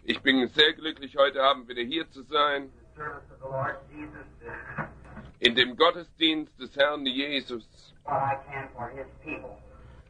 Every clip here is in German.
Ich bin sehr glücklich, heute Abend wieder hier zu sein, service of the Lord Jesus, in dem Gottesdienst des Herrn Jesus, what I can for His people.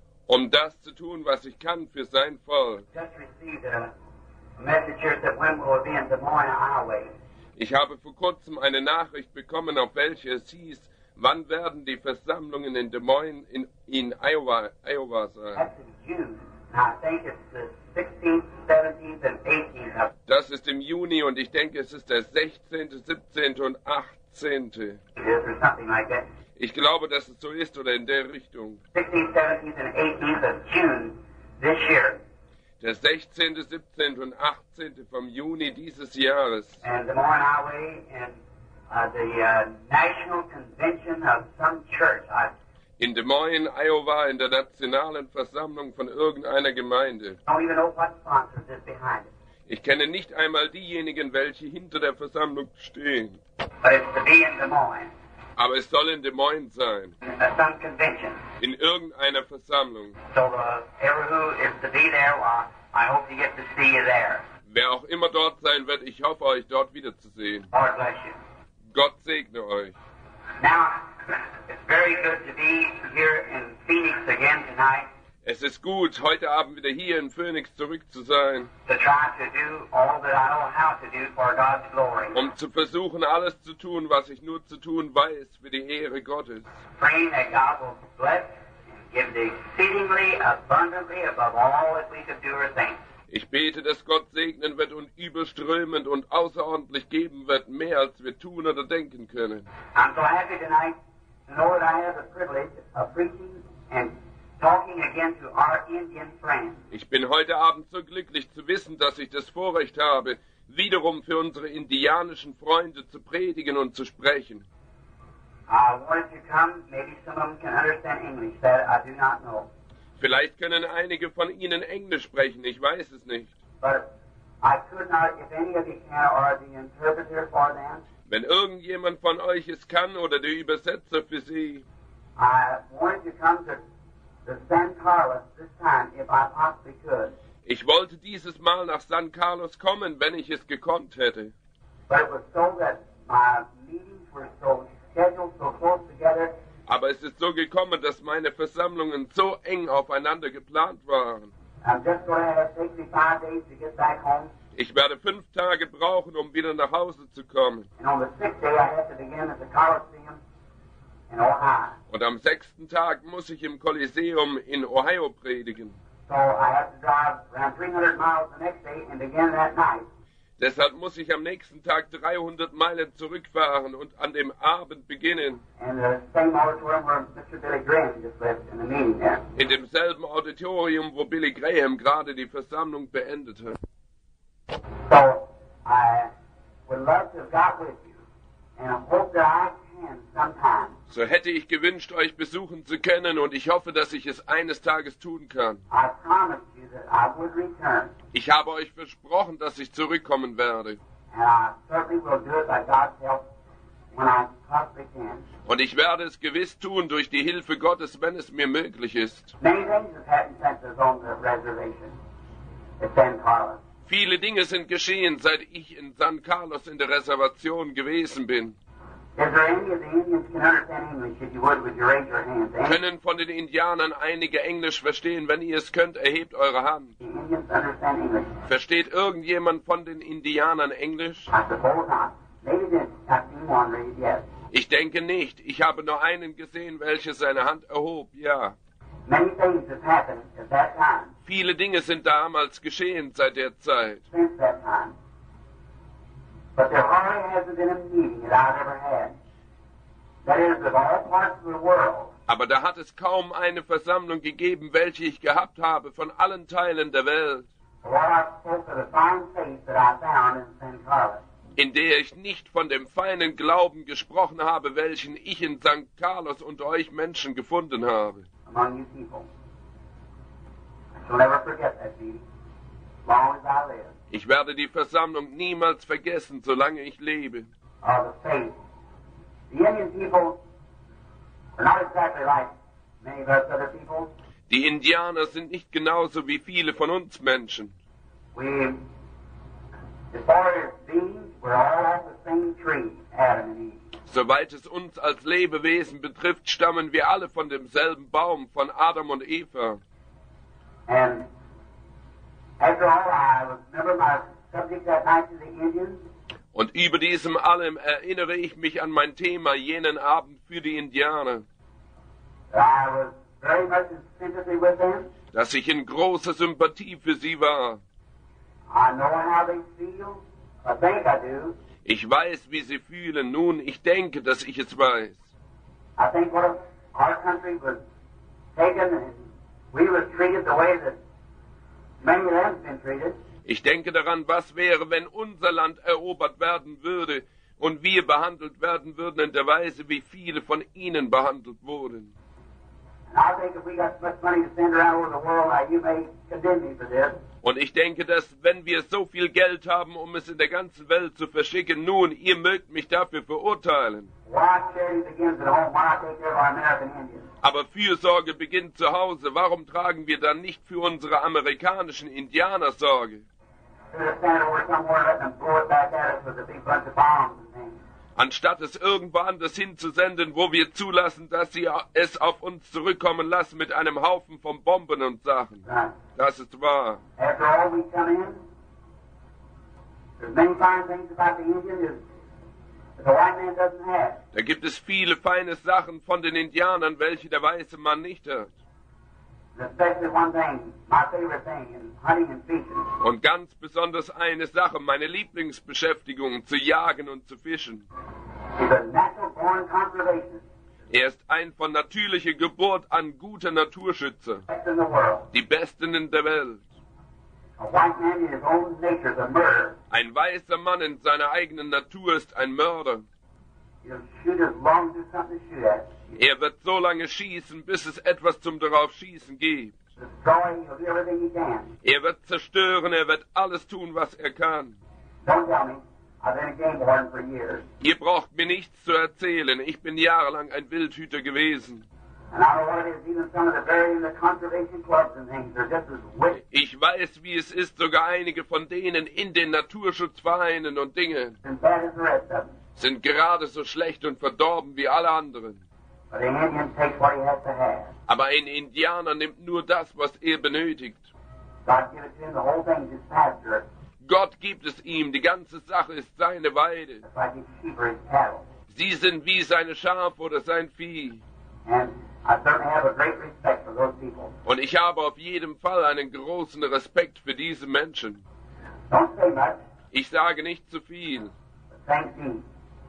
um das zu tun, was ich kann für sein Volk. Just received a message here that when will it be in Des Moines, Iowa. Ich habe vor kurzem eine Nachricht bekommen, auf welche es hieß, wann werden die Versammlungen in Des Moines in Iowa sein. That's in June. And I think it's the 16th, 17th, and 18th. Das ist im Juni und ich denke, es ist der 16., 17. und 18. It is, or something like that. Ich glaube, dass es so ist oder in der Richtung. 16th, 17th, and 18th of June this year. Der 16., 17. und 18. vom Juni dieses Jahres. And Des Moines, Iowa, and the National Convention of some church. In Des Moines, Iowa, in der Nationalen Versammlung von irgendeiner Gemeinde. Don't even know what sponsors is behind it. Ich kenne nicht einmal diejenigen, welche hinter der Versammlung stehen. But it's to be in Des Moines, Aber es soll in Des Moines sein, some convention. in irgendeiner Versammlung. So everyone who is to be there, well, I hope you get to see you there. Wer auch immer dort sein wird, ich hoffe, euch dort wiederzusehen. Lord bless you. Gott segne euch. Now, it's very good to be here in Phoenix again tonight, Es ist gut, heute Abend wieder hier in Phoenix zurück zu sein, to try to do all that I know how to do for God's glory. um zu versuchen, alles zu tun, was ich nur zu tun weiß, für die Ehre Gottes. Praying that God will bless and give exceedingly abundantly above all that we could do or think. Ich bete, dass Gott segnen wird und überströmend und außerordentlich geben wird, mehr als wir tun oder denken können. I'm so happy tonight to know that I have the privilege of preaching and talking again to our Indian friends. Ich bin heute Abend so glücklich zu wissen, dass ich das Vorrecht habe, wiederum für unsere indianischen Freunde zu predigen und zu sprechen. I wanted to come. Maybe some of them can understand English. That I do not know. Vielleicht können einige von Ihnen Englisch sprechen, ich weiß es nicht. But I could not, if any of you can, or the interpreter for them, Wenn irgendjemand von euch es kann oder der Übersetzer für Sie, I wanted to come to San Carlos this time, if I possibly could. ich wollte dieses Mal nach San Carlos kommen, wenn ich es gekonnt hätte. But it was so that my meetings were so scheduled so close together. Aber es ist so gekommen, dass meine Versammlungen so eng aufeinander geplant waren. I'm just going to have take me 5 days to get back home. Ich werde 5 Tage brauchen, um wieder nach Hause zu kommen. And on the 6th day, I have to begin at the Coliseum in Ohio. Und am 6. Tag muss ich im Kolosseum in Ohio predigen. So I have to drive around 300 miles the next day and begin that night. Deshalb muss ich am nächsten Tag 300 Meilen zurückfahren und an dem Abend beginnen, And the same auditorium where Mr. Billy Graham just left in the meeting there. in demselben Auditorium, wo Billy Graham gerade die Versammlung beendet hat. So I would love to have got with you, and I hope that I can sometime. So hätte ich gewünscht, euch besuchen zu können, und ich hoffe, dass ich es eines Tages tun kann. I promised you that I would return, Ich habe euch versprochen, dass ich zurückkommen werde. and I certainly will do it by God's help when I possibly can. Und ich werde es gewiss tun, durch die Hilfe Gottes, wenn es mir möglich ist. Many things have happened since I was on the reservation at San Carlos. Viele Dinge sind geschehen, seit ich in San Carlos in der Reservation gewesen bin. Is there any of the Indians can understand English? If you would you raise your hands? Any Können von den Indianern einige Englisch verstehen? Wenn ihr es könnt, erhebt eure Hand. of the Indians understand English? Versteht irgendjemand von den Indianern Englisch? I suppose not. Maybe then I've seen one raise yes. Ich denke nicht. Ich habe nur einen gesehen, welcher seine Hand erhob. Ja. Many things have happened at that time, Viele Dinge sind damals geschehen seit der Zeit. since that time. But there hardly hasn't been a meeting that I've ever had. That is, of all parts of the world, Aber da hat es kaum eine Versammlung gegeben, welche ich gehabt habe von allen Teilen der Welt, for what I spoke of the fine faith that I found in San Carlos. in der ich nicht von dem feinen Glauben gesprochen habe, welchen ich in St. Carlos unter euch Menschen gefunden habe. Among you people. I shall never forget that meeting, as long as I live. Ich werde die Versammlung niemals vergessen, solange ich lebe. Of the faith. The Indian people are not exactly like many of us other people. Die Indianer sind nicht genauso wie viele von uns Menschen. We As far as beings, we're all off the same tree, Adam and Eve. Soweit es uns als Lebewesen betrifft, stammen wir alle von demselben Baum, von Adam und Eva. And after all, I remember my subject that night to the Indians. Und über diesem allem erinnere ich mich an mein Thema jenen Abend für die Indianer, I was very much in sympathy with them. dass ich in großer Sympathie für sie war. I know how they feel. I think I do. Ich weiß, wie sie fühlen. Nun, ich denke, dass ich es weiß. I think what if our country was taken and we was treated the way that many of them have been treated. Ich denke daran, was wäre, wenn unser Land erobert werden würde und wir behandelt werden würden in der Weise, wie viele von ihnen behandelt wurden. And I think if we got so much money to send around over the world, now you may condemn me for this. Und ich denke, dass wenn wir so viel Geld haben, um es in der ganzen Welt zu verschicken, nun, ihr mögt mich dafür verurteilen. Why charity begins at home? Why not take care of our American Indians? Aber Fürsorge beginnt zu Hause. Warum tragen wir dann nicht für unsere amerikanischen Indianer Sorge? Instead of standing over somewhere and letting them blow it back at us with a big bunch of bombs and things. Anstatt es irgendwo anders hinzusenden, wo wir zulassen, dass sie es auf uns zurückkommen lassen mit einem Haufen von Bomben und Sachen. Right. Das ist wahr. After all, we come in. There's many fine things about the Indian that the white man doesn't have. Da gibt es viele feine Sachen von den Indianern, welche der weiße Mann nicht hat. And especially one thing, my favorite thing, in hunting and fishing. Und ganz besonders eine Sache, meine Lieblingsbeschäftigung, zu jagen und zu fischen. He's a natural-born conservationist. Er ist ein von natürlicher Geburt an guter Naturschützer, Best in the world. die Besten in der Welt. A white man in his own nature is a murderer. Ein weißer Mann in seiner eigenen Natur ist ein Mörder. He'll shoot as long as there's something to shoot at. Er wird so lange schießen, bis es etwas zum darauf schießen gibt. Destroy, he'll do everything he can. Er wird zerstören, er wird alles tun, was er kann. Don't tell me. I've been a game warden for years. Ihr braucht mir nichts zu erzählen. Ich bin jahrelang ein Wildhüter gewesen. And I know what it is, even some of the very in the conservation clubs and things, they're just as wicked Ich weiß, wie es ist, sogar einige von denen in den Naturschutzvereinen und Dingen and bad as the rest of them. sind gerade so schlecht und verdorben wie alle anderen. But the Indian takes what he has to have. Aber ein Indianer nimmt nur das, was er benötigt. God give it to him, the whole thing's his pasture. Gott gibt es ihm, die ganze Sache ist seine Weide. It's like his sheep or his cattle. Sie sind wie seine Schafe oder sein Vieh. And I certainly have a great respect for those people. Und ich habe auf jeden Fall einen großen Respekt für diese Menschen. Don't say much, Ich sage nicht zu viel. but thanks be.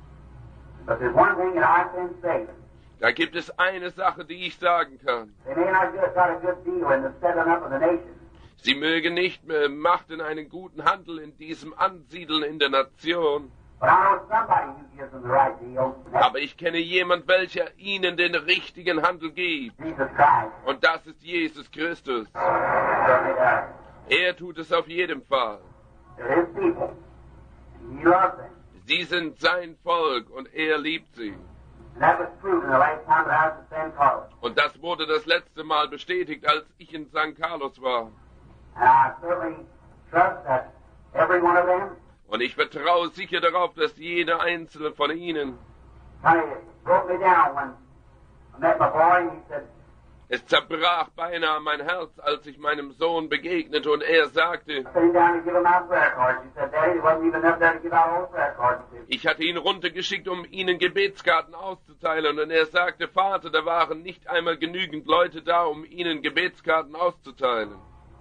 But there's one thing that I can say. Da gibt es eine Sache, die ich sagen kann. They may not get got a good deal in the settling up of the nation. Sie mögen nicht mehr machten einen guten Handel in diesem Ansiedeln in der Nation. But I know somebody who gives them the right deal. And that's Aber ich kenne jemand, welcher ihnen den richtigen Handel gibt. Jesus Christ. Und das ist Jesus Christus. Certainly does. Er tut es auf jeden Fall. They're his people. And he loves them. Sie sind sein Volk und er liebt sie. And that was proven the last time that I was in San Carlos. Und das wurde das letzte Mal bestätigt, als ich in San Carlos war. And I certainly trust that every one of them Und ich vertraue sicher darauf, dass jeder einzelne von ihnen, kind of broke me down when I met my boy and he said, es zerbrach beinahe mein Herz, als ich meinem Sohn begegnete und er sagte, I sat him down to give him out prayer cards. He said, Daddy, there wasn't even enough there to give out all the prayer cards. He said, ich hatte ihn runtergeschickt, um ihnen Gebetskarten auszuteilen. Und er sagte, Vater, da waren nicht einmal genügend Leute da, um ihnen Gebetskarten auszuteilen.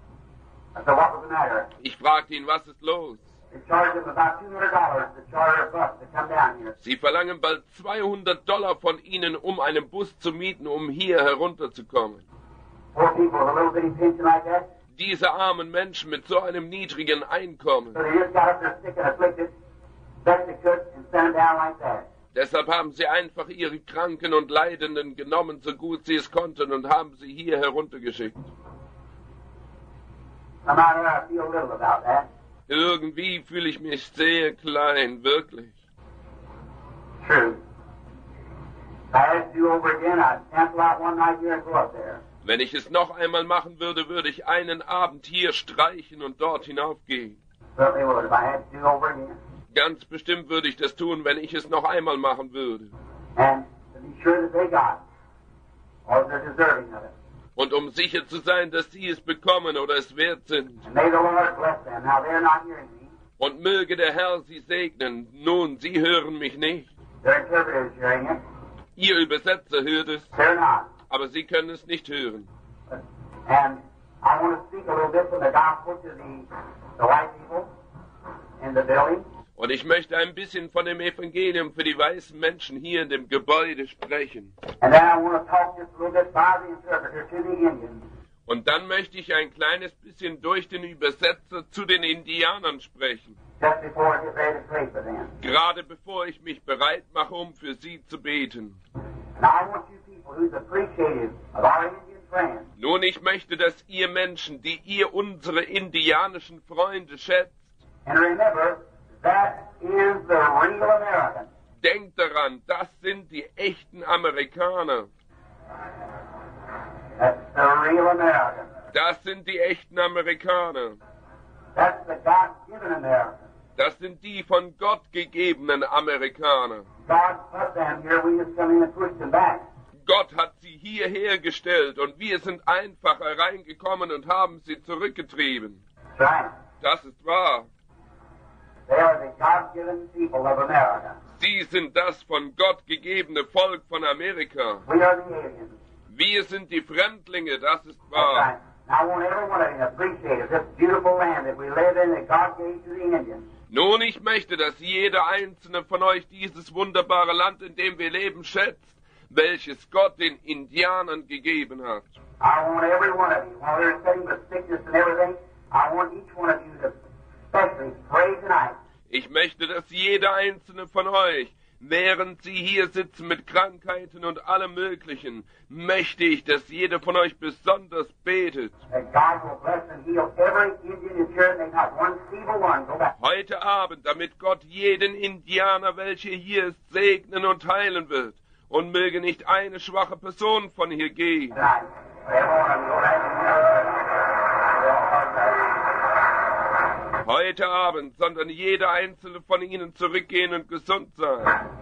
I said, what was the matter? Ich fragte ihn, was ist los? They charged him about $200 to charter a bus to come down here. Sie verlangen bald $200 von ihnen, um einen Bus zu mieten, um hier herunterzukommen. Poor people with a little bitty pension like that. Diese armen Menschen mit so einem niedrigen Einkommen. So they just got up there sick and afflicted, best they could, and sent him down like that. Deshalb haben sie einfach ihre Kranken und Leidenden genommen, so gut sie es konnten, und haben sie hier heruntergeschickt. Somehow I feel little about that. Irgendwie fühle ich mich sehr klein, wirklich. True. If I had to do over again, I'd cancel out one night here and go up there. Wenn ich es noch einmal machen würde, würde ich einen Abend hier streichen und dort hinaufgehen. Certainly would if I had to do over again. Ganz bestimmt würde ich das tun, wenn ich es noch einmal machen würde. And to be sure that they got it, or they're deserving of it. Und um sicher zu sein, dass sie es bekommen oder es wert sind. And may the Lord bless them. Now they're not hearing me. Und möge der Herr sie segnen. Nun, sie hören mich nicht. Their interpreter is hearing it. Ihr Übersetzer hört es, They're not. aber sie können es nicht hören. And I want to speak a little bit from the gospel to the white people in the building. Und ich möchte ein bisschen von dem Evangelium für die weißen Menschen hier in dem Gebäude sprechen. And then I want to talk just a little bit by the interpreter to the Indians. Und dann möchte ich ein kleines bisschen durch den Übersetzer zu den Indianern sprechen. Just before I get ready to pray for them. Gerade bevor ich mich bereit mache, um für sie zu beten. Now I want you people who's appreciative of our Indian friends. Nun, ich möchte, dass ihr Menschen, die ihr unsere indianischen Freunde schätzt, And remember, that is the real American. denkt daran, das sind die echten Amerikaner. That's the real American. Das sind die echten Amerikaner. That's the God-given American. Das sind die von Gott gegebenen Amerikaner. God put them here, we just come in and pushed them back. Gott hat sie hierher gestellt und wir sind einfach hereingekommen und haben sie zurückgetrieben. That's right. Das ist wahr. They are the God-given people of America. Sie sind das von Gott gegebene Volk von Amerika. We are the aliens. Wir sind die Fremdlinge, das ist That's wahr. right. Now I want every one of you to appreciate this beautiful land that we live in that God gave to the Indians. Nun, ich möchte, dass jeder einzelne von euch dieses wunderbare Land, in dem wir leben, schätzt, welches Gott den Indianern gegeben hat. I want every one of you, while they're sitting with sickness and everything, I want each one of you to especially pray tonight. Ich möchte, dass jeder einzelne von euch, während sie hier sitzen mit Krankheiten und allem Möglichen, möchte ich, dass jeder von euch besonders betet. That God will bless and heal every Indian in church, and not one feeble one go back. Heute Abend, damit Gott jeden Indianer, welcher hier ist, segnen und heilen wird. Und möge nicht eine schwache Person von hier gehen. Tonight, every one of you go back and Heute Abend, sondern jeder einzelne von ihnen zurückgehen und gesund sein.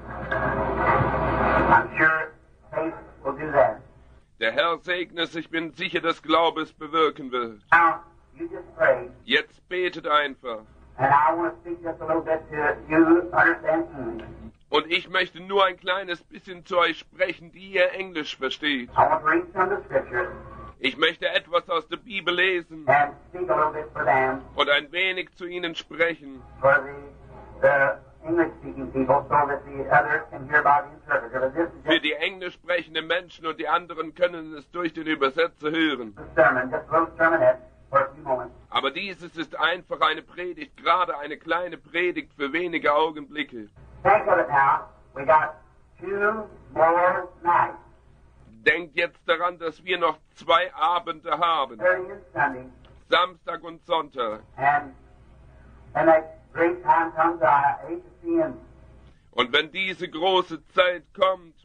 I'm sure faith will do that. Der Herr segne es, ich bin sicher, dass Glaube es bewirken wird. Now, you just pray, Jetzt betet einfach. and I want to speak just a little bit to you understand English. Und ich möchte nur ein kleines bisschen zu euch sprechen, die ihr Englisch versteht. I want to read some of the scriptures Ich möchte etwas aus der Bibel lesen and speak a little bit for them, und ein wenig zu ihnen sprechen, for the English-speaking people, so that the others can hear by the interpreter. But this is für just die englisch sprechenden Menschen und die anderen können es durch den Übersetzer hören. a sermon, just a little sermonette for a few moments. Aber dieses ist einfach eine Predigt, gerade eine kleine Predigt für wenige Augenblicke. Think of it now. We got 2 more nights, Denkt jetzt daran, dass wir noch 2 Abende haben, Saturday and Sunday, Samstag und Sonntag. and that great time comes, I hate to see him. Und wenn diese große Zeit kommt,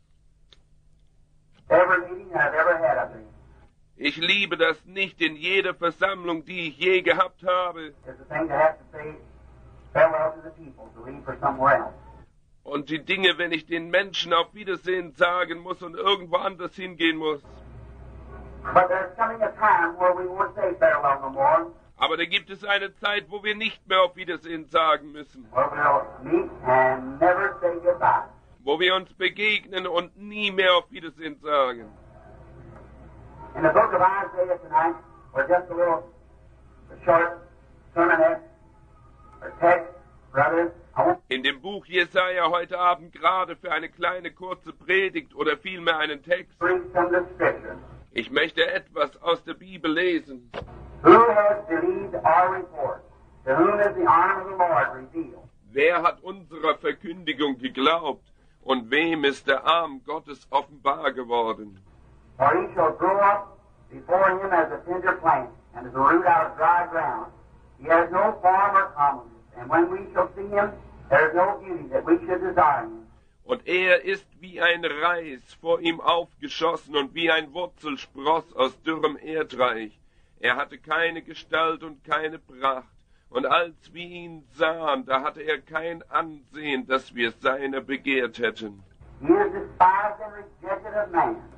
Every meeting I've ever had of these ich liebe das nicht in jeder Versammlung, die ich je gehabt habe. is the thing to have to say farewell to the people, to leave for somewhere else. Und die Dinge, wenn ich den Menschen auf Wiedersehen sagen muss und irgendwo anders hingehen muss. But there's coming a time where we won't say farewell no more, Aber da gibt es eine Zeit, wo wir nicht mehr auf Wiedersehen sagen müssen. where we'll meet and never say goodbye. Wo wir uns begegnen und nie mehr auf Wiedersehen sagen. In the book of Isaiah tonight, or just a little short sermonette or text, brothers, I want In dem Buch Jesaja heute Abend gerade für eine kleine kurze Predigt oder vielmehr einen Text. to read some of the scriptures. Ich möchte etwas aus der Bibel lesen. Who has believed our report? To whom is the arm of the Lord revealed? Wer hat unserer Verkündigung geglaubt und wem ist der Arm Gottes offenbar geworden? For he shall grow up before him as a tender plant, and as a root out of dry ground. He has no form or comeliness, and when we shall see him, there is no beauty that we should desire him. Und er ist wie ein Reis vor ihm aufgeschossen und wie ein Wurzelspross aus dürrem Erdreich. Er hatte keine Gestalt und keine Pracht. Und als wir ihn sahen, da hatte er kein Ansehen, dass wir seiner begehrt hätten. He is despised and rejected of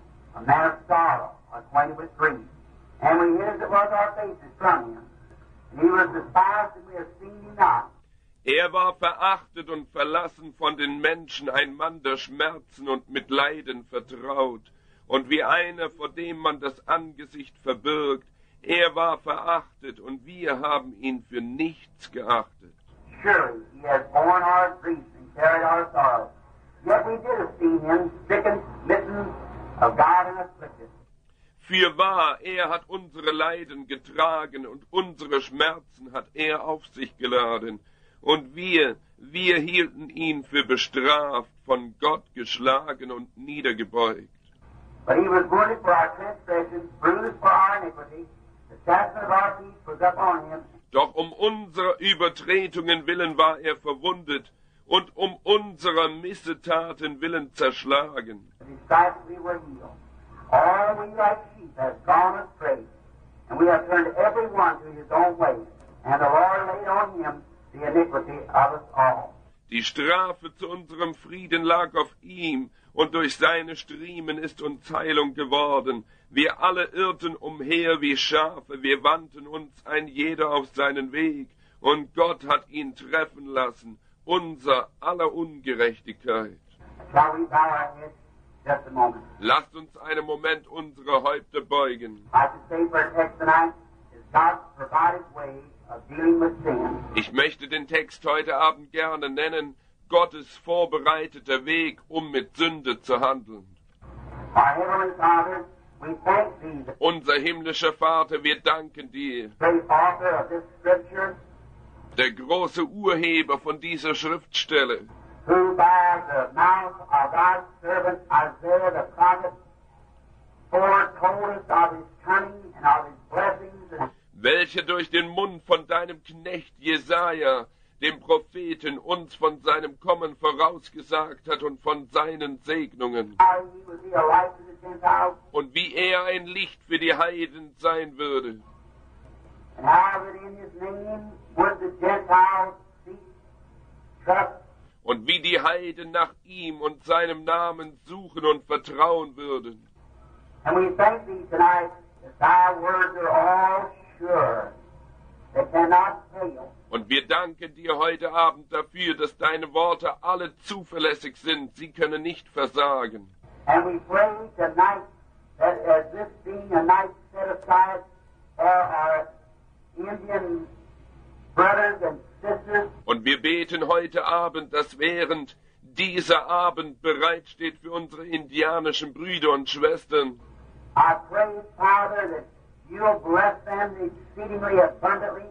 a man of sorrow, acquainted with grief. And we hid as it was our faces from him. And he was despised, and we have seen him not. Er war verachtet und verlassen von den Menschen, ein Mann der Schmerzen und mit Leiden vertraut. Und wie einer, vor dem man das Angesicht verbirgt, er war verachtet und wir haben ihn für nichts geachtet. Surely he has borne our griefs and carried our sorrows. Yet we did esteem him stricken, smitten of God and afflicted. Fürwahr, er hat unsere Leiden getragen und unsere Schmerzen hat er auf sich geladen. Und wir hielten ihn für bestraft, von Gott geschlagen und niedergebeugt. But he was wounded for our transgressions, bruised for our iniquity. The chastisement of our peace was upon him. Doch um unserer Übertretungen willen war er verwundet und um unserer Missetaten willen zerschlagen. His stripes we were healed. All we like sheep have gone astray, and we have turned every one to his own way. And the Lord laid on him the iniquity of us all. Die Strafe zu unserem Frieden lag auf ihm, und durch seine Striemen ist uns Heilung geworden. Wir alle irrten umher wie Schafe, wir wandten uns ein jeder auf seinen Weg, und Gott hat ihn treffen lassen, unser aller Ungerechtigkeit. Shall we bow our heads just a moment? Lasst uns einen Moment unsere Häupter beugen. I should say for a text tonight is God's provided way of dealing with sin. Ich möchte den Text heute Abend gerne nennen, Gottes vorbereiteter Weg, um mit Sünde zu handeln. Our Heavenly Father, we thank Thee, the Unser himmlischer Vater, wir danken dir, great author of this Scripture, der große Urheber von dieser Schriftstelle, who by the mouth of thy servant Isaiah the prophet foretold us of his coming and of his blessings, and welcher durch den Mund von deinem Knecht Jesaja, dem Propheten, uns von seinem Kommen vorausgesagt hat und von seinen Segnungen, how he would be a light to the Gentiles, und wie er ein Licht für die Heiden sein würde, and how that in his name would the Gentiles seek, trust, und wie die Heiden nach ihm und seinem Namen suchen und vertrauen würden. and we thank Thee tonight that Thy words are all sure, they cannot fail. Und wir danken dir heute Abend dafür, dass deine Worte alle zuverlässig sind. Sie können nicht versagen. And we pray tonight that as this being a night set aside for our Indian brothers and sisters, Und wir beten heute Abend, dass während dieser Abend bereitsteht für unsere indianischen Brüder und Schwestern, I pray, Father, that You'll bless them exceedingly abundantly.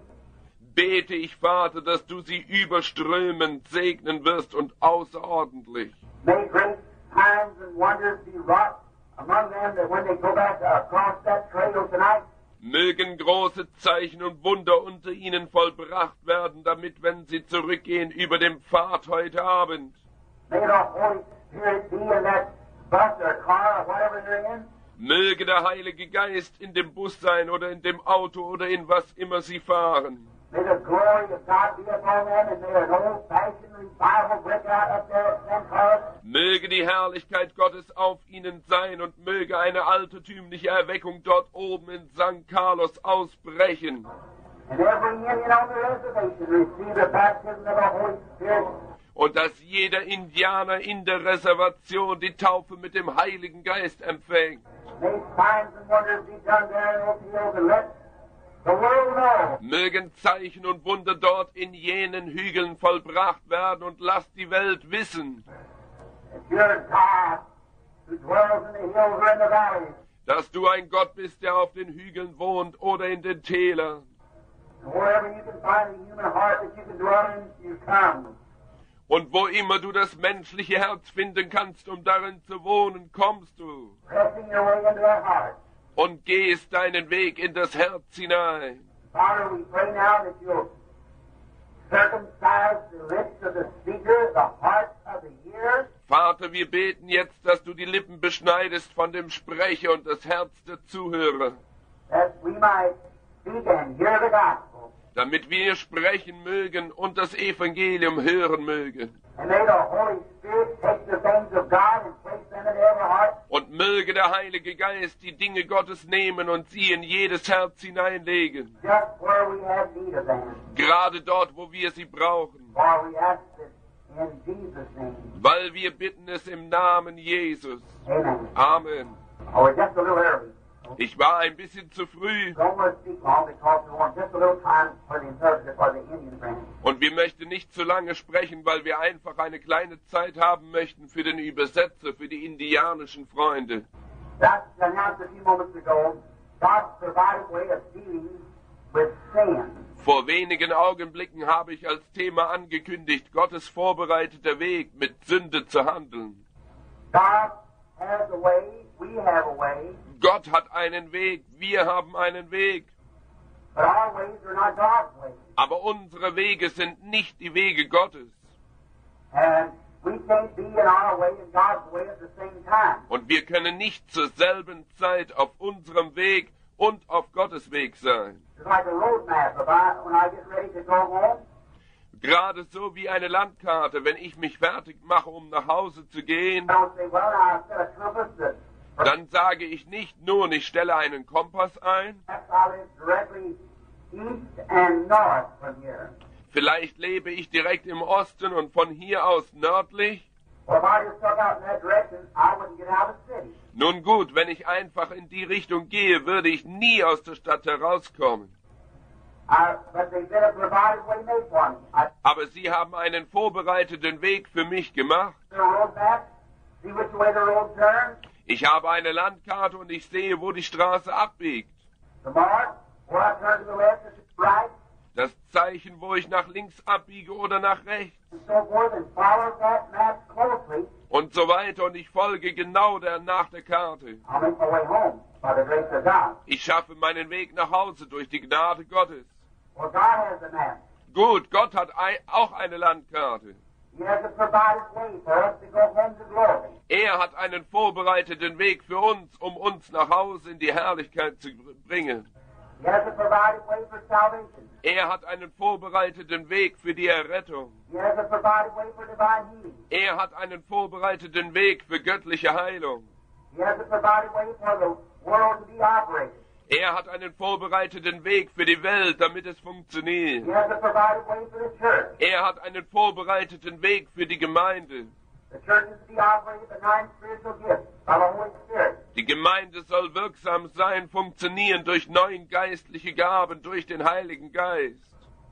bete ich, Vater, dass du sie überströmend segnen wirst und außerordentlich. May great signs and wonders be wrought among them, that when they go back across that trail tonight, Mögen große Zeichen und Wunder unter ihnen vollbracht werden, damit, wenn sie zurückgehen über den Pfad heute Abend, may the Holy Spirit be in that bus or car or whatever they're in. möge der Heilige Geist in dem Bus sein oder in dem Auto oder in was immer sie fahren. May the glory of God be upon them, and may an old-fashioned revival break out up there at St. Carlos. Möge die Herrlichkeit Gottes auf ihnen sein und möge eine altertümliche Erweckung dort oben in St. Carlos ausbrechen. And every Indian on the reservation receive the baptism of the Holy Spirit. Und dass jeder Indianer in der Reservation die Taufe mit dem Heiligen Geist empfängt. May signs and wonders be done there in those hills, and let the world know Mögen Zeichen und Wunder dort in jenen Hügeln vollbracht werden und lasst die Welt wissen, that you're God who dwells in the hills or in the valleys. dass du ein Gott bist, der auf den Hügeln wohnt oder in den Tälern. And wherever you can find a human heart that you can dwell in, you come. Und wo immer du das menschliche Herz finden kannst, um darin zu wohnen, kommst du Pressing your way into that heart. und gehst deinen Weg in das Herz hinein. Father, we pray now that you'll circumcise the lips of the speaker, the heart of the hearer, Vater, wir beten jetzt, dass du die Lippen beschneidest von dem Sprecher und das Herz der Zuhörer, that we might speak and hear the gospel, damit wir sprechen mögen und das Evangelium hören mögen. And may the Holy Spirit take the things of God and place them in every heart. Und möge der Heilige Geist die Dinge Gottes nehmen und sie in jedes Herz hineinlegen. Just where we have need of them. Gerade dort, wo wir sie brauchen. For we ask it in Jesus' name. Weil wir bitten es im Namen Jesus. Amen. Amen. Oh, we're just a little early. Ich war ein bisschen zu früh Don't want to speak long because we want just a little time for the interpreter for the Indian friends. und wir möchten nicht zu lange sprechen, weil wir einfach eine kleine Zeit haben möchten für den Übersetzer, für die indianischen Freunde. That's announced a few moments ago. God's provided way of dealing with sin. Vor wenigen Augenblicken habe ich als Thema angekündigt, Gottes vorbereiteter Weg, mit Sünde zu handeln. God has a way, we have a way, Gott hat einen Weg, wir haben einen Weg, but our ways are not God's ways. aber unsere Wege sind nicht die Wege Gottes. And we can't be in our way and God's way at the same time. Und wir können nicht zur selben Zeit auf unserem Weg und auf Gottes Weg sein. It's like a road map. When I get ready to go home, Gerade so wie eine Landkarte, wenn ich mich fertig mache, um nach Hause zu gehen, I don't say, well, now I've set a compass that dann sage ich nicht nur, ich stelle einen Kompass ein, perhaps I live directly east and north from here. vielleicht lebe ich direkt im Osten und von hier aus nördlich. Well, if I just stuck out in that direction, I wouldn't get out of the city. Nun gut, wenn ich einfach in die Richtung gehe, würde ich nie aus der Stadt herauskommen. But they've been a provided way made for me. I Aber sie haben einen vorbereiteten Weg für mich gemacht. see a road map, see which way the road turns, Ich habe eine Landkarte und ich sehe, wo die Straße abbiegt. the mark, where I turn to the left or to the right, Das Zeichen, wo ich nach links abbiege oder nach rechts. and so forth, and follow that map closely. Und so weiter. Und ich folge genau nach der Karte. I'll make my way home by the grace of God. Ich schaffe meinen Weg nach Hause durch die Gnade Gottes. Well, God has a map. Gut, Gott hat auch eine Landkarte. He has a provided way for us to go home to glory. Er hat einen vorbereiteten Weg für uns, um uns nach Hause in die Herrlichkeit zu bringen. He has a provided way for salvation. Er hat einen vorbereiteten Weg für die Errettung. He has a provided way for divine healing. Er hat einen vorbereiteten Weg für göttliche Heilung. He has a provided way for the world to be operated. Er hat einen vorbereiteten Weg für die Welt, damit es He funktioniert. has a provided way for the church. Er hat einen vorbereiteten Weg für die Gemeinde. The church is to be operated by 9 spiritual gifts by the Holy Spirit. Die Gemeinde soll wirksam sein, funktionieren durch 9 geistliche Gaben, durch den Heiligen Geist.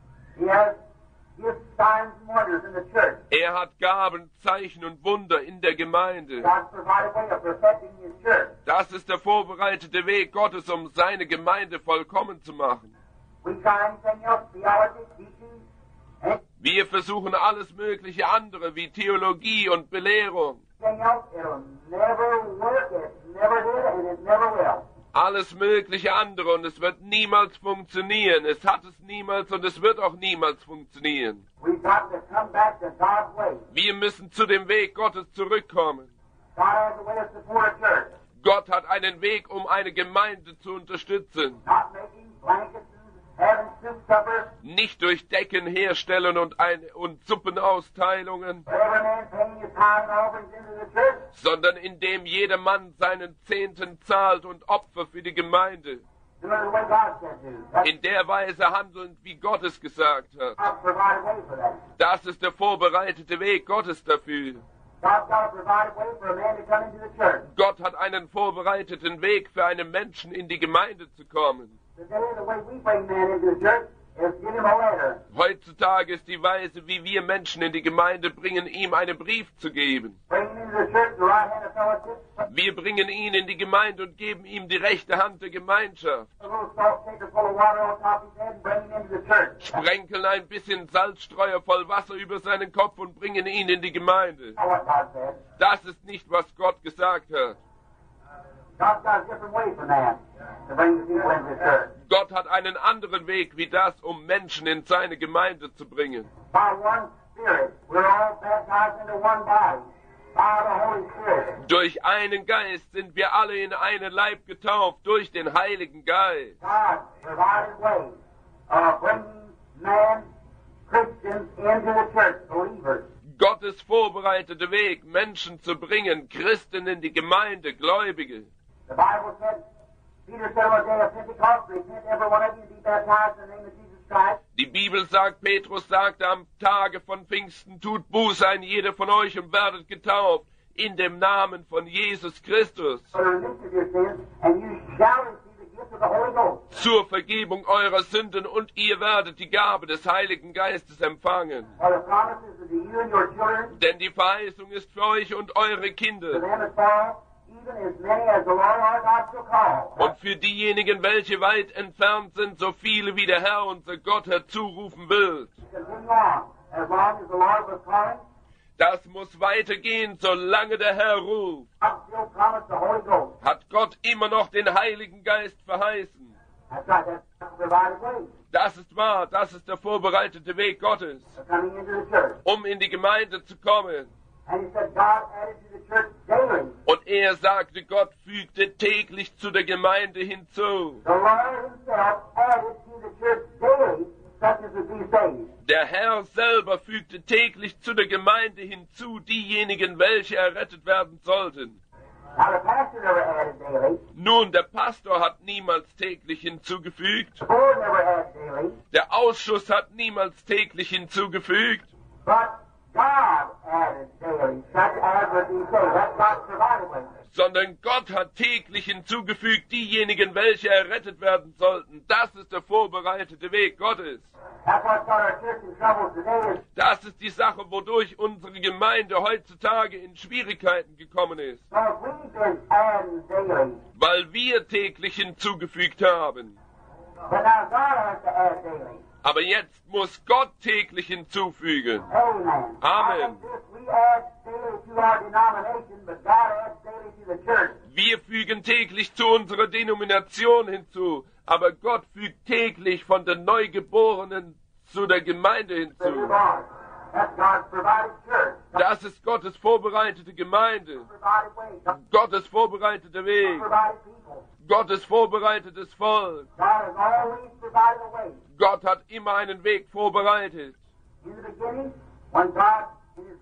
He has gifts, signs, and wonders in the church. Er hat Gaben, Zeichen und Wunder in der Gemeinde. God's provided way of perfecting His church. Das ist der vorbereitete Weg Gottes, um seine Gemeinde vollkommen zu machen. We try anything else, theology, teaching, anything Wir versuchen alles mögliche andere, wie Theologie und Belehrung. else, it'll never work, it never did, and it never will. Alles mögliche andere und es wird niemals funktionieren. Es hat es niemals und es wird auch niemals funktionieren. We've got to come back to God's way. Wir müssen zu dem Weg Gottes zurückkommen. God has a way to support a church, Gott hat einen Weg, um eine Gemeinde zu unterstützen. not making blankets and having soup suppers, Nicht durch Decken herstellen und Suppenausteilungen, but every man paying his tithe and offerings into the church. sondern indem jeder Mann seinen Zehnten zahlt und Opfer für die Gemeinde. Doing it the way God said to. That's In der Weise handelnd, wie Gott es gesagt hat. God's provided way for that. Das ist der vorbereitete Weg Gottes dafür. God's got a provided way for a man to come into the church. Gott hat einen vorbereiteten Weg für einen Menschen in die Gemeinde zu kommen. Today, the way we bring men into the church is give him a letter. Heutzutage ist die Weise, wie wir Menschen in die Gemeinde bringen, ihm einen Brief zu geben. Bring him into the church, the right hand of fellowship, Wir bringen ihn in die Gemeinde und geben ihm die rechte Hand der Gemeinschaft. a little salt shaker full of water on top of his head, and bring him into the church. Sprenkeln ein bisschen Salzstreuer voll Wasser über seinen Kopf und bringen ihn in die Gemeinde. That's what God said. Das ist nicht, was Gott gesagt hat. God's got a different way for man to bring the people into the church. Gott hat einen anderen Weg wie das, um Menschen in seine Gemeinde zu bringen. By one Spirit, we're all baptized into one body. By the Holy Spirit. Durch einen Geist sind wir alle in einen Leib getauft, durch den Heiligen Geist. God's provided way of bringing vorbereitete Weg, Menschen zu bringen, Christen in die Gemeinde, Gläubige. The Bible said, Peter said on the day of Pentecost, repent every one of you and be baptized in the name of Jesus Christ. Die Bibel sagt, Petrus sagte am Tage von Pfingsten, tut Buße ein jeder von euch und werdet getauft in dem Namen von Jesus Christus For the remission of your sins, and you shall receive the gift of the Holy Ghost. zur Vergebung eurer Sünden und ihr werdet die Gabe des Heiligen Geistes empfangen. For the promises of you and your children, Denn die Verheißung ist für euch und eure to Kinder them as far, even as many as the Lord our God shall call. und für diejenigen, welche weit entfernt sind, so viele wie der Herr, unser Gott, herzurufen wird. Continue on. As long as the Lord was calling, Das muss weitergehen, solange der Herr ruft. God still promised the Holy Ghost. Hat Gott immer noch den Heiligen Geist verheißen. That's right, that's the provided way Das ist wahr, das ist der vorbereitete Weg Gottes, of coming into the church. um in die Gemeinde zu kommen. And he said God added to the church daily. Und er sagte, Gott fügte täglich zu der Gemeinde hinzu. The Lord himself added to the church daily such as would be saved. Der Herr selber fügte täglich zu der Gemeinde hinzu diejenigen, welche errettet werden sollten. Now the pastor never added daily. Nun, der Pastor hat niemals täglich hinzugefügt. The board never added daily. Der Ausschuss hat niemals täglich hinzugefügt. But God added daily such as would be saved. That's God's provided way. Sondern Gott hat täglich hinzugefügt diejenigen, welche errettet werden sollten. Das ist der vorbereitete Weg Gottes. That's what's got our church in trouble today is Das ist die Sache, wodurch unsere Gemeinde heutzutage in Schwierigkeiten gekommen ist. because we've been adding daily. Weil wir täglich hinzugefügt haben. But now God has to add daily. Aber jetzt muss Gott täglich hinzufügen. Amen. Amen. I think this, we add daily to our denomination, but God adds daily to the church. Wir fügen täglich zu unserer Denomination hinzu, aber Gott fügt täglich von den Neugeborenen zu der Gemeinde The hinzu. newborn. That's God's provided church. God's Das ist Gottes vorbereitete Gemeinde, provided way. God's Gottes vorbereiteter Weg, provided people. Gottes vorbereitetes Volk. God has always provided a way. Gott hat immer einen Weg vorbereitet. In the beginning, when God in his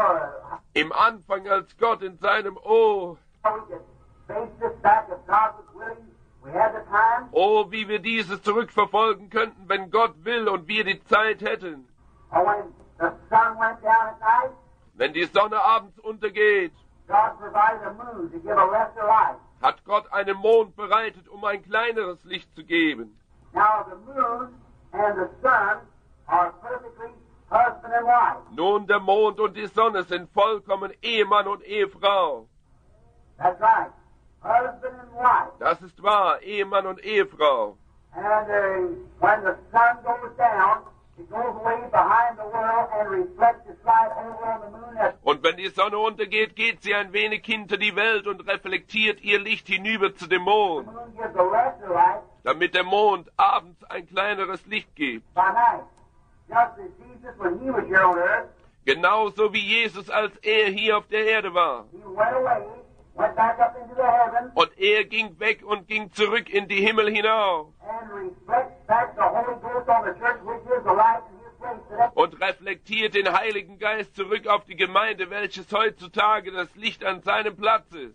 Im Anfang, als Gott in seinem Ohr, we could face this back if God was willing, we had the time. oh, wie wir dieses zurückverfolgen könnten, wenn Gott will und wir die Zeit hätten. Or when the sun went down at night, Wenn die Sonne abends untergeht, God provided a moon to give a lesser light. hat Gott einen Mond bereitet, um ein kleineres Licht zu geben. Now the moon and the sun are perfectly husband and wife. Nun, der Mond und die Sonne sind vollkommen Ehemann und Ehefrau. That's right. Husband and wife. Das ist wahr, Ehemann und Ehefrau. And when the sun goes down, it goes away behind the world and reflects its light over on the moon. That's Und wenn die Sonne untergeht, geht sie ein wenig hinter die Welt und reflektiert ihr Licht hinüber zu dem the Mond, moon gives a lesser light damit der Mond abends ein kleineres Licht gibt. by night. Just as Jesus, when he was here on earth, Genauso wie Jesus, als er hier auf der Erde war. he went away, went back up into the heavens, Und er ging weg und ging zurück in die Himmel hinauf and reflects back the Holy Ghost on the church, which is the light in his place today. und reflektiert den Heiligen Geist zurück auf die Gemeinde, welches heutzutage das Licht an seinem Platz ist.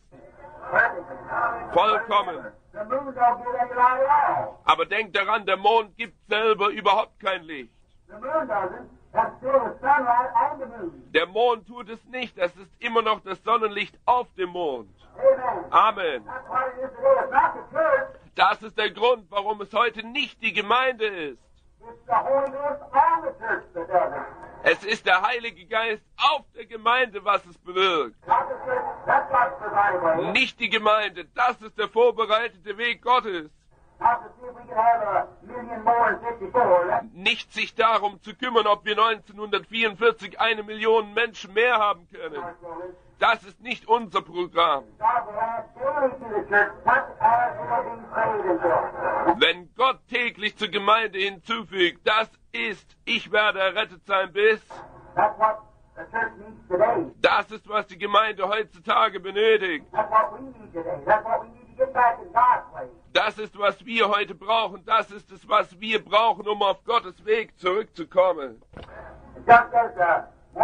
Perfect. Vollkommen. The moon don't give any light at all. Aber denkt daran, der Mond gibt selber überhaupt kein Licht. The moon doesn't. That's still the sunlight and the moon. Der Mond tut es nicht, es ist immer noch das Sonnenlicht auf dem Mond. Amen. Amen. That's what it is today. It's not the church. Das ist der Grund, warum es heute nicht die Gemeinde ist. It's the Holy Ghost on the church that does it. Es ist der Heilige Geist auf der Gemeinde, was es bewirkt. Not the church. That's God's provided way. Nicht die Gemeinde, das ist der vorbereitete Weg Gottes. Not to see if we can have a million more in 54. That's Nicht sich darum zu kümmern, ob wir 1944 1 Million Menschen mehr haben können. our children. Das ist nicht unser Programm. God will add daily to the church, such as will be saved and filled. Wenn Gott täglich zur Gemeinde hinzufügt, das ist, ich werde errettet sein bis, That's what the church needs today. das ist, was die Gemeinde heutzutage benötigt. That's what we need today. That's what we need to get back in God's way. Das ist, was wir heute brauchen. Das ist es, was wir brauchen, um auf Gottes Weg zurückzukommen. Just as the morning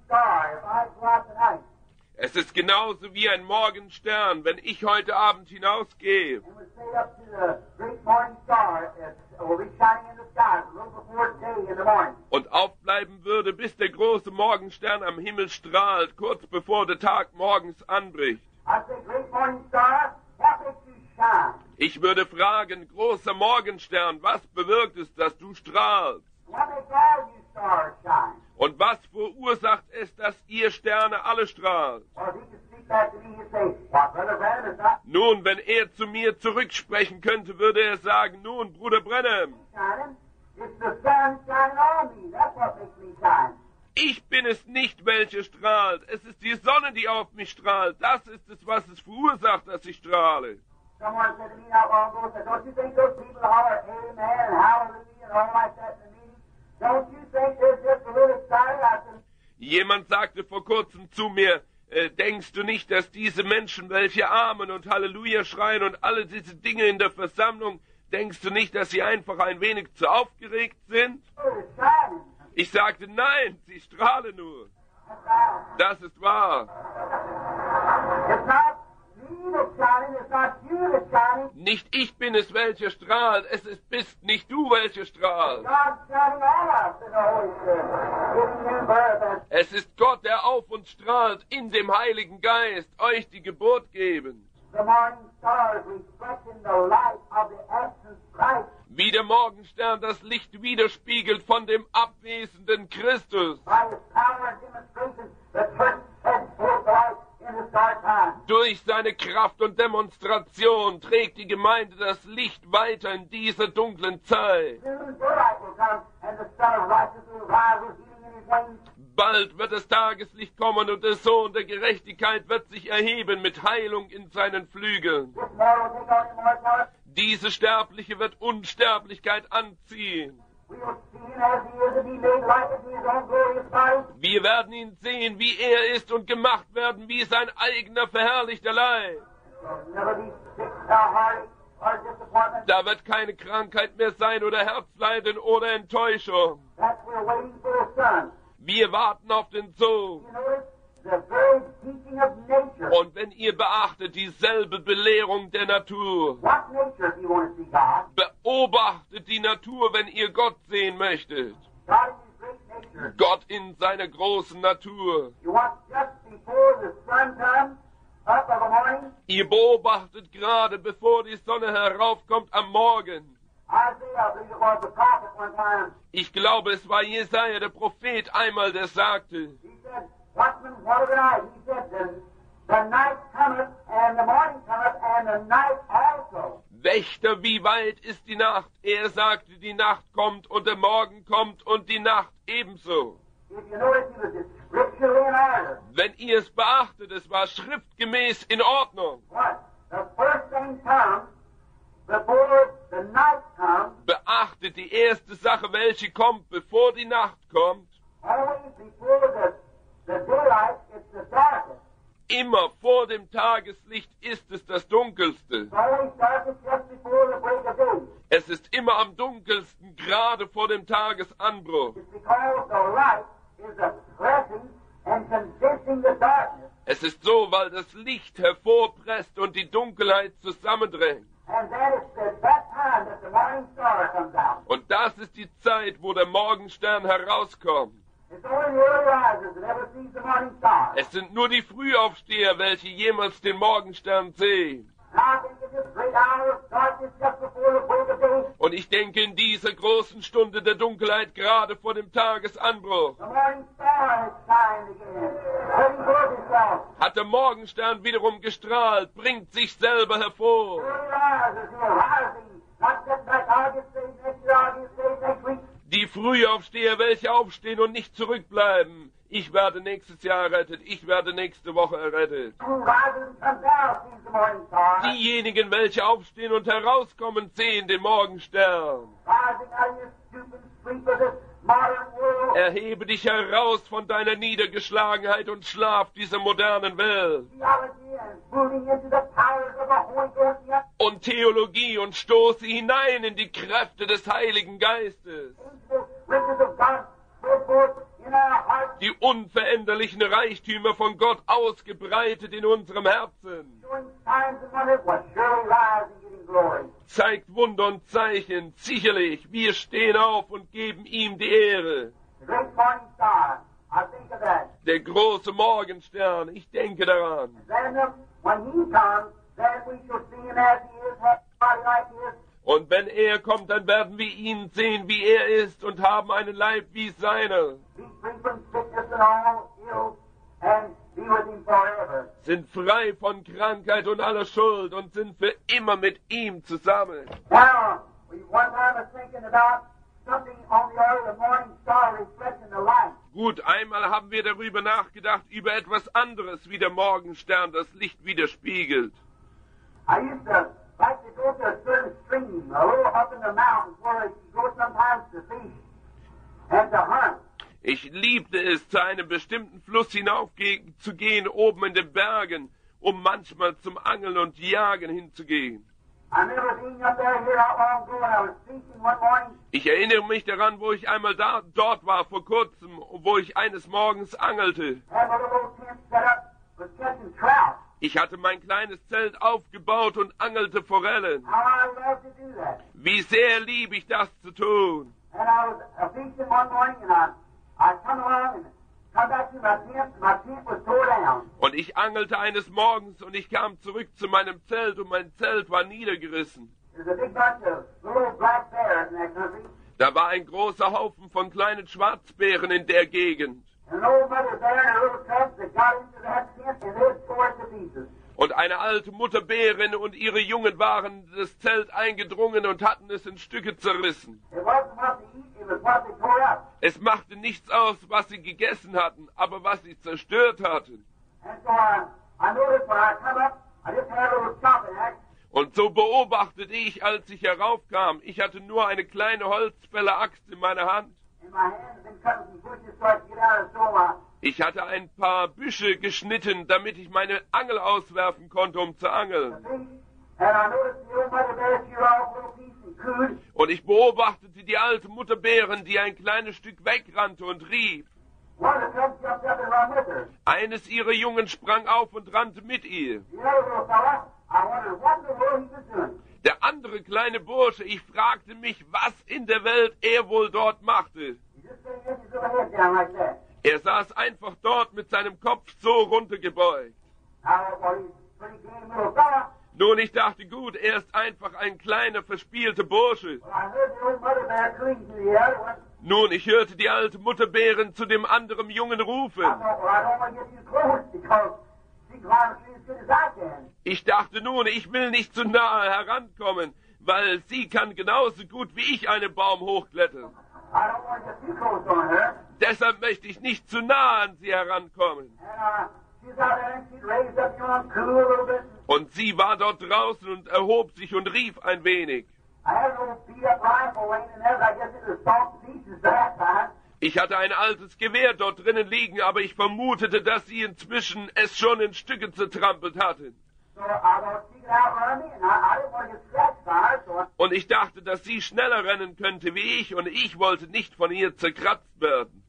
star. If I go out tonight Es ist genauso wie ein Morgenstern, wenn ich heute Abend hinausgehe and would say up to the great morning star that will be shining in the sky a little before day in the morning. und aufbleiben würde, bis der große Morgenstern am Himmel strahlt, kurz bevor der Tag morgens anbricht. I'd say, great morning star, what makes you shine? Ich würde fragen, großer Morgenstern, was bewirkt es, dass du strahlst? What makes all you stars shine? Und was verursacht es, dass ihr Sterne alle strahlt? Or if he could speak back to me, he'd say, what, Brother Branham, is not Nun, wenn er zu mir zurücksprechen könnte, würde er sagen, nun, Bruder Branham, shining. It's the sun shining on me. That's what makes me shine. ich bin es nicht, welcher strahlt. Es ist die Sonne, die auf mich strahlt. Das ist es, was es verursacht, dass ich strahle. Someone said to me not long ago, said, don't you think those people holler amen and hallelujah and all like that in the meeting? Don't you think they're just a little excited? I said, Jemand sagte vor kurzem zu mir, denkst du nicht, dass diese Menschen, welche Amen und Halleluja schreien und alle diese Dinge in der Versammlung, denkst du nicht, dass sie einfach ein wenig zu aufgeregt sind? oh, it's shining. Ich sagte, nein, sie strahlen nur. That's right. Das ist wahr. It's not me that's shining. It's not you that's shining. Nicht ich bin es, welcher strahlt. Bist nicht du, welcher strahlt. God's shining on us in the Holy Spirit. Giving you birth. And Es ist Gott, der auf uns strahlt, in dem Heiligen Geist, euch die Geburt geben. the morning stars reflecting the light of the essence Christ Wie der Morgenstern das Licht widerspiegelt von dem abwesenden Christus. by his power and demonstration. The church sends forth the light in this dark time. Durch seine Kraft und Demonstration trägt die Gemeinde das Licht weiter in dieser dunklen Zeit. Soon daylight will come, and the Son of Righteousness will rise with healing in his wings. Bald wird das Tageslicht kommen und der Sohn der Gerechtigkeit wird sich erheben mit Heilung in seinen Flügeln. This mortal will take on immortality. Diese Sterbliche wird Unsterblichkeit anziehen. We will see him as he is and be made like unto his own glorious body. Wir werden ihn sehen, wie er ist und gemacht werden wie sein eigener verherrlichter Leib. There will never be sick or heartache or disappointment. Da wird keine Krankheit mehr sein oder Herzleiden oder Enttäuschung. That we're waiting for the Son. Wir warten auf den Sohn. You notice the very teaching of nature. Und wenn ihr beachtet dieselbe Belehrung der Natur, What nature if you want to see God? beobachtet die Natur, wenn ihr Gott sehen möchtet. God in his great nature. Gott in seiner großen Natur. You want just before the sun comes up of a morning, Ihr beobachtet gerade, bevor die Sonne heraufkommt am Morgen. Isaiah, I believe it was the prophet one time, Ich glaube, es war Jesaja, der Prophet, einmal, der sagte, he said, Watchman, what of the night? He said, the night cometh, and the morning cometh, and the night also. Wächter, wie weit ist die Nacht? Er sagte, die Nacht kommt und der Morgen kommt und die Nacht ebenso. If you notice, he was scripturally in order. Wenn ihr es beachtet, es war schriftgemäß in Ordnung. What? The first thing comes before the night comes, Beachtet die erste Sache, welche kommt, bevor die Nacht kommt. always before the daylight, it's the darkest. Immer vor dem Tageslicht ist es das Dunkelste. It's always darkest just before the break of day. Es ist immer am dunkelsten, gerade vor dem Tagesanbruch. It's because the light is oppressing and condensing the darkness. Es ist so, weil das Licht hervorpresst und die Dunkelheit zusammendrängt. And that is at that time that the morning star comes out. Und das ist die Zeit, wo der Morgenstern herauskommt. It's only the early risers that ever sees the morning star. Es sind nur die Frühaufsteher, welche jemals den Morgenstern sehen. And I think in this great hour of darkness just before the break of day, Und ich denke, in dieser großen Stunde der Dunkelheit, gerade vor dem Tagesanbruch, the morning star has shined again, putting forth itself. hat der Morgenstern wiederum gestrahlt, bringt sich selber hervor. Early risers who are rising, not sitting back, I'll get saved next year, I'll get saved next week. Die Frühaufsteher, welche aufstehen und nicht zurückbleiben. Ich werde nächstes Jahr errettet, ich werde nächste Woche errettet. Who rises and comes out sees the morning star. Diejenigen, welche aufstehen und herauskommen, sehen den Morgenstern. Rising out of your stupid sleep of this modern world. Erhebe dich heraus von deiner Niedergeschlagenheit und Schlaf dieser modernen Welt. Theology and moving into the powers of the Holy Ghost. Yet Und Theologie und stoße hinein in die Kräfte des Heiligen Geistes. the riches of God spread forth in our hearts. Die unveränderlichen Reichtümer von Gott ausgebreitet in unserem Herzen. showing signs and wonders, was surely rise and getting glory. Zeigt Wunder und Zeichen. Sicherlich, wir stehen auf und geben ihm die Ehre. The great morning star, I think of that. Der große Morgenstern, ich denke daran. Then when he comes, then we shall see him as he is, have a body like his. Und wenn er kommt, dann werden wir ihn sehen, wie er ist, und haben einen Leib wie seiner. Be free from sickness and all ills, and be with him forever. Sind frei von Krankheit und aller Schuld und sind für immer mit ihm zusammen. Now, we one time was thinking about something on the order of the morning star reflecting the light. Gut, einmal haben wir darüber nachgedacht, über etwas anderes wie der Morgenstern das Licht widerspiegelt. I used to like to go to a certain stream, a little up in the mountains, where you go sometimes to fish and to hunt. Ich liebte es, zu einem bestimmten Fluss zu gehen, oben in den Bergen, um manchmal zum Angeln und Jagen hinzugehen. I remember being up there here not long ago, and I was fishing one morning. Ich erinnere mich daran, wo ich einmal dort war vor kurzem, wo ich eines Morgens angelte. Had my little tent set up, was catching trout. Ich hatte mein kleines Zelt aufgebaut und angelte Forellen. How I love to do that. Wie sehr liebe ich das zu tun. And I was fishing one morning, and I come along and come back to my tent, and my tent was tore down. Und ich angelte eines Morgens und ich kam zurück zu meinem Zelt und mein Zelt war niedergerissen. There's a big bunch of little black bears in that country, Da war ein großer Haufen von kleinen Schwarzbären in der Gegend. and an old mother bear and her little cubs that got into that tent, and they tore it to pieces. Und eine alte Mutterbärin und ihre Jungen waren in das Zelt eingedrungen und hatten es in Stücke zerrissen. It wasn't what they eat, it was what they tore up. Es machte nichts aus, was sie gegessen hatten, aber was sie zerstört hatten. And so I noticed when I come up, I just had a little chopping axe, Und so beobachtete ich, als ich heraufkam, ich hatte nur eine kleine Holzfäller-Axt in meiner Hand. in my hand, and been cutting some bushes so I could get out and throw my. Ich hatte ein paar Büsche geschnitten, damit ich meine Angel auswerfen konnte, um zu angeln. fish, and I noticed the old mother bear shear off a little piece and cooed. Und ich beobachtete die alte Mutterbären, die ein kleines Stück wegrannte und rief. One of the cubs jumped up and ran with her. Eines ihrer Jungen sprang auf und rannte mit ihr. The other little fella, I wondered what in the world he was doing. Der andere kleine Bursche, ich fragte mich, was in der Welt er wohl dort machte. He just sitting with his little head down like that. Er saß einfach dort mit seinem Kopf so runtergebeugt. I thought, well, he's a pretty game little fella. Nun, ich dachte, gut, er ist einfach ein kleiner, verspielter Bursche. Well, I heard the old mother bear cooing to the other one. Nun, ich hörte die alte Mutterbären zu dem anderen Jungen I rufen. thought, well, I don't want to get too close because she climbs tree as good as I can. Ich dachte nun, ich will nicht zu nahe herankommen, weil sie kann genauso gut wie ich einen Baum hochklettern. I don't want to get too close on her. Deshalb möchte ich nicht zu nah an sie herankommen. And she's out there and she'd raised up, cool a little bit. Und sie war dort draußen und erhob sich und rief ein wenig. I had a little beat-up rifle laying in there, but I guess it was salt to pieces that time. Ich hatte ein altes Gewehr dort drinnen liegen, aber ich vermutete, dass sie inzwischen es schon in Stücke zertrampelt hatten. So I thought she could outrun me, and I didn't want to get scratched by her, so Und ich dachte, dass sie schneller rennen könnte wie ich, und ich wollte nicht von ihr zerkratzt werden.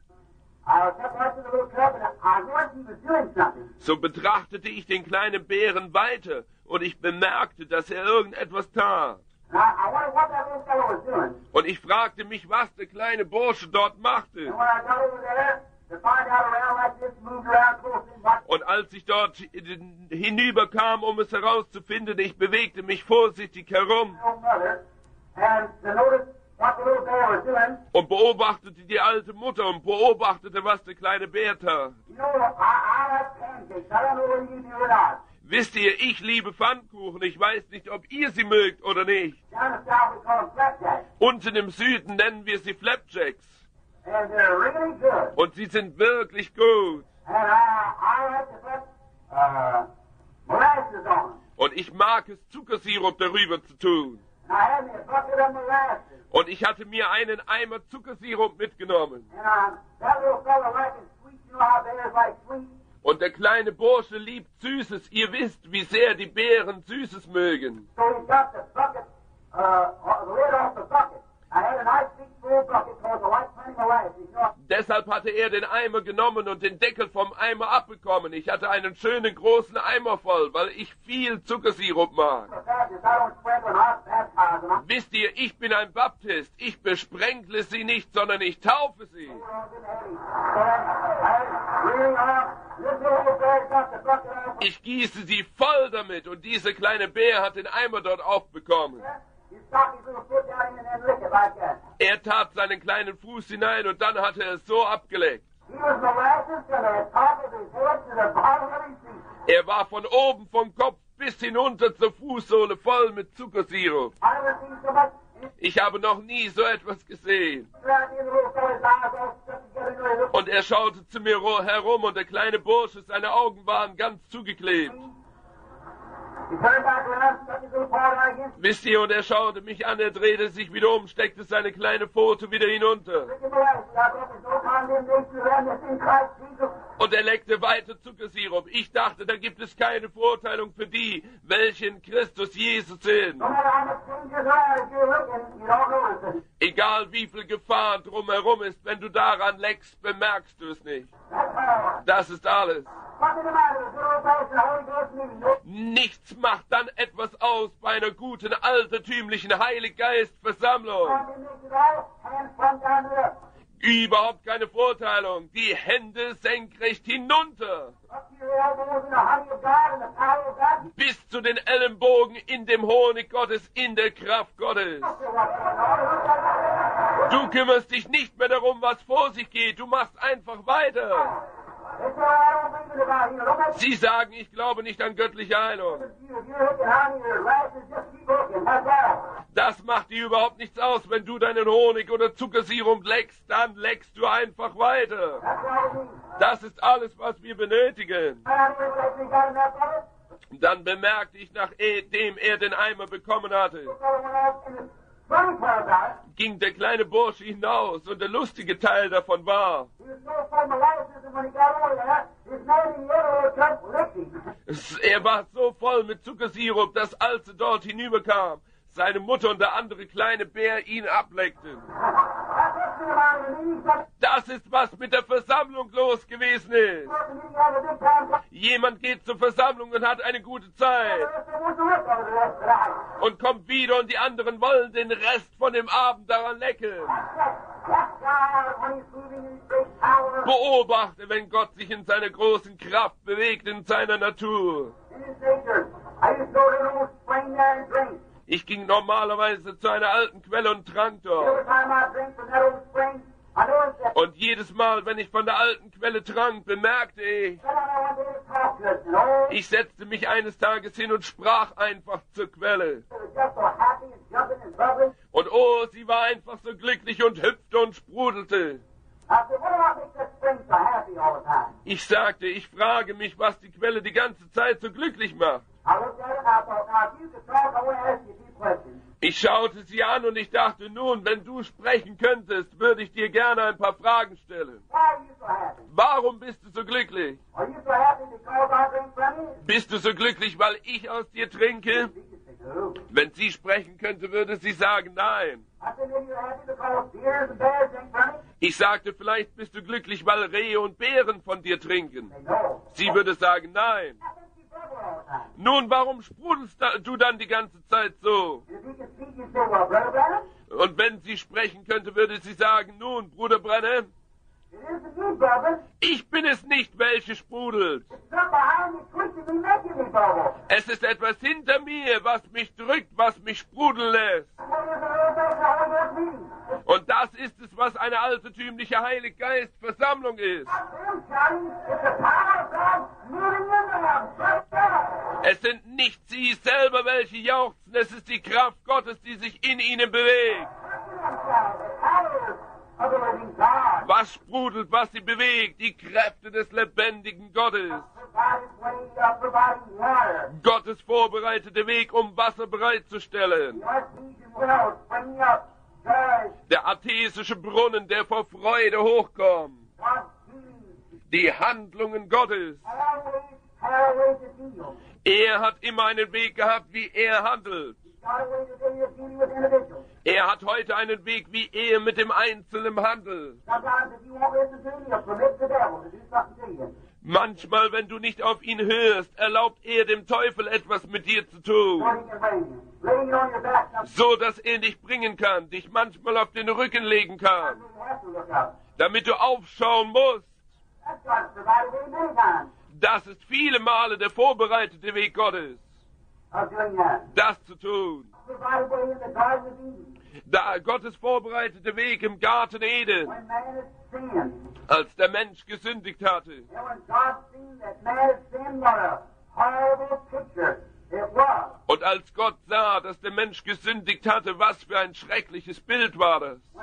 I kept watching the little cub, and I noticed he was doing something. So betrachtete ich den kleinen Bären weiter, und ich bemerkte, dass er irgendetwas tat. And I wondered what that little fellow was doing. Und ich fragte mich, was der kleine Bursche dort machte. And when I got over there to find out around like this, moved around close and watched Und als ich dort hinüberkam, um es herauszufinden, ich bewegte mich vorsichtig herum the old mother, and to notice what the little bear was doing. und beobachtete die alte Mutter und beobachtete, was der kleine Bär tat. You know, I like pancakes. I don't know whether you do or not. Wisst ihr, ich liebe Pfannkuchen. Ich weiß nicht, ob ihr sie mögt oder nicht. Down the south we call them flapjacks, Unten im Süden nennen wir sie Flapjacks. and they're really good. Und sie sind wirklich gut. And I like to put molasses on them. Und ich mag es, Zuckersirup darüber zu tun. And I had me a bucket of molasses. Und ich hatte mir einen Eimer Zuckersirup mitgenommen. And that little fella likes sweet. You know how bears like sweet? Und der kleine Bursche liebt Süßes. Ihr wisst, wie sehr die Bären Süßes mögen. So he got the bucket, the lid off the bucket. I had a nice big full bucket because I like plenty of molasses. You know, Deshalb hatte er den Eimer genommen und den Deckel vom Eimer abbekommen. Ich hatte einen schönen großen Eimer voll, weil ich viel Zuckersirup mag. Wisst ihr, ich bin ein Baptist. Ich besprenkle sie nicht, sondern ich taufe sie. Ich gieße sie voll damit und dieser kleine Bär hat den Eimer dort aufbekommen. Er tat seinen kleinen Fuß hinein und dann hat er es so abgeleckt. Er war von oben vom Kopf bis hinunter zur Fußsohle voll mit Zuckersirup. Ich habe noch nie so etwas gesehen. Und er schaute zu mir herum und der kleine Bursche, seine Augen waren ganz zugeklebt. Wisst ihr, und er schaute mich an, er drehte sich wieder um, steckte seine kleine Pfote wieder hinunter. Und er leckte weiter Zuckersirup. Ich dachte, da gibt es keine Verurteilung für die, welche in Christus Jesus sind. Egal wie viel Gefahr drumherum ist, wenn du daran leckst, bemerkst du es nicht. Das ist alles. Nichts macht dann etwas aus bei einer guten, altertümlichen Heiliggeist-Versammlung. Überhaupt keine Verurteilung. Die Hände senkrecht hinunter. Bis zu den Ellenbogen in dem Honig Gottes, in der Kraft Gottes. Du kümmerst dich nicht mehr darum, was vor sich geht. Du machst einfach weiter. Sie sagen, ich glaube nicht an göttliche Heilung. Das macht dir überhaupt nichts aus. Wenn du deinen Honig oder Zuckersirup leckst, dann leckst du einfach weiter. Das ist alles, was wir benötigen. Dann bemerkte ich, nachdem er den Eimer bekommen hatte, ging der kleine Bursche hinaus und der lustige Teil davon war, er war so voll mit Zuckersirup, dass als er dort hinüberkam, seine Mutter und der andere kleine Bär ihn ableckten. Das ist, was mit der Versammlung los gewesen ist. Jemand geht zur Versammlung und hat eine gute Zeit und kommt wieder und die anderen wollen den Rest von dem Abend daran lecken. Beobachte, wenn Gott sich in seiner großen Kraft bewegt, in seiner Natur. Ich ging normalerweise zu einer alten Quelle und trank dort. Und jedes Mal, wenn ich von der alten Quelle trank, bemerkte ich setzte mich eines Tages hin und sprach einfach zur Quelle. Und oh, sie war einfach so glücklich und hüpfte und sprudelte. Ich sagte, ich frage mich, was die Quelle die ganze Zeit so glücklich macht. Ich schaute sie an und ich dachte, nun, wenn du sprechen könntest, würde ich dir gerne ein paar Fragen stellen. Warum bist du so glücklich? Bist du so glücklich, weil ich aus dir trinke? Wenn sie sprechen könnte, würde sie sagen, nein. Ich sagte, vielleicht bist du glücklich, weil Rehe und Bären von dir trinken. Sie würde sagen, nein. Nun, warum sprudelst du dann die ganze Zeit so? Und wenn sie sprechen könnte, würde sie sagen, nun, Bruder Branham, ich bin es nicht, welche sprudelt. Es ist etwas hinter mir, was mich drückt, was mich sprudeln lässt. Und das ist es, was eine altertümliche Heiliggeist-Versammlung ist. Es sind nicht sie selber, welche jauchzen, es ist die Kraft Gottes, die sich in ihnen bewegt. Was sprudelt, was sie bewegt? Die Kräfte des lebendigen Gottes. Gottes vorbereitete Weg, um Wasser bereitzustellen. Der artesische Brunnen, der vor Freude hochkommt. Die Handlungen Gottes. Er hat immer einen Weg gehabt, wie er handelt. got a way today of dealing with individuals. Er hat heute einen Weg, wie er mit dem Einzelnen handelt. Sometimes if you won't listen to him, he'll permit the devil to do something to you. Manchmal, wenn du nicht auf ihn hörst, erlaubt er dem Teufel etwas mit dir zu So tun, he can bring you. Laying on your back, sometimes so dass er dich bringen kann, dich manchmal auf den Rücken legen kann, you have to look up. damit du aufschauen musst. That's God's provided way many times Das ist viele Male der vorbereitete Weg Gottes, of doing that. das zu tun. Provided way in the Garden of Eden. Da Gottes vorbereitete Weg im Garten Eden, When man had sinned, als der Mensch gesündigt hatte. and when God seen that man had sinned, what a horrible picture it was. Und als Gott sah, dass der Mensch gesündigt hatte, was für ein schreckliches Bild war das. When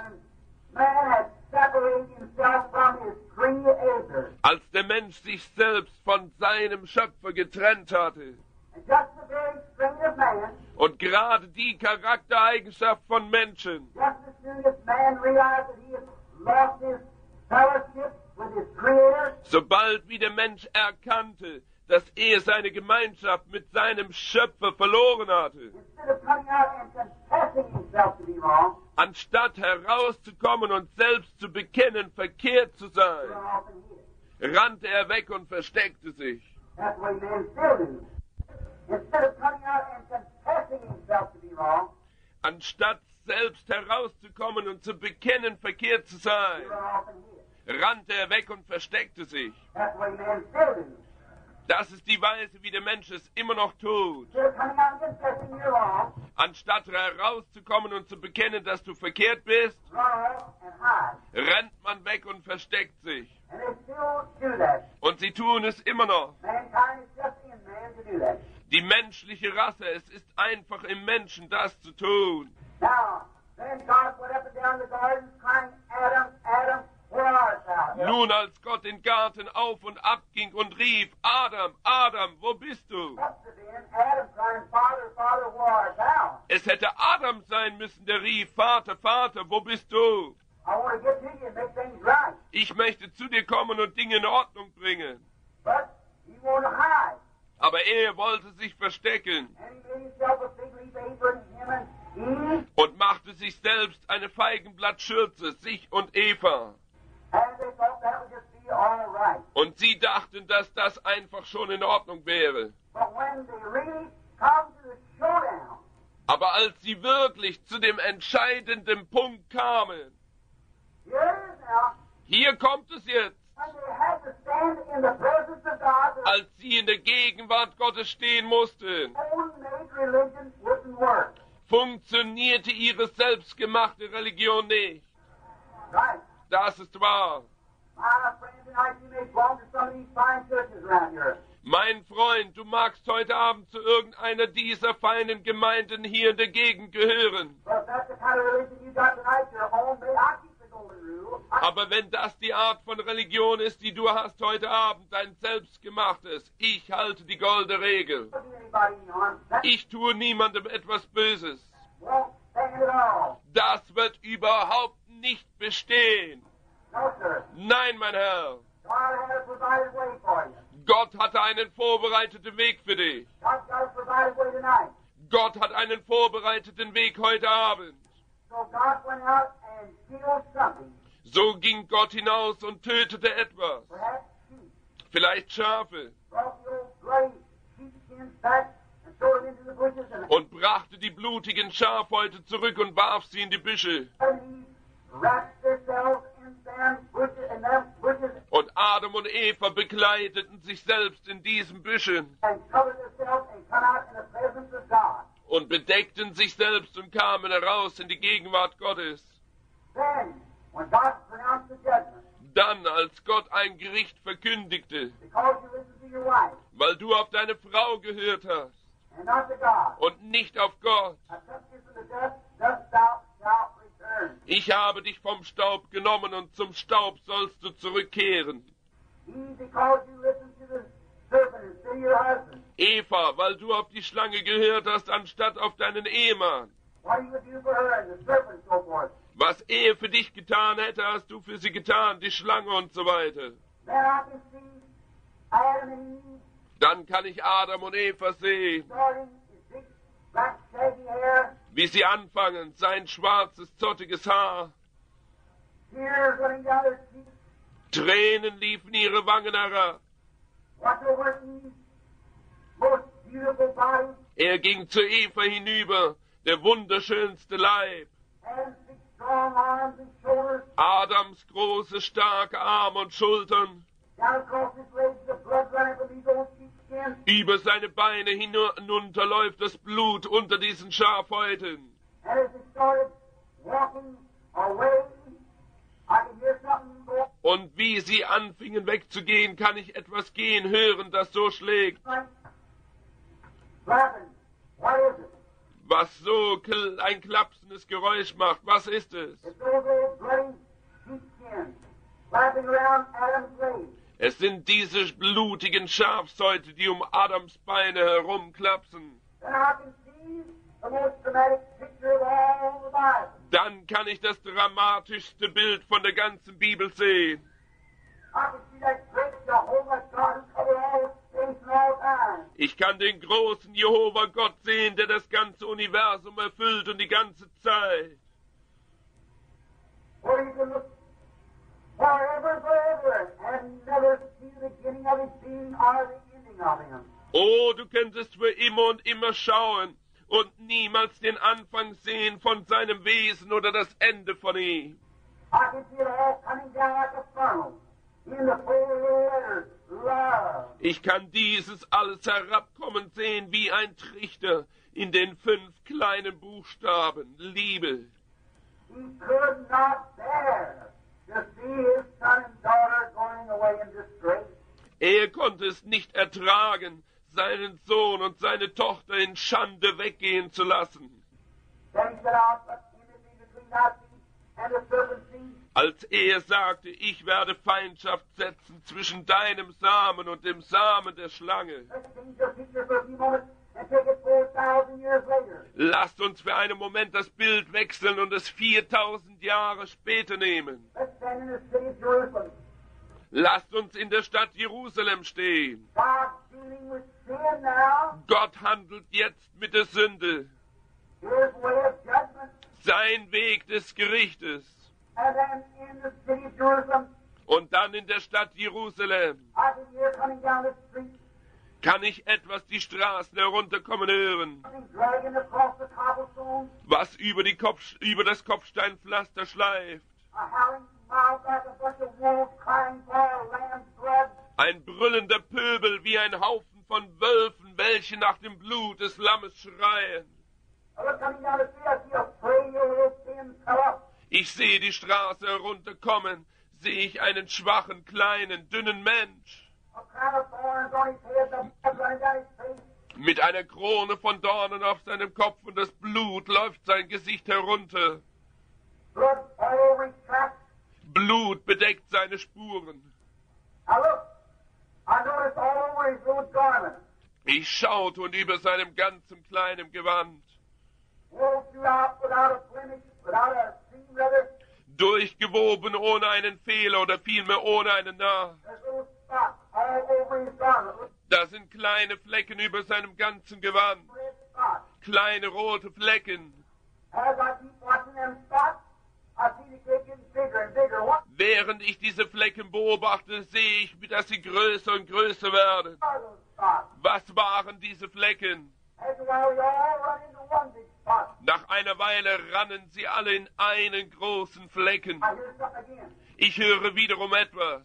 man had separated himself from his Creator. Als der Mensch sich selbst von seinem Schöpfer getrennt hatte. And just the very strength of man, Und gerade die Charaktereigenschaft von Menschen, just as soon as man realized that he had lost his fellowship with his Creator, sobald wie der Mensch erkannte, dass er seine Gemeinschaft mit seinem Schöpfer verloren hatte, instead of coming out and confessing himself to be wrong, anstatt herauszukommen und selbst zu bekennen, verkehrt zu he sein, went off and hid. rannte er weg und versteckte sich. That's the way men still do. Instead of coming out and confessing himself to be wrong, Anstatt selbst herauszukommen und zu bekennen, verkehrt zu he sein, went off and hid. rannte er weg und versteckte sich. That's the way men still do. Das ist die Weise, wie der Mensch es immer noch tut. Instead of coming out and confessing you're wrong, Anstatt herauszukommen und zu bekennen, dass du verkehrt bist, run off and hide. rennt man weg und versteckt sich. And they still do that. Und sie tun es immer noch. Mankind is just in man to do that. Die menschliche Rasse, es ist einfach im Menschen, das zu tun. Now, then God went up and down the garden crying, Adam, Adam, where art thou? Nun, als Gott den Garten auf und ab ging und rief, Adam, Adam, wo bist du? Must have been Adam crying, Father, Father, where art thou? Es hätte Adam sein müssen, der rief, Vater, Vater, wo bist du? I want to get to you and make things right. Ich möchte zu dir kommen und Dinge in Ordnung bringen. But he wanted to hide. Aber er wollte sich verstecken And he made himself a fig leaf apron, him and Eve. und machte sich selbst eine Feigenblattschürze, sich und Eva. And they thought that would just be all right. Und sie dachten, dass das einfach schon in Ordnung wäre. But when they really come to the showdown, Aber als sie wirklich zu dem entscheidenden Punkt kamen, here it is now, hier kommt es jetzt, when they had to stand in the presence of God, their als sie in der Gegenwart Gottes stehen mussten, own made religion wouldn't work. funktionierte ihre selbstgemachte Religion nicht. Right. Das ist wahr. My friend, tonight you may belong to some of these fine churches around here. Mein Freund, du magst heute Abend zu irgendeiner dieser feinen Gemeinden hier in der Gegend gehören. But if that's the kind of religion you got tonight, your own, I keep the golden rule. Aber wenn das die Art von Religion ist, die du hast heute Abend, dein selbstgemachtes, ich halte die goldene Regel. Don't do anybody any harm. That Ich tue niemandem etwas Böses. won't stand at all. Das wird überhaupt nicht bestehen. No, sir. Nein, mein Herr. God had a provided way for you. Gott hatte einen vorbereiteten Weg für dich. God's got a provided way tonight. Gott hat einen vorbereiteten Weg heute Abend. So God went out and killed something. So ging Gott hinaus und tötete etwas. Perhaps sheep. Vielleicht Schafe. Brought the old bloody sheepskins back and threw them into the bushes and Und brachte die blutigen Schafhäute zurück und warf sie in die Büsche. Eve wrapped themselves in them bushes Und Adam und Eva bekleideten sich selbst in diesen Büschen and covered themselves and come out in the presence of God. und bedeckten sich selbst und kamen heraus in die Gegenwart Gottes. Then, when God pronounced the judgment, Dann, als Gott ein Gericht verkündigte, because you listened to your wife weil du auf deine Frau gehört hast and not to God, und nicht auf Gott, I took you from the dust, dust thou shalt return. ich habe dich vom Staub genommen und zum Staub sollst du zurückkehren. Eve, because you listened to the serpent instead of your husband, Eva, weil du auf die Schlange gehört hast, anstatt auf deinen Ehemann. what you would do for her and the serpent so forth. Was er für dich getan hätte, hast du für sie getan, die Schlange und so weiter. Then I can see Adam and Eve Dann kann ich Adam und Eva sehen, starting his big black shaggy hair, wie sie anfangen, sein schwarzes, zottiges Haar. tears running down their cheeks. Tränen liefen ihre Wangen herab. Watch over Eve's most beautiful body, Er ging zu Eva hinüber, der wunderschönste Leib. Adam's big strong arms and shoulders, Adams große, starke Arme und Schultern. down across his legs, the blood running from these old sheepskins. Über seine Beine hinunter läuft das Blut unter diesen Schafhäuten. And as he started walking away, I could hear something go Und wie sie anfingen wegzugehen, kann ich etwas gehen hören, das so schlägt. like laughing. What is it? Was so ein klapsendes Geräusch macht. Was ist es? It's those old bloody sheepskins flapping around Adam's legs. Es sind diese blutigen Schafshäute, die um Adams Beine herumklapsen. Then I can see the most dramatic picture of all the Bible. Dann kann ich das dramatischste Bild von der ganzen Bibel sehen. I can see that great Jehovah God who covered all space and all time. Ich kann den großen Jehova Gott sehen, der das ganze Universum erfüllt und die ganze Zeit. Where you can look forever, forever, and never see the beginning of his being or the ending of him. Oh, du könntest für immer und immer schauen und niemals den Anfang sehen von seinem Wesen oder das Ende von ihm. I can see it all coming down like a funnel in the 4 little letters, love. Ich kann dieses alles herabkommen sehen wie ein Trichter in den 5 kleinen Buchstaben. Liebe. He could not bear to see his son and daughter going away in disgrace. Er konnte es nicht ertragen, seinen Sohn und seine Tochter in Schande weggehen zu lassen. Then he said, I'll put enmity between thy feet and the serpent's seed. Als er sagte, ich werde Feindschaft setzen zwischen deinem Samen und dem Samen der Schlange. Let's change the picture for a few moments and take it 4,000 years later. Lasst uns für einen Moment das Bild wechseln und es 4000 Jahre später nehmen. Let's stand in the city of Jerusalem. Lasst uns in der Stadt Jerusalem stehen. God's dealing with sin now. Gott handelt jetzt mit der Sünde. His way of judgment. Sein Weg des Gerichtes. And then in the city of Jerusalem, Und dann in der Stadt Jerusalem I can hear coming down the street, kann ich etwas die Straßen herunterkommen hören, something dragging across the cobblestones, was über das Kopfsteinpflaster schleift. a howling mob like a bunch of wolves crying for lamb's blood. Ein brüllender Pöbel wie ein Haufen von Wölfen, welche nach dem Blut des Lammes schreien. I look coming down the street, I see a frail little thin fella. Ich sehe die Straße herunterkommen, sehe ich einen schwachen, kleinen, dünnen Mensch A crown of thorns on his head, the blood running down his face. mit einer Krone von Dornen auf seinem Kopf und das Blut läuft sein Gesicht herunter. Blood all over his tracks. Blut bedeckt seine Spuren. Now look, I noticed all over his little garment, Ich schaute und über seinem ganzen kleinen Gewand, wool throughout without a blemish, without a seam rather. durchgewoben ohne einen Fehler oder vielmehr ohne einen Narr. There's little spots all over his garment, little Da sind kleine Flecken über seinem ganzen Gewand, red spots. kleine rote Flecken. As I keep watching them spots, I see the cake getting bigger and bigger. What Während ich diese Flecken beobachte, sehe ich, dass sie größer und größer werden. are those spots? Was waren diese Flecken? After a while, we all run into one big spot. Nach einer Weile rannen sie alle in einen großen Flecken. I hear something again. Ich höre wiederum etwas.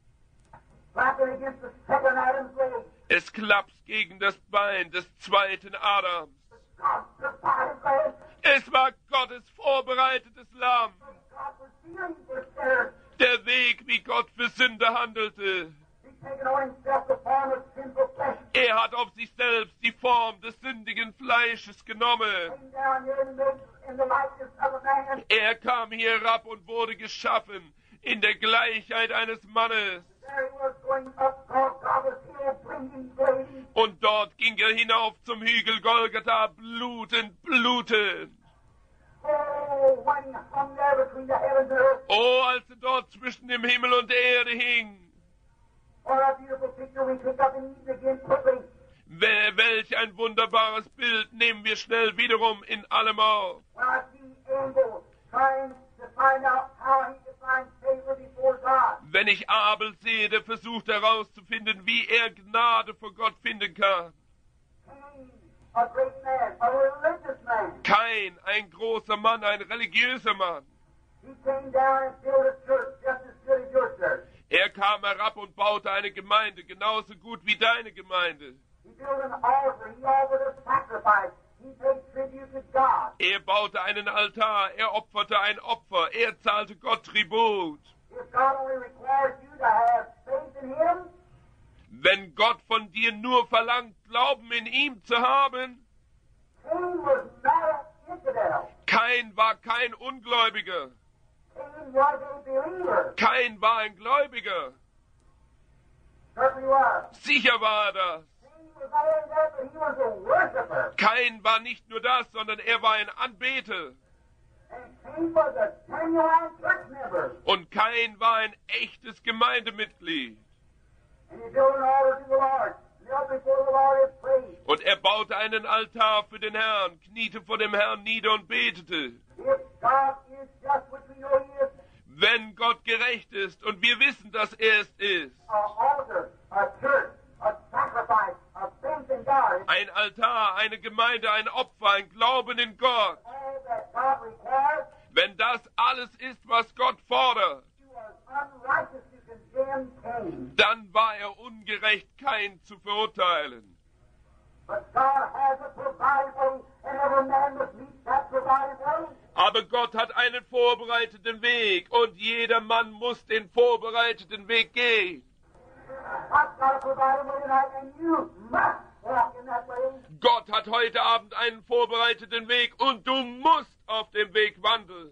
Flapping against the second Adam's leg. Es klapst gegen das Bein des zweiten Adams. God provided leg. Es war Gottes vorbereitetes Lamm. God was dealing with sinners. Der Weg, wie Gott für Sünder handelte. He's taken on himself the form of sinful flesh. Er hat auf sich selbst die Form des sündigen Fleisches genommen. Came down here and made in the likeness of a man. Er kam hier herab und wurde geschaffen in der Gleichheit eines Mannes. There he was going up Golgotha's hill, bleeding, bleeding. Und dort ging er hinauf zum Hügel Golgatha, blutend, blutend. Oh, when he hung there between the heavens and earth. Oh, als er dort zwischen dem Himmel und der Erde hing. What a beautiful picture we pick up and eat again quickly. Welch Welch ein wunderbares Bild nehmen wir schnell wiederum in allem auf. When I see Abel trying to find out how he could find favor before God. Wenn ich Abel sehe, der versucht herauszufinden, wie er Gnade vor Gott finden kann. Cain, a great man, a religious man. Kain, ein großer Mann, ein religiöser Mann. He came down and built a church just as good as your church. Er kam herab und baute eine Gemeinde, genauso gut wie deine Gemeinde. He built an altar. He offered a sacrifice. He paid tribute to God. Er baute einen Altar, er opferte ein Opfer, er zahlte Gott Tribut. If God only requires you to have faith in Him, Wenn Gott von dir nur verlangt, Glauben in ihm zu haben, Cain was not an infidel. Kain war kein Ungläubiger, Cain was a believer. Kain war ein Gläubiger. Certainly was. Sicher war er das. Cain was not only that, but he was a worshiper. Kain war nicht nur das, sondern er war ein Anbeter. And Cain was a genuine church member. Und Kain war ein echtes Gemeindemitglied. And he built an altar to the Lord. Knelt before the Lord and prayed. Und er baute einen Altar für den Herrn, kniete vor dem Herrn nieder und betete. If God is just, which we know He is, Wenn Gott gerecht ist, und wir wissen, dass er es ist, an altar, a church, a sacrifice, a faith in God, ein Altar, eine Gemeinde, ein Opfer, ein Glauben in Gott, all that God requires, wenn das alles ist, was Gott fordert, He was unrighteous to condemn Cain. dann war er ungerecht, Kain zu verurteilen. But God has a provided way, and every man must meet that provided way. Aber Gott hat einen vorbereiteten Weg, und jeder Mann muss den vorbereiteten Weg gehen. God's got a provided way tonight, and you must walk in that way. Gott hat heute Abend einen vorbereiteten Weg, und du musst auf dem Weg wandeln.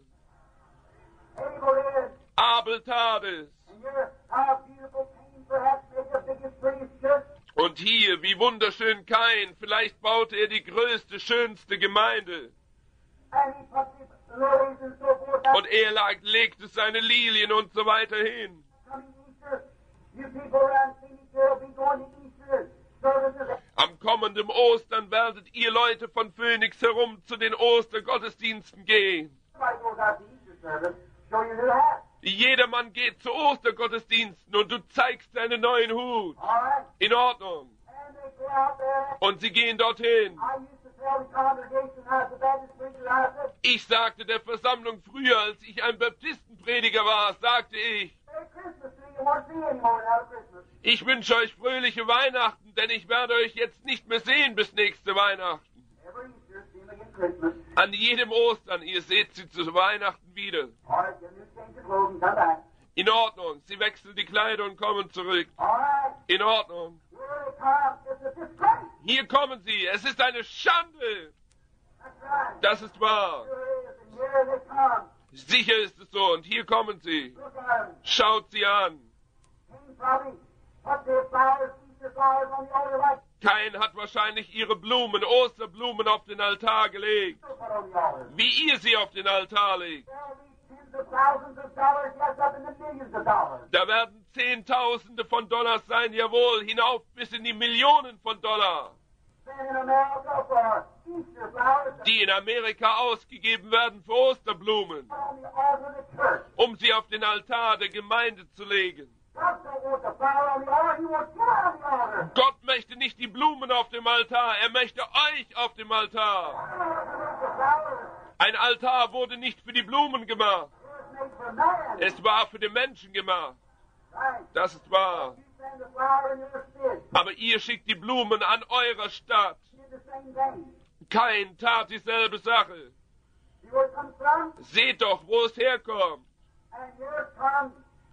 Abel is, Abel tat es. and you're how beautiful Cain perhaps made the biggest, prettiest church. Und hier, wie wunderschön Kain, vielleicht baute er die größte, schönste Gemeinde. And he put his lilies and so forth out. Und er legte seine Lilien und so weiter hin. Coming Easter, you people around Phoenix will be going to Easter services. Am kommenden Ostern werdet ihr Leute von Phoenix herum zu den Ostergottesdiensten gehen. Everybody goes out to Easter service, show your new hat. Jedermann geht zu Ostergottesdiensten und du zeigst deinen neuen Hut. All right? In Ordnung. And they go out there. Und sie gehen dorthin. I used to tell the congregation I was a Baptist preacher, I said, Ich sagte der Versammlung früher, als ich ein Baptistenprediger war, sagte ich, Merry Christmas to you. You won't see you anymore without Christmas. ich wünsche euch fröhliche Weihnachten, denn ich werde euch jetzt nicht mehr sehen bis nächste Weihnachten. Every Easter, see them again Christmas. An jedem Ostern, ihr seht sie zu Weihnachten wieder. All right, get a new change of clothes and come back. In Ordnung, sie wechseln die Kleider und kommen zurück. All right, In Ordnung. here they come. It's a disgrace. Hier kommen sie, es ist eine Schande. That's right. Das ist wahr. Here it is, and here they come. Sicher ist es so, und hier kommen sie. Look at them. Schaut sie an. Cain probably put their flowers, Easter flowers on the altar like Kain hat wahrscheinlich ihre Blumen, Osterblumen auf den Altar gelegt, you put on the altar. wie ihr sie auf den Altar legt. There'll be tens of thousands of dollars, yes, up in the millions of dollars. Da werden Zehntausende von Dollars sein, jawohl, hinauf bis in die Millionen von Dollar, Spent in America for Easter flowers die in Amerika ausgegeben werden für Osterblumen, put on the altar of the church. um sie auf den Altar der Gemeinde zu legen. God don't want the flower on the altar, He wants you on the altar. Gott möchte nicht die Blumen auf dem Altar, er möchte euch auf dem Altar. The flower Ein Altar wurde nicht für die Blumen gemacht, was made for man. es war für den Menschen gemacht. Right. Das ist wahr. You send the flower in your city. Aber ihr schickt die Blumen an eurer Stadt. You did the same thing. Kain tat dieselbe Sache. See where it comes from? Seht doch, wo es herkommt. And here comes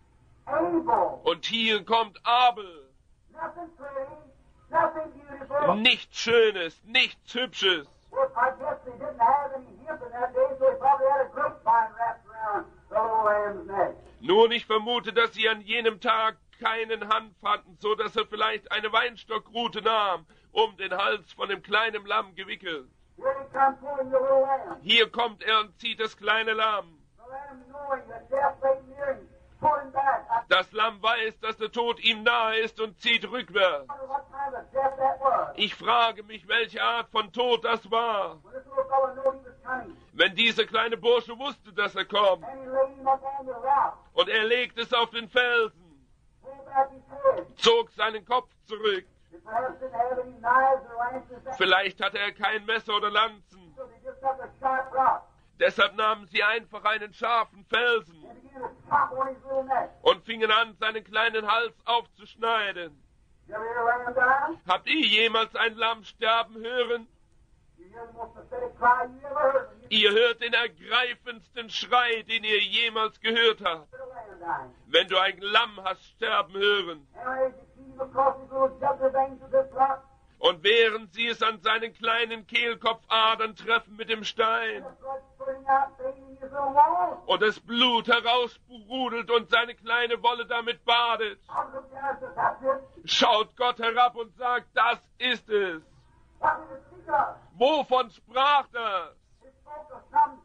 Abel. Und hier kommt Abel. Nothing pretty, nothing beautiful. Nichts Schönes, nichts Hübsches. Well, I guess they didn't have any hemp in that day, so they probably had a grapevine wrapped around the little lamb's neck. Nun, ich vermute, dass sie an jenem Tag keinen Hanf hatten, so dass er vielleicht eine Weinstockrute nahm, um den Hals von dem kleinen Lamm gewickelt. Here he comes pulling the little lamb. Hier kommt er und zieht das kleine Lamm. The lamb knowing that death lay near him, pulling back. I Das Lamm weiß, dass der Tod ihm nahe ist und zieht rückwärts. wonder what kind of death that was. Ich frage mich, welche Art von Tod das war. When this little fellow knew he was coming, Wenn dieser kleine Bursche wusste, dass er kommt, and he laid him up on the rock, und er legte es auf den Felsen, pulled back his head. zog seinen Kopf zurück. They perhaps didn't have any knives or lances, Vielleicht hatte er kein Messer oder Lanzen. so they just took a sharp rock Deshalb nahmen sie einfach einen scharfen Felsen and began to chop on his little neck. und fingen an, seinen kleinen Hals aufzuschneiden. You ever hear a lamb die? Habt ihr jemals ein Lamm sterben hören? You hear the most pathetic cry you ever heard. When you Ihr hört den ergreifendsten Schrei, den ihr jemals gehört habt. hear a lamb dying. Wenn du ein Lamm hast sterben hören. And as you see him across his little jugular veins of this rock, Und während sie es an seinen kleinen Kehlkopfadern treffen mit dem Stein the blood spurting out, bathing his little walls, und das Blut heraussprudelt und seine kleine Wolle damit badet, God looked down and said, that's it. schaut Gott herab und sagt, das ist es. What did it speak of? Wovon sprach das? It spoke of some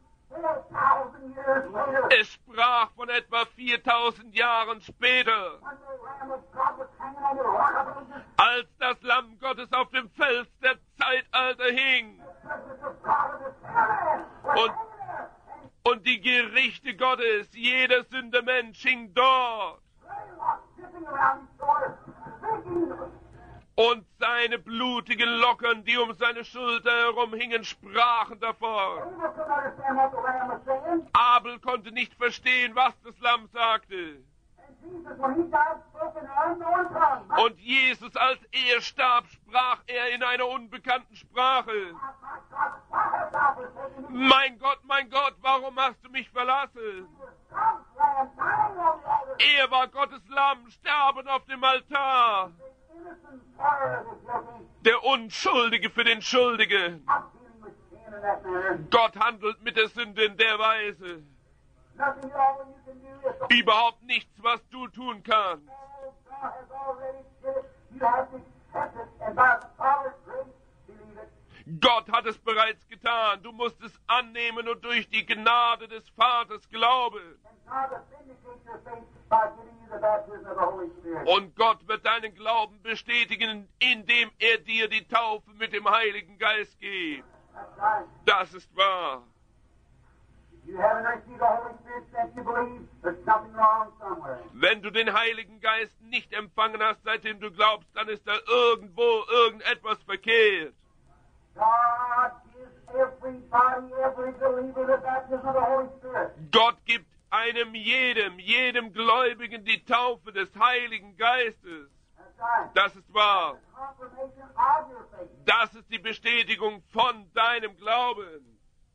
4,000 years later, Es sprach von etwa 4000 Jahren später, when the Lamb of God was hanging on the rock of ages, als das Lamm Gottes auf dem Fels der Zeitalter hing the presence of God and the Sinner was Und- hanging there. und die Gerichte Gottes, jeder Sündermensch hing dort Greylock zipping around his shoulders, thinking, und seine blutigen Locken, die um seine Schulter herum hingen, sprachen davon. Abel couldn't understand what the Lamb was saying. Abel konnte nicht verstehen, was das Lamm sagte. And Jesus, when he died, spoke in an unknown tongue. Und Jesus, als er starb, sprach er in einer unbekannten Sprache. My God, why hast thou forsaken me? Mein Gott, warum hast du mich verlassen? God's Lamb dying on the altar. Er war Gottes Lamm, sterben auf dem Altar. The innocent for the guilty. Der Unschuldige für den Schuldigen. Not dealing with sin in that manner. Gott handelt mit der Sünde in der Weise. Nothing at all you can do is to Überhaupt nichts, was du tun kannst. oh, God has already did it. You have to accept it, and by the Father's grace, believe it. Gott hat es bereits getan. Du musst es annehmen und durch die Gnade des Vaters glauben. And God will vindicate your faith by giving you the baptism of the Holy Spirit. Und Gott wird deinen Glauben bestätigen, indem er dir die Taufe mit dem Heiligen Geist gibt. That's right. Das ist wahr. If you haven't received the Holy Spirit since you believe, there's something wrong somewhere. Wenn du den Heiligen Geist nicht empfangen hast, seitdem du glaubst, dann ist da irgendwo irgendetwas verkehrt. God gives everybody, every believer, the baptism of the Holy Spirit. Gott gibt jedem Gläubigen die Taufe des Heiligen Geistes. That's right. Das ist wahr. Confirmation of your faith. Das ist die Bestätigung von deinem Glauben.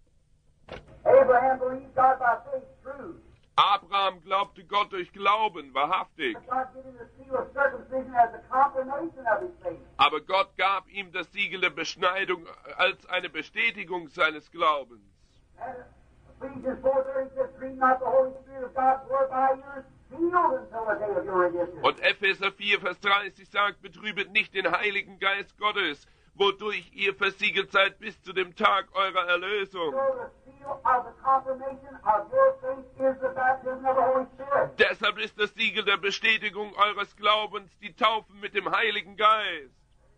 Abraham believed God by faith, true. Abraham glaubte Gott durch Glauben, wahrhaftig. But God gave him the seal of circumcision as a confirmation of his faith. Aber Gott gab ihm das Siegel der Beschneidung als eine Bestätigung seines Glaubens. And Ephesians 4:30 says, "Grieve not the Holy Spirit of God, whereby you are sealed until the day of your redemption." Und Epheser 4, Vers 30 sagt, betrübet nicht den Heiligen Geist Gottes, wodurch ihr versiegelt seid bis zu dem Tag eurer Erlösung. So the seal of the confirmation of your faith is the baptism of the Holy Spirit. Deshalb ist das Siegel der Bestätigung eures Glaubens die Taufe mit dem Heiligen Geist.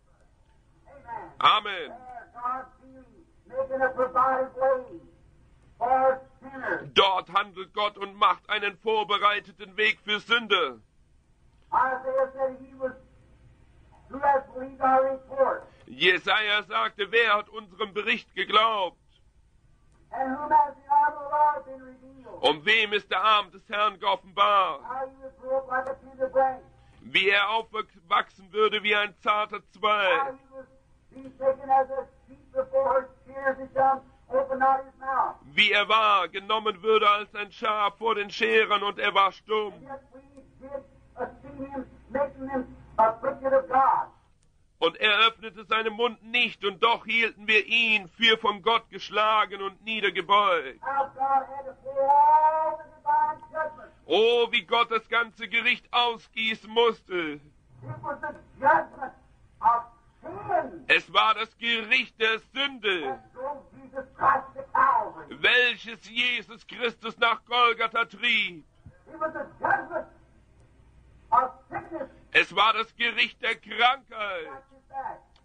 Amen. Amen. There, God's dealing, making a provided way for sinners. Dort handelt Gott und macht einen vorbereiteten Weg für Sünder. Isaiah said he was, who has believed our report, Jesaja sagte, wer hat unserem Bericht geglaubt? and whom has the arm of the Lord been revealed? Wem ist der Arm des Herrn geoffenbart? How he would grow up like a tender branch. Wie er aufwachsen würde wie ein zarter How Zweig. he was being taken as a sheep before her shears is young, open not his mouth. Wie er war, genommen würde als ein Schaf vor den Scheren und er war stumm. And yet we did see him making him afflicted of God. Und er öffnete seinen Mund nicht und doch hielten wir ihn für von Gott geschlagen und niedergebeugt. How God had to pour all the divine judgment. Oh, wie Gott das ganze Gericht ausgießen musste. It was the judgment of sin Es war das Gericht der Sünde, that drove Jesus Christ to Calvary. welches Jesus Christus nach Golgatha trieb. It was the judgment of sickness Es war das Gericht der Krankheit, back his back.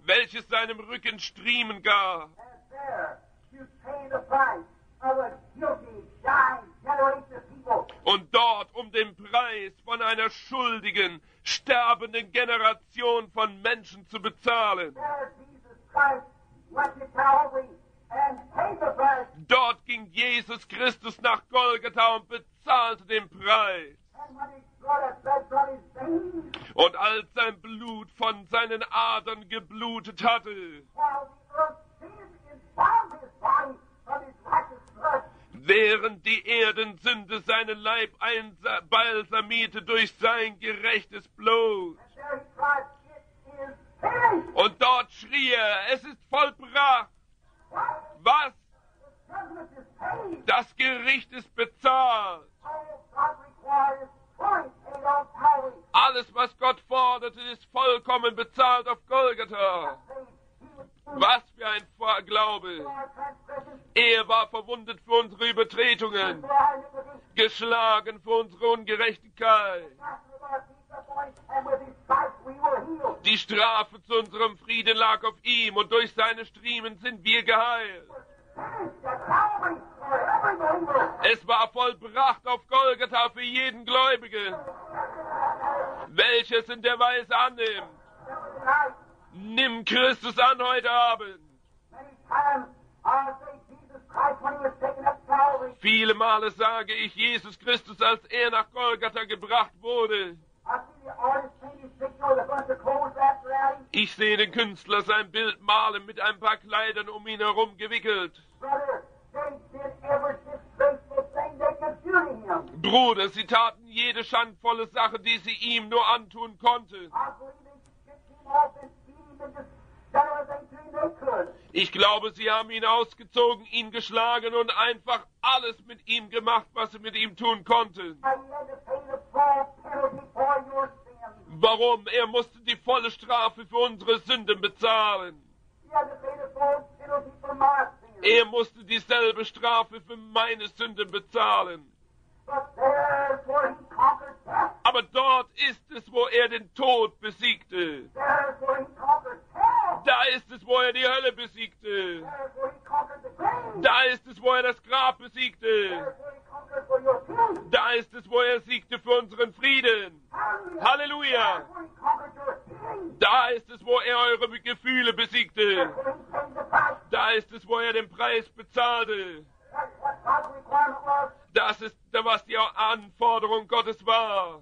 welches seinem Rücken Striemen gab. And there, to pay the price of a guilty, dying generation of people. Und dort um den Preis von einer schuldigen, sterbenden Generation von Menschen zu bezahlen. There, Jesus Christ went to Calvary and paid the price. Dort ging Jesus Christus nach Golgatha und bezahlte den Preis. And when his blood had bled from his veins, Und als sein Blut von seinen Adern geblutet hatte, while the earth seemed in bound his body from his righteous blood, während die Erdensünde seinen Leib einbalsamierte durch sein gerechtes Blut. and there he cried, "It is finished." Und dort schrie er, es ist vollbracht. What? Was? The judgment is paid. Das Gericht ist bezahlt. All God requires is fully paid on Calvary. Alles, was Gott forderte, ist vollkommen bezahlt auf Golgatha. Saved. He was wounded Was für ein Glaube. for our transgressions, Er war verwundet für unsere Übertretungen, for our iniquities. geschlagen für unsere Ungerechtigkeit. With our feet upon, and with his stripes we were healed. Die Strafe zu unserem Frieden lag auf ihm und durch seine Striemen sind wir geheilt. Finished at Calvary for every believer. Es war vollbracht auf Golgatha für jeden Gläubigen, welches in der Weise annimmt. Tonight, Nimm Christus an heute Abend. many times I say Jesus Christ when he was taken up Calvary. Viele Male sage ich Jesus Christus, als er nach Golgatha gebracht wurde. I see the artist paint his picture with a bunch of clothes wrapped around him. Ich sehe den Künstler sein Bild malen mit ein paar Kleidern um ihn herum gewickelt. Brother, they did every disgraceful thing they could do to him. Bruder, sie taten jede schandvolle Sache, die sie ihm nur antun konnten. I believe they skipped him off and beat him and just done everything to him they could. Ich glaube, sie haben ihn ausgezogen, ihn geschlagen und einfach alles mit ihm gemacht, was sie mit ihm tun konnten. And he had to pay the full penalty for your sins. Warum? Er musste die volle Strafe für unsere Sünden bezahlen. He had to pay the full penalty for my sins. Er musste dieselbe Strafe für meine Sünden bezahlen. But there's where he conquered death. Aber dort ist es, wo er den Tod besiegte. There's where he conquered hell. Da ist es, wo er die Hölle besiegte. There's where he conquered the grave. Da ist es, wo er das Grab besiegte. There's where he conquered for your peace. Da ist es, wo er siegte für unseren Frieden. Hallelujah. Halleluja. There's where he conquered your feelings. Da ist es, wo er eure Gefühle besiegte. There's where he paid the price. Da ist es, wo er den Preis bezahlte. That's what God's requirement was. Das ist, was die Anforderung Gottes war.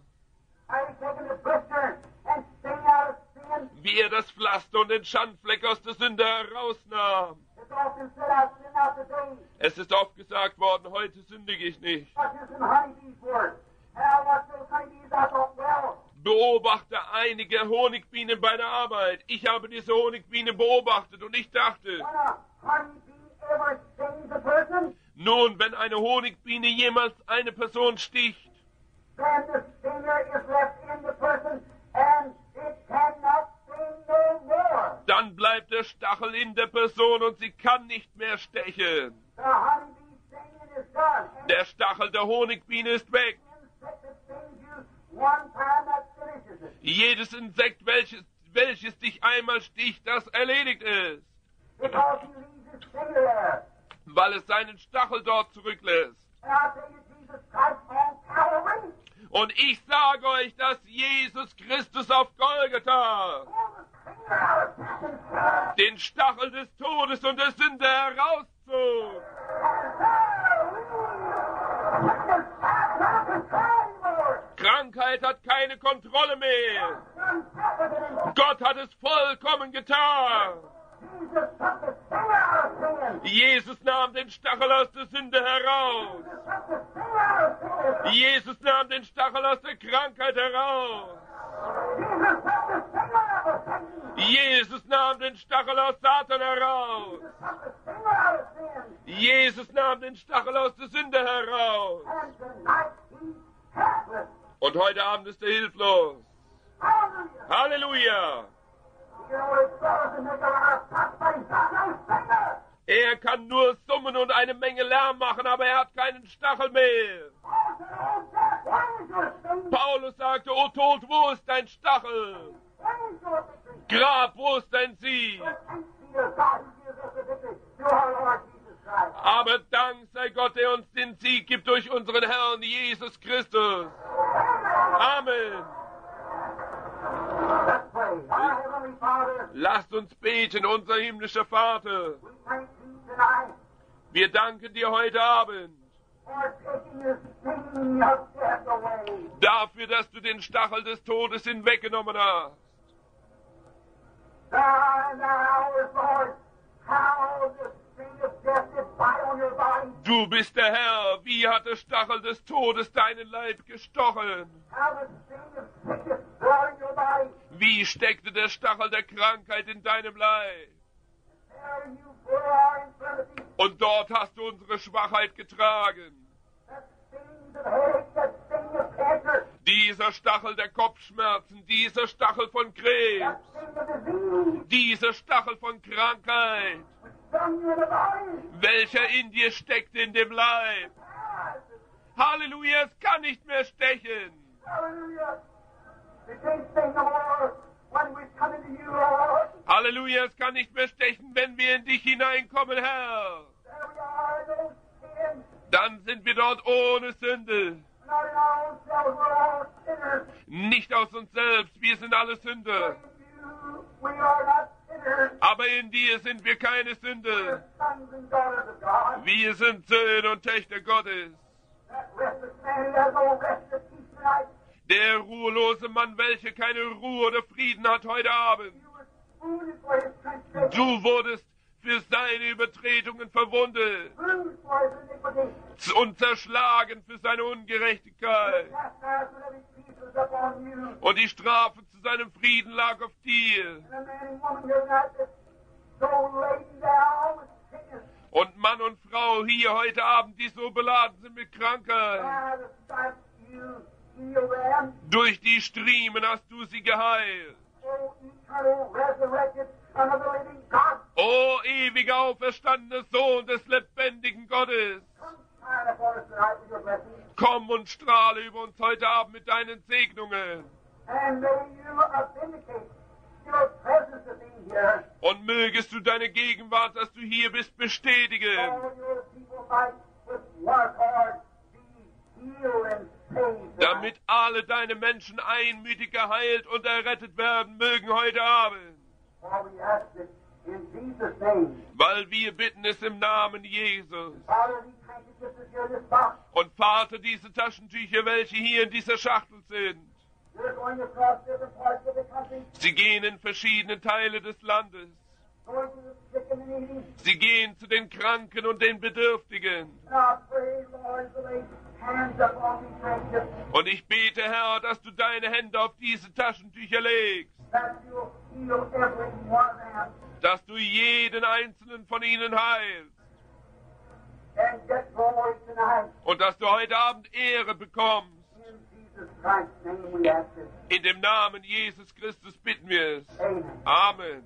I was taking the blister and stain out of sin. Wie er das Pflaster und den Schandfleck aus der Sünde herausnahm. It's often said I sin out today. Es ist oft gesagt worden, heute sündige ich nicht. Watching some honeybees work. And I watched those honeybees. I thought, well, Beobachte einige Honigbienen bei der Arbeit. Ich habe diese Honigbienen beobachtet und ich dachte, when a honeybee ever stings a person, nun, wenn eine Honigbiene jemals eine Person sticht, then the stinger is left in the person and it cannot sting no more. dann bleibt der Stachel in der Person und sie kann nicht mehr stechen. The honeybee stinging is done. And Der Stachel der Honigbiene ist weg. the insect that stings you one time, that finishes it. Jedes Insekt, welches dich einmal sticht, das erledigt ist, Because he leaves his stinger there. weil es seinen Stachel dort zurücklässt. And I tell you, Jesus Christ on Calvary, Und ich sage euch, dass Jesus Christus auf Golgatha pulled the stinger out of death and sin. den Stachel des Todes und der Sünde herauszog. Sickness has not control anymore. Krankheit hat keine Kontrolle mehr. Son, death was an Gott hat es vollkommen getan. Jesus took the stinger out of sin. Jesus nahm den Stachel aus der Sünde heraus. Took the stinger out of sin. Jesus nahm den Stachel aus der Krankheit heraus. Jesus took the stinger out of Satan. Jesus nahm den Stachel aus Satan heraus. Took the stinger out of sin. Jesus nahm den Stachel aus der Sünde heraus. And tonight he's helpless. Und heute Abend ist er hilflos. Hallelujah. Halleluja! You know what it does to make a lot of fuss, but he's got no stinger. Er kann nur summen und eine Menge Lärm machen, aber er hat keinen Stachel mehr. Oh, death, why is your sting? Paulus sagte, O Tod, wo ist dein Stachel? Where is your victory? Grab, wo ist dein Sieg? Thanks be to God who gives us the victory through our Lord Jesus Christ. Aber Dank sei Gott, der uns den Sieg gibt durch unseren Herrn Jesus Christus. Amen. Let's pray. Our Heavenly Father, Lasst uns beten, unser himmlischer Vater. we thank you tonight Wir danken dir heute Abend for taking the sting of death away. dafür, dass du den Stachel des Todes hinweggenommen hast. Thou in the hours, Lord, how the sting of death did bite on your body, Du bist der Herr. Wie hat der Stachel des Todes deinen Leib gestochen? how the sting of sickness brought in your body. Wie steckte der Stachel der Krankheit in deinem Leib? There you bore our infirmities, Und dort hast du unsere Schwachheit getragen. that sting of headache, that sting of cancer, Dieser Stachel der Kopfschmerzen, dieser Stachel von Krebs, that sting of disease, dieser Stachel von Krankheit, which stung you in the body. welcher in dir steckte in dem Leib. Halleluja, es kann nicht mehr stechen. Hallelujah. We can't sing no more when we come into you, Lord. Halleluja, es kann nicht mehr stechen, wenn wir in dich hineinkommen, Herr. There we are, no sin, Dann sind wir dort ohne Sünde. not in our own selves, we're all sinners. Nicht aus uns selbst, wir sind alle Sünder. In you, we are not sinners. Aber in dir sind wir keine We're Sünde. sons and daughters of God. Wir sind Söhne und Töchter Gottes. That restless man, he has no rest or peace tonight. Der ruhelose Mann, welcher keine Ruhe oder Frieden hat heute Abend. You were wounded for his transgression, Du wurdest für seine Übertretungen verwundet bruised for his iniquity. und zerschlagen für seine Ungerechtigkeit. The chastisement of his peace was upon you. Und die Strafe zu seinem Frieden lag auf dir. And a man and woman here tonight that's so laden down with sickness. Und Mann und Frau hier heute Abend, die so beladen sind mit Krankheit. By the stripes you heal them. Durch die Striemen hast du sie geheilt. O eternal resurrected Son of the living God, O ewiger auferstandener Sohn des lebendigen Gottes, come shine upon us tonight with your blessings. komm und strahle über uns heute Abend mit deinen Segnungen. And may you vindicate your presence of being here. Und mögest du deine Gegenwart, dass du hier bist, bestätigen, All your people might with one accord be healed and saved. damit alle deine Menschen einmütig geheilt und errettet werden mögen heute Abend. For we ask it in Jesus' name. Weil wir bitten es im Namen Jesus. Father, these handkerchiefs are here in this box. Und Vater, diese Taschentücher, welche hier in dieser Schachtel sind, They're going across different parts of the country, sie gehen in verschiedene Teile des Landes. going to the sick and the needy. Sie gehen zu den Kranken und den Bedürftigen. And I pray, Lord, to lay hands upon these handkerchiefs, Und ich bete, Herr, dass du deine Hände auf diese Taschentücher legst, that you'll heal every one of them dass du jeden einzelnen von ihnen heilst and get glory tonight. und dass du heute Abend Ehre bekommst. In Jesus Christ's name we ask it. In dem Namen Jesus Christus bitten wir es. Amen. Amen.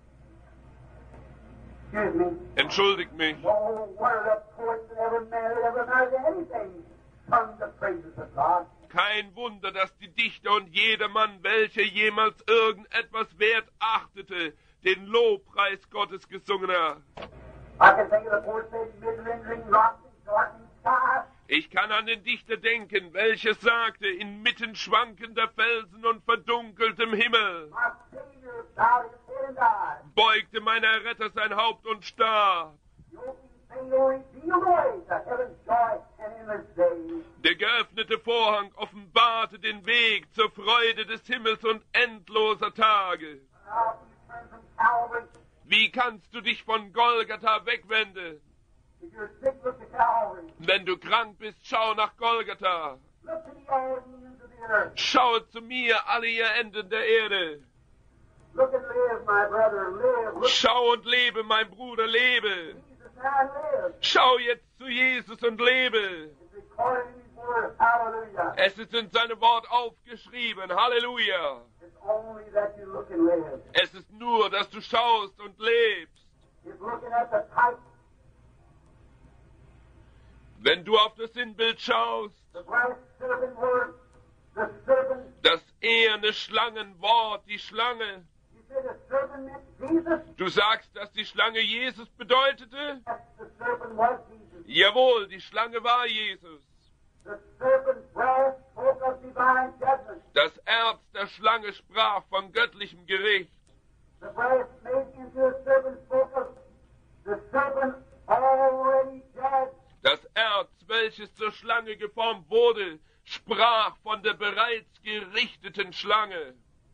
Excuse me. Entschuldigt mich. Oh, one of the poets that ever married anything, sung the praises of God. Kein Wunder, dass die Dichter und jedermann, welcher jemals irgendetwas wert achtete, den Lobpreis Gottes gesungen hat. I can think of the poet said, mid-rendering rocks and darkening skies. Ich kann an den Dichter denken, welcher sagte, inmitten schwankender Felsen und verdunkeltem Himmel, My Savior bowed his head and died. beugte mein Erretter sein Haupt und starb. The opening veil revealed the way to heaven's joy and endless day. Der geöffnete Vorhang offenbarte den Weg zur Freude des Himmels und endloser Tage. How do you turn from Calvary? Wie kannst du dich von Golgatha wegwenden? If you're sick, look to Calvary. Wenn du krank bist, schau nach Golgatha. Look to the all ends of the earth. Schaue zu mir, alle ihr Enden der Erde. Look and live, my brother, live. Look Schau und lebe, mein Bruder, lebe. to Jesus and live. Schau jetzt zu Jesus und lebe. It's recorded in his word. Hallelujah. Es ist in seinem Wort aufgeschrieben. Halleluja. It's only that you look and live. Es ist nur, dass du schaust und lebst. It's looking at the type, Wenn du auf das Sinnbild schaust, the brass serpent word, the serpent, das eherne Schlangenwort, die Schlange. you say the serpent meant Jesus? Du sagst, dass die Schlange Jesus bedeutete? Yes, the serpent was Jesus. Jawohl, die Schlange war Jesus. The serpent's breath spoke of divine judgment. Das Erz der Schlange sprach von göttlichem Gericht. The breath made into a serpent spoke of the serpent already judged. Das Erz, welches zur Schlange geformt wurde, sprach von der bereits gerichteten Schlange.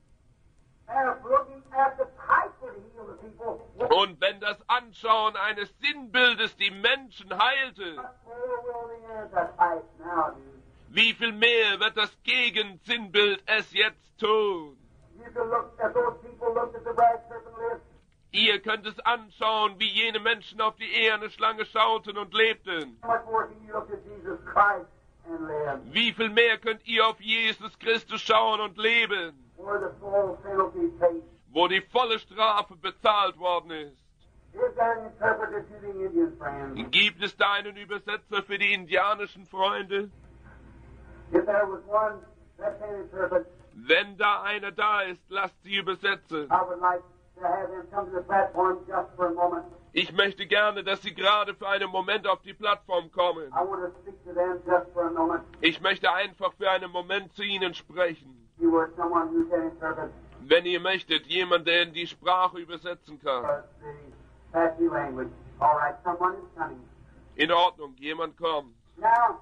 And if looking at the type that healed the people, Und wenn das Anschauen eines Sinnbildes die Menschen heilte, what more will the antitype now do? wie viel mehr wird das Gegensinnbild es jetzt tun? You can look at those people looked at the brass serpent lips. Ihr könnt es anschauen, wie jene Menschen auf die eherne Schlange schauten und lebten. How much more can you look at Jesus Christ and live? Wie viel mehr könnt ihr auf Jesus Christus schauen und leben, Where the full penalty paid. wo die volle Strafe bezahlt worden ist? Is there an interpreter to the Indian friends? Gibt es da einen Übersetzer für die indianischen Freunde? If there was one that can interpret, Wenn da einer da ist, lasst sie übersetzen. I would like to have them come to the platform just for a moment. Ich möchte gerne, dass sie gerade für einen Moment auf die Plattform kommen. I want to speak to them just for a moment. Ich möchte einfach für einen Moment zu ihnen sprechen. You were someone who can interpret Wenn ihr möchtet, jemand, der in die Sprache übersetzen kann. the Apache language. All right, someone is coming. In Ordnung, jemand kommt. Now,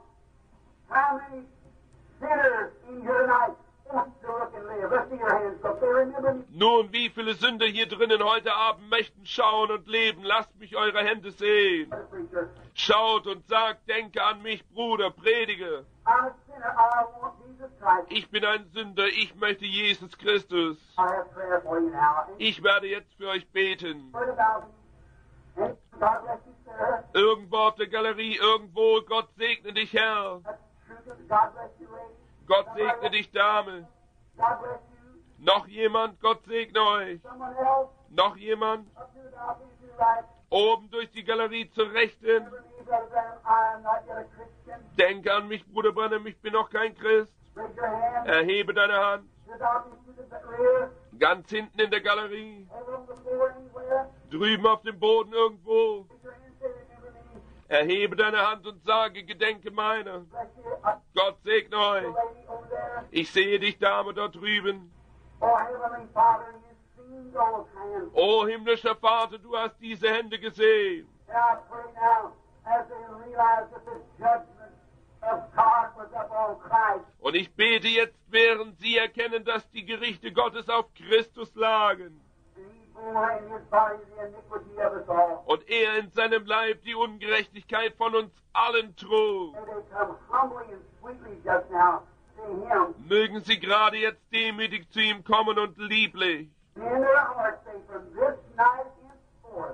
how many sinners in here tonight want to look and live? Let's see your hands up there. Remember me. Nun, wie viele Sünder hier drinnen heute Abend möchten schauen und leben? Lasst mich eure Hände sehen. Preacher. Schaut und sagt, denke an mich, Bruder, predige. I'm a sinner. I want Jesus Christ. Ich bin ein Sünder, ich möchte Jesus Christus. I have prayer for you now. Ich werde jetzt für euch beten. Heard about me. And God bless you, sir. Irgendwo auf der Galerie, irgendwo, Gott segne dich, Herr. That's true. God bless you, lady. Gott segne dich, Dame. God bless you. Noch jemand, Gott segne euch. Someone else. Noch jemand, Up to the balcony to the right. oben durch die Galerie zur Rechten. Remember me, Brother Branham. I am not yet a Christian. Denke an mich, Bruder Branham, ich bin noch kein Christ. Raise your hand. Erhebe deine Hand. To the balcony to the rear. Ganz hinten in der Galerie. Over on the floor anywhere. Drüben auf dem Boden irgendwo. Raise your hand. Say, remember me. Erhebe deine Hand und sage, gedenke meiner. Bless you. Up Gott segne the euch. lady over there. Ich sehe dich, Dame, dort drüben. Oh, Heavenly Father, you've seen those hands. O himmlischer Vater, du hast diese Hände gesehen. And I pray now, as they realize that the judgment of God was upon Christ, Und ich bete jetzt, während sie erkennen, dass die Gerichte Gottes auf Christus lagen. and He bore in His body the iniquity of us all. Und er in seinem Leib die Ungerechtigkeit von uns allen trug. May they come humbly and sweetly just now to Him. Mögen sie gerade jetzt demütig zu ihm kommen und lieblich. And in their hearts say, from this night henceforth,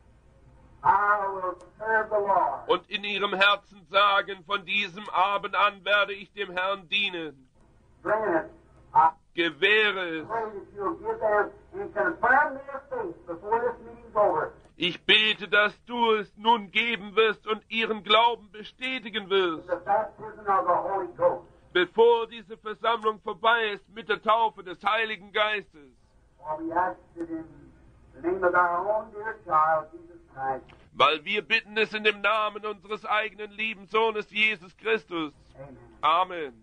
I will serve the Lord. Und in ihrem Herzen sagen, von diesem Abend an werde ich dem Herrn dienen. Grant it. I Gewähre es. pray that you'll give them and confirm their faith before this meeting's over. Ich bete, dass du es nun geben wirst und ihren Glauben bestätigen wirst, The baptism of the Holy Ghost. bevor diese Versammlung vorbei ist mit der Taufe des Heiligen Geistes. For we ask it in the name of our own dear child, Jesus Christ. Weil wir bitten es in dem Namen unseres eigenen lieben Sohnes Jesus Christus. Amen. Amen.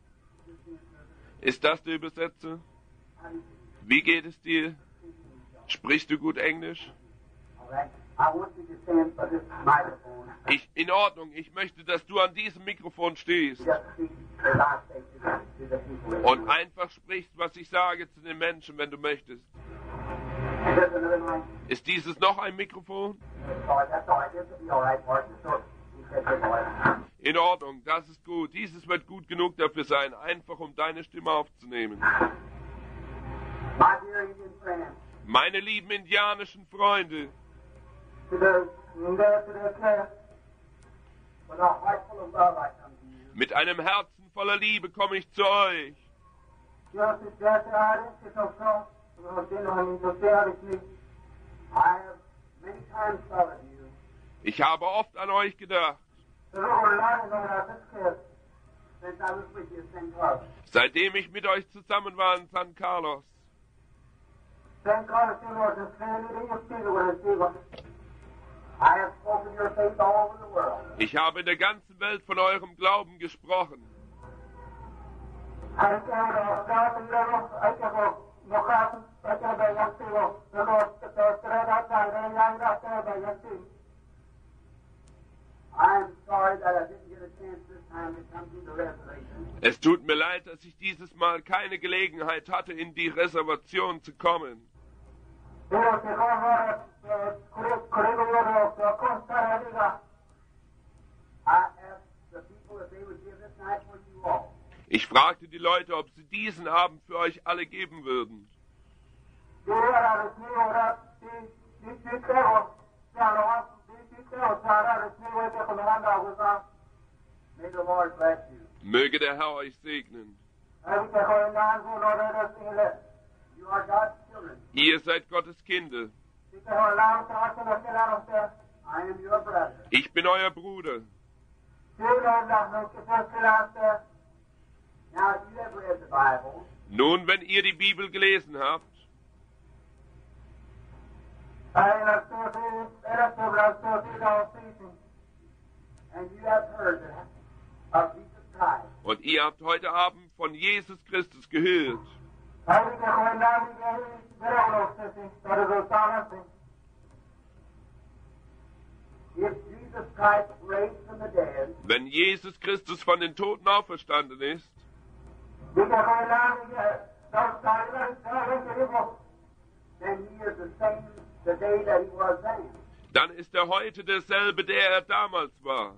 Ist das der Übersetzer? Wie geht es dir? Sprichst du gut Englisch? All right. I want you to stand for this microphone. In Ordnung. Ich möchte, dass du an diesem Mikrofon stehst Just speak as I say to the people. und einfach sprichst, was ich sage zu den Menschen, wenn du möchtest. There's another mic. Ist dieses noch ein Mikrofon? All right, that's all right. This will be all right, Martin. So, he said, good boy. In Ordnung, das ist gut. Dieses wird gut genug dafür sein, einfach um deine Stimme aufzunehmen. My dear Indian friends, Meine lieben indianischen Freunde, to the class, with a heart full of love I come to you. mit einem Herzen voller Liebe komme ich zu euch. I have many times thought of you. Ich habe oft an euch gedacht. since I was with you in San Carlos. Seitdem ich mit euch zusammen war in San Carlos. San Carlos, you know, the family of people with us, people. I have spoken your faith all over the world. Ich habe in der ganzen Welt von eurem Glauben gesprochen. I'm sorry that I didn't get a chance this time to come to the reservation. Es tut mir leid, dass ich dieses Mal keine Gelegenheit hatte, in die Reservation zu kommen. I asked the people if they would give this night for you all. Ich fragte die Leute, ob sie diesen Abend für euch alle geben würden. May the Lord bless you. Möge der Herr euch segnen. You are God's children. Ihr seid Gottes Kinder. I am your brother. Ich bin euer Bruder. Now, if you have read the Bible, Nun, wenn ihr die Bibel gelesen habt, and you have heard of Jesus Christ, und ihr habt heute Abend von Jesus Christus gehört, if Jesus Christ raised from the dead, wenn Jesus Christus von den Toten auferstanden ist, then he is the same today that he was then. dann ist er heute derselbe, der er damals war.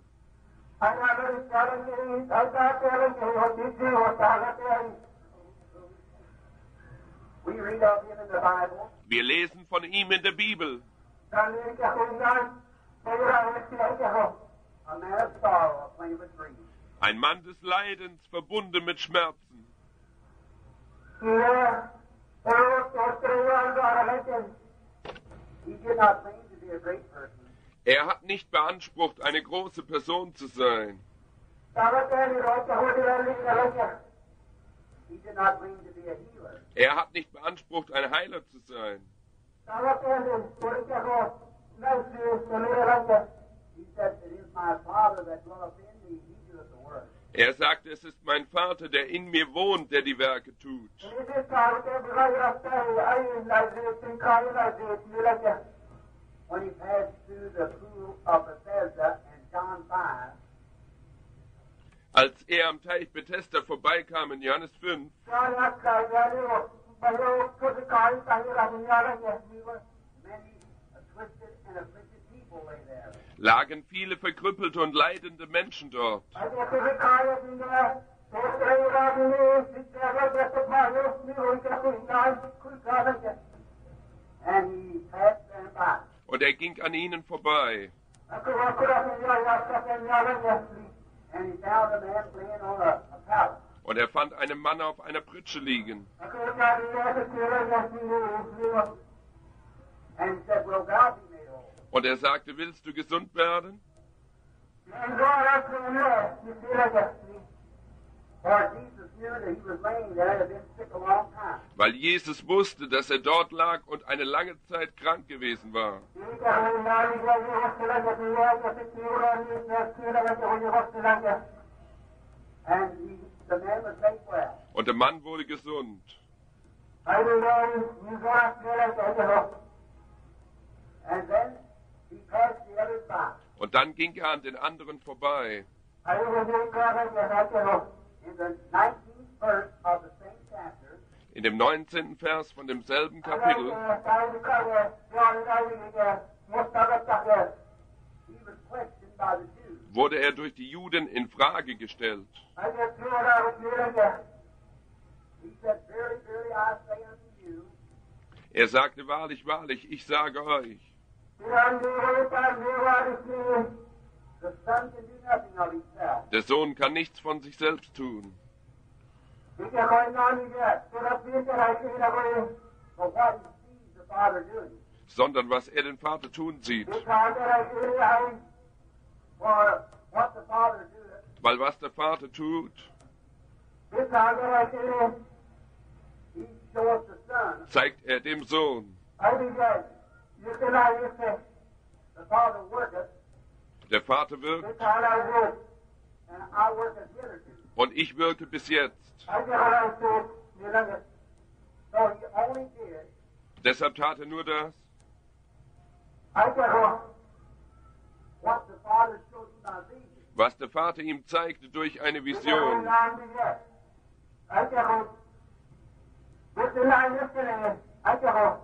We read of him in the Bible. Wir lesen von ihm in der Bibel. A man of sorrow, acquainted with grief. Ein Mann des Leidens, verbunden mit Schmerzen. He did not claim to be a great person. Er hat nicht beansprucht, eine große Person zu sein. He did not claim to be a healer. Er hat nicht beansprucht, ein Heiler zu sein. He said, "It is my Father that dwelleth in me, he doeth the work." Er sagte, es ist mein Vater, der in mir wohnt, der die Werke tut. When he passed through the pool of Bethesda in John 5, Als er am Teich Bethesda vorbeikam in Johannes 5, many twisted and afflicted people lay there. lagen viele verkrüppelte und leidende Menschen dort. And he passed them by. Und er ging an ihnen vorbei. And he found a man laying on a pallet. Und er fand einen Mann auf einer Pritsche liegen. And he said, "Will thou be made whole?" Und er sagte, willst du gesund werden? For Jesus knew that he was laying there and had been sick a long time. Weil Jesus wusste, dass er dort lag und eine lange Zeit krank gewesen war. And the man was made well. Und der Mann wurde gesund. And then he passed the others by. Und dann ging er an den anderen vorbei. In the 19th verse of the same chapter, In dem 19. Vers von demselben Kapitel he was questioned by the Jews. wurde er durch die Juden in Frage gestellt. He said, "Verily, verily, I say unto you, Er sagte, wahrlich, wahrlich, ich sage euch, the Son can do nothing of himself, der Sohn kann nichts von sich selbst tun, but what he sees the Father doing. sondern was er den Vater tun sieht. For what the Father doeth, Weil was der Vater tut, This time that I came in, he showed us the Son. zeigt er dem Sohn. I be glad. You can I you say, the Father worketh, Der Vater this wirkt time I work, and I worketh hitherto. und ich wirke bis jetzt. I get what I said, you know, so he only did, Deshalb tat er nur das, I get what the Father showed him by vision. was der Vater ihm zeigte durch eine I get Vision. this is not yesterday. I get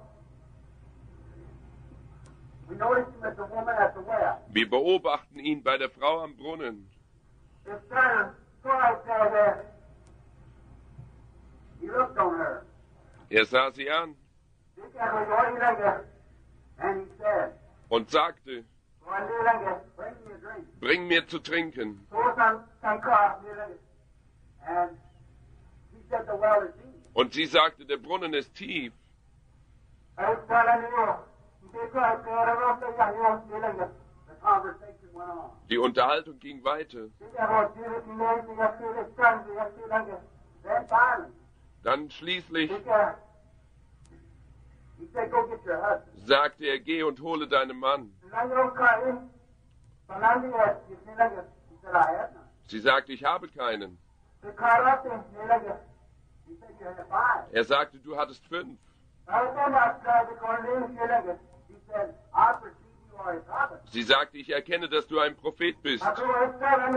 we noticed him as the woman at the well. Wir beobachten ihn bei der Frau am Brunnen. His son twice said, he looked on her. Er sah sie an And he said, und sagte, bring me a drink. bring mir zu trinken. Pour some coffee. And he said, the well is deep. Und sie sagte, der Brunnen ist tief. The conversation went on. Die Unterhaltung ging weiter. Then finally, Dann schließlich he said, go get your husband. sagte er, geh und hole deinen Mann. He said, I have none. Sie sagte, ich habe keinen. He said, you have five. Er sagte, du hattest 5. He said, I perceive you are a prophet. Sie sagte, ich erkenne, dass du ein Prophet bist. And she ran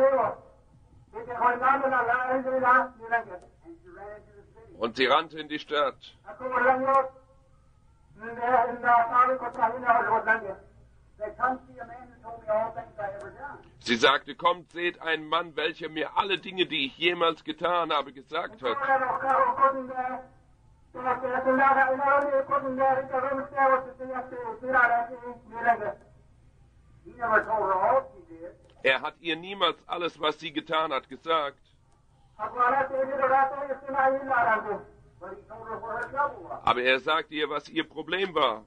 into the city. Und sie rannte in die Stadt. Said, come see a man who told me all things I ever done. Sie sagte, kommt, seht einen Mann, welcher mir alle Dinge, die ich jemals getan habe, gesagt hat. He never told her all she did. Er hat ihr niemals alles, was sie getan hat, gesagt. But he told her where her trouble was. Aber er sagte ihr, was ihr Problem war.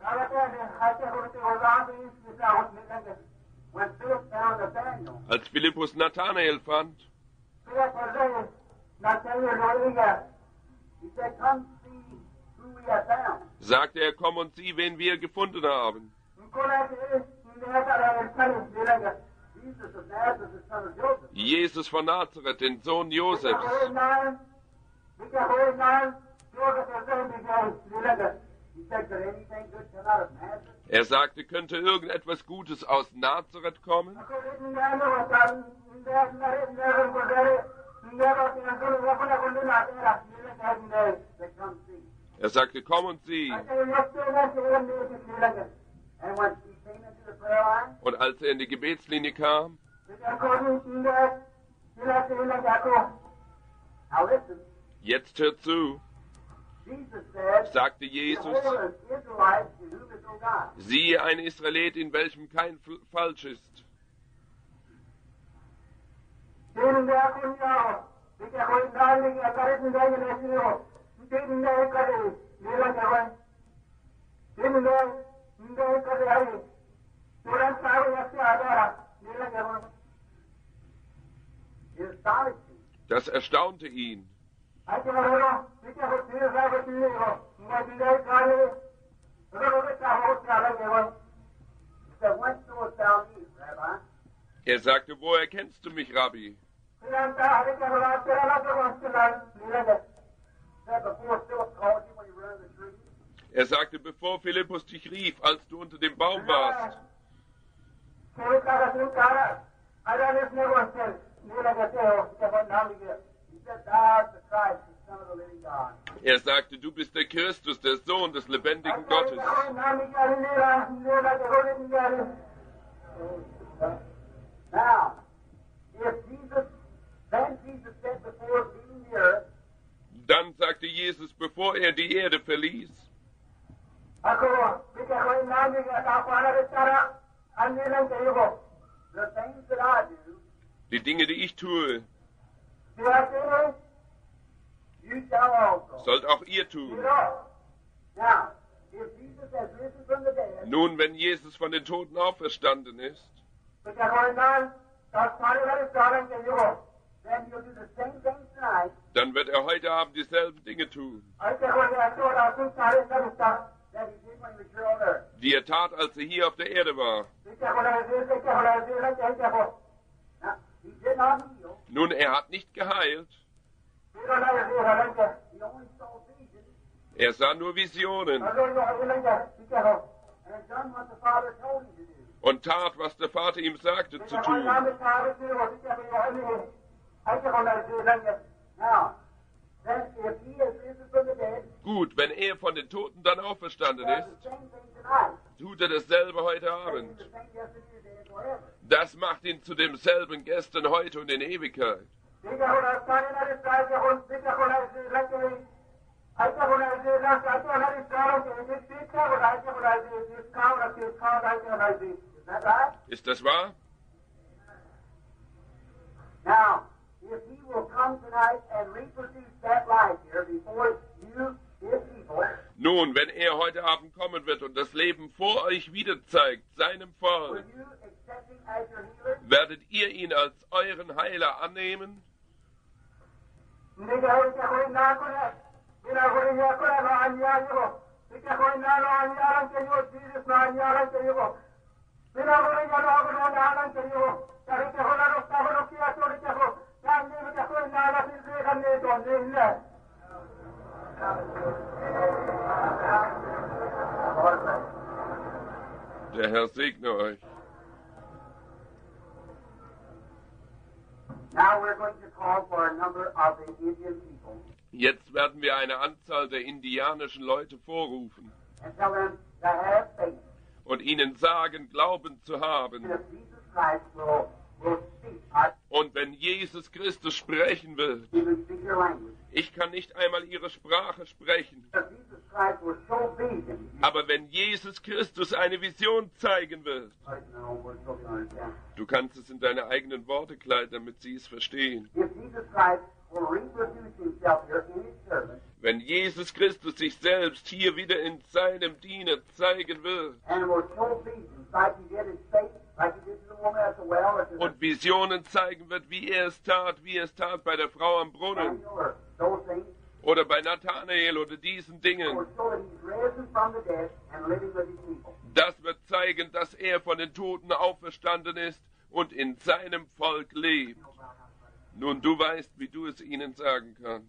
When Philip found Nathanael, Als Philippus Nathanael fand, he said, come see who we have found. sagte er, komm und sieh, wen wir gefunden haben. Jesus of Nazareth, the son of Joseph. Jesus von Nazareth, den Sohn Josefs. He said, could anything good come out of Nazareth? Er sagte, könnte irgendetwas Gutes aus Nazareth kommen? Said, come see. Er sagte, komm und sieh. And when she came into the prayer line, Und als er in die Gebetslinie kam, now listen, jetzt hört zu, Jesus said, sagte Jesus, behold, an Israelite in whom is no God. siehe ein Israelit, in welchem kein Falsch ist. It astonished him. Das erstaunte ihn. He said, whence knowest thou me, Rabbi? Er sagte, woher kennst du mich, Rabbi? Said, before Philip called you when you were in the tree, Er sagte, bevor Philippus dich rief, als du unter dem Baum warst. he said, thou art the Christ, the Son of the living God. Er sagte, du bist der Christus, der Sohn des lebendigen Gottes. Now, if Jesus, then Jesus said before leaving the earth, Dann sagte Jesus, bevor er die Erde verließ, the things that I do, die Dinge, die ich tue, you shall also. sollt auch ihr tun. Now, if Jesus has risen from the dead, Nun, wenn Jesus von den Toten auferstanden ist, then he'll do the same things tonight. dann wird er heute Abend dieselben Dinge tun, That he did when he was here on earth. die er tat, als er hier auf der Erde war. Now, he did not heal. Nun, er hat nicht geheilt, He only saw visions. er sah nur Visionen And done what the Father told him to do. und tat, was der Vater ihm sagte zu tun. Now, then if he is risen from the dead, Gut, wenn er von den Toten dann auferstanden does ist, the same thing tonight. tut er dasselbe heute He's Abend. the same yesterday, today, and forever. Das macht ihn zu demselben gestern, heute und in Ewigkeit. Is that right? Ist das wahr? Now, if he will come tonight and reproduce that life here before you, his people, Nun, wenn er heute Abend kommen wird und das Leben vor euch wieder zeigt, seinem will Volk, you accept him as your healer? werdet ihr ihn als euren Heiler annehmen? Der Herr segne euch. Now we're going to call for a number of the Indian people Jetzt werden wir eine Anzahl der indianischen Leute vorrufen and tell them to have faith und ihnen sagen, Glauben zu haben. that Jesus Christ will speak. Und wenn Jesus Christus sprechen wird, He will speak your language. ich kann nicht einmal ihre Sprache sprechen, But Jesus Christ will show vision. aber wenn Jesus Christus eine Vision zeigen wird, No, we're still going to understand. du kannst es in deine eigenen Worte kleiden, damit sie es verstehen. If Jesus Christ will reproduce himself here in his servant Wenn Jesus Christus sich selbst hier wieder in seinem Diener zeigen wird and will show visions like he did his faith, like he did to the woman at the well, or to und Visionen zeigen wird, wie er es tat bei der Frau am Brunnen Daniel, or those things, oder bei Nathanael oder diesen will Dingen, show that he's risen from the dead and living with his people. das wird zeigen, dass er von den Toten auferstanden ist und in seinem Volk lebt. Nun, du weißt, wie du es ihnen sagen kannst.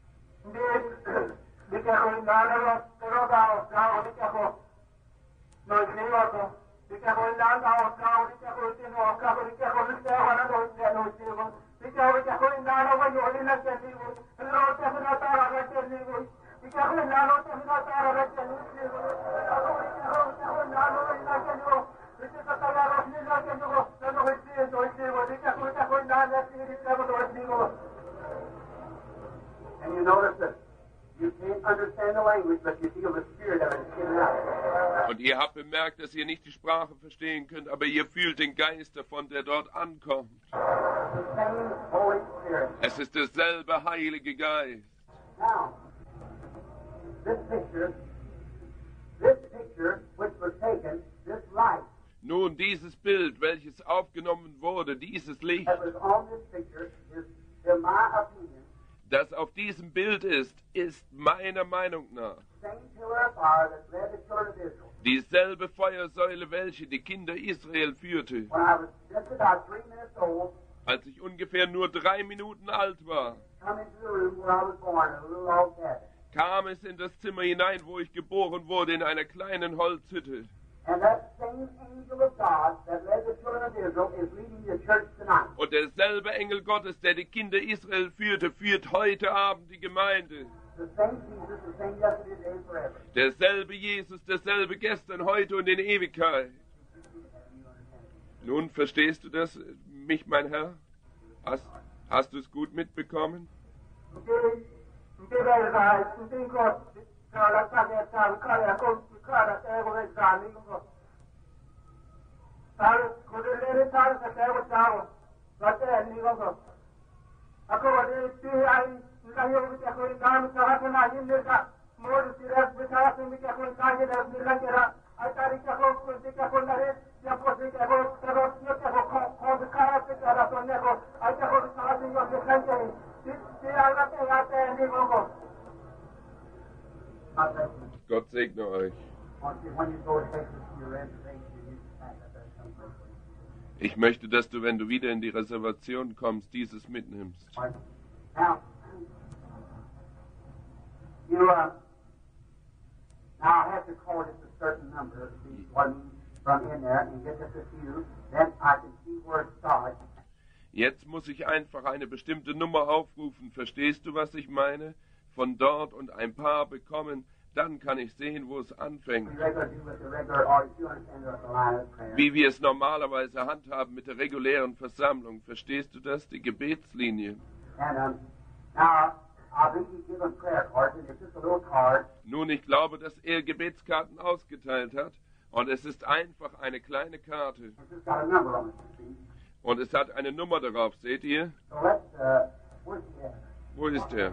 And you notice that you can't understand the language, but you feel the spirit of it coming out. Und ihr habt bemerkt, dass ihr nicht die Sprache verstehen könnt, aber ihr fühlt den Geist davon, der dort ankommt. The same Holy Spirit. Es ist derselbe Heilige Geist. Now, this picture which was taken, this light Nun, dieses Bild, welches aufgenommen wurde, dieses Licht, that was on this picture is, in my opinion, das auf diesem Bild ist meiner Meinung nach the same pillar of fire that led the children of Israel. dieselbe Feuersäule, welche die Kinder Israel führte. When I was just about 3 minutes old, Als ich ungefähr nur 3 Minuten alt war, come into the room where I was born in a little log cabin. kam es in das Zimmer hinein, wo ich geboren wurde, in einer kleinen Holzhütte. And that same angel of God that led the children of Israel is leading the church tonight. Und derselbe Engel Gottes, der die Kinder Israel führte, führt heute Abend die Gemeinde. The same Jesus, the same yesterday, today, and forever. Derselbe Jesus, derselbe gestern, heute und in Ewigkeit. Nun verstehst du das, mich, mein Herr? Hast du es gut mitbekommen? Gott segne euch. When you go to Texas to your reservation, you just pack up that someplace. Ich möchte, dass du, wenn du wieder in die Reservation kommst, dieses mitnimmst. Now, you now have to call just a certain number, see one from in there, and get just a few. Then I can see where it starts. Jetzt muss ich einfach eine bestimmte Nummer aufrufen. Verstehst du, was ich meine? Von dort und ein paar bekommen, dann kann ich sehen, wo es anfängt. Wie wir es normalerweise handhaben mit der regulären Versammlung. Verstehst du das? Die Gebetslinie. Nun, ich glaube, dass er Gebetskarten ausgeteilt hat. Und es ist einfach eine kleine Karte. Und es hat eine Nummer darauf, seht ihr? Wo ist er?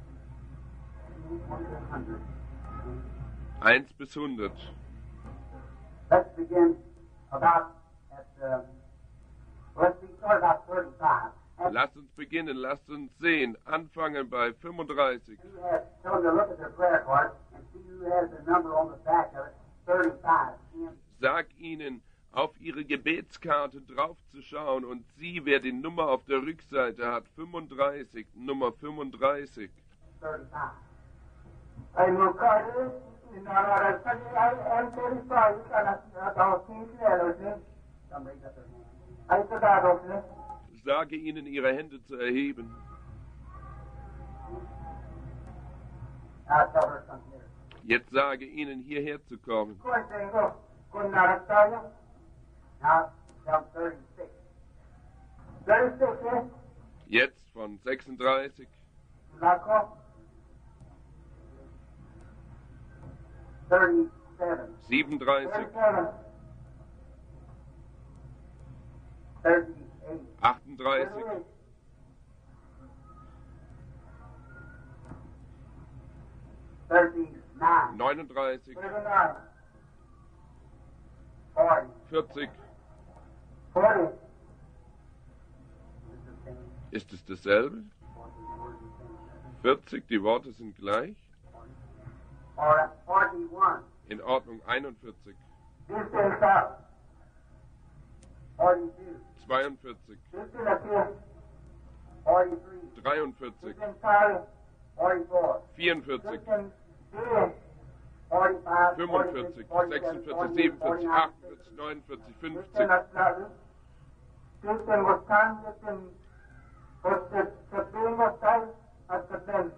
1 bis 100. Let's begin about at, let's start about 35. Lasst uns beginnen, lasst uns sehen. Anfangen bei 35. You have, tell them to look at their prayer card and see who has the number on the back of it, 35. Sag ihnen, auf ihre Gebetskarte draufzuschauen und sieh, wer die Nummer auf der Rückseite hat. 35, Nummer 35. 35. Somebody got their hand. Sage ihnen, ihre Hände zu erheben. Now tell her come here. Jetzt sage ihnen, hierher zu kommen. Now tell 36. 36, eh? Jetzt von 36, Laco. 37. 37, 37. 38. 38, 39. 39, 39. 40. 40. 40. Ist es dasselbe? 40, die Worte sind gleich. Or 41. In Ordnung, 41, This is 42. 42, This is a 43. 43, This is 44. 44, This is 45. 45, 46, 47, 48, 49, 50. This was time was the being of time at the bend.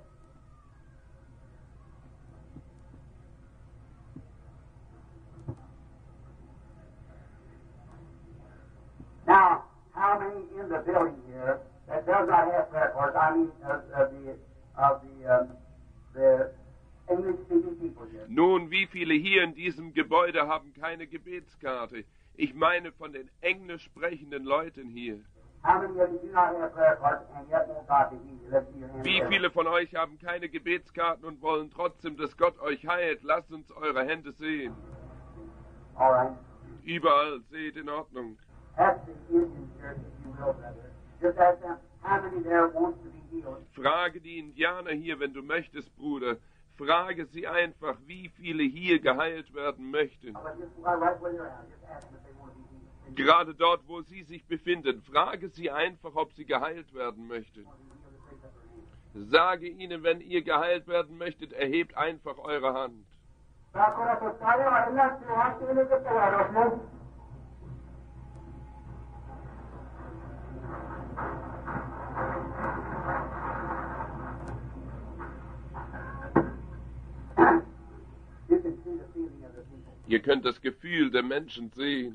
Now, how many in the building here that does not have prayer cards? I mean, of the English-speaking people here. Nun, wie viele hier in diesem Gebäude haben keine Gebetskarte? Ich meine von den englisch sprechenden Leuten hier. How many of you do not have prayer cards and yet want God to heal you? Let's see your hand. Wie viele von euch haben keine Gebetskarten und wollen trotzdem, dass Gott euch heilt? Lasst uns eure Hände sehen. All right. Überall, seht in Ordnung. Ask the Indian church, if you will, brother. Just ask them how many there wants to be healed. Frage die Indianer hier, wenn du möchtest, Bruder. Frage sie einfach, wie viele hier geheilt werden möchten. But just right where they're at, just ask them if they want to be healed. Gerade dort, wo sie sich befinden. Frage sie einfach, ob sie geheilt werden möchten. Sage ihnen, wenn ihr geheilt werden möchtet, erhebt einfach eure Hand. You can see the feeling of the people. Ihr könnt das Gefühl der Menschen sehen.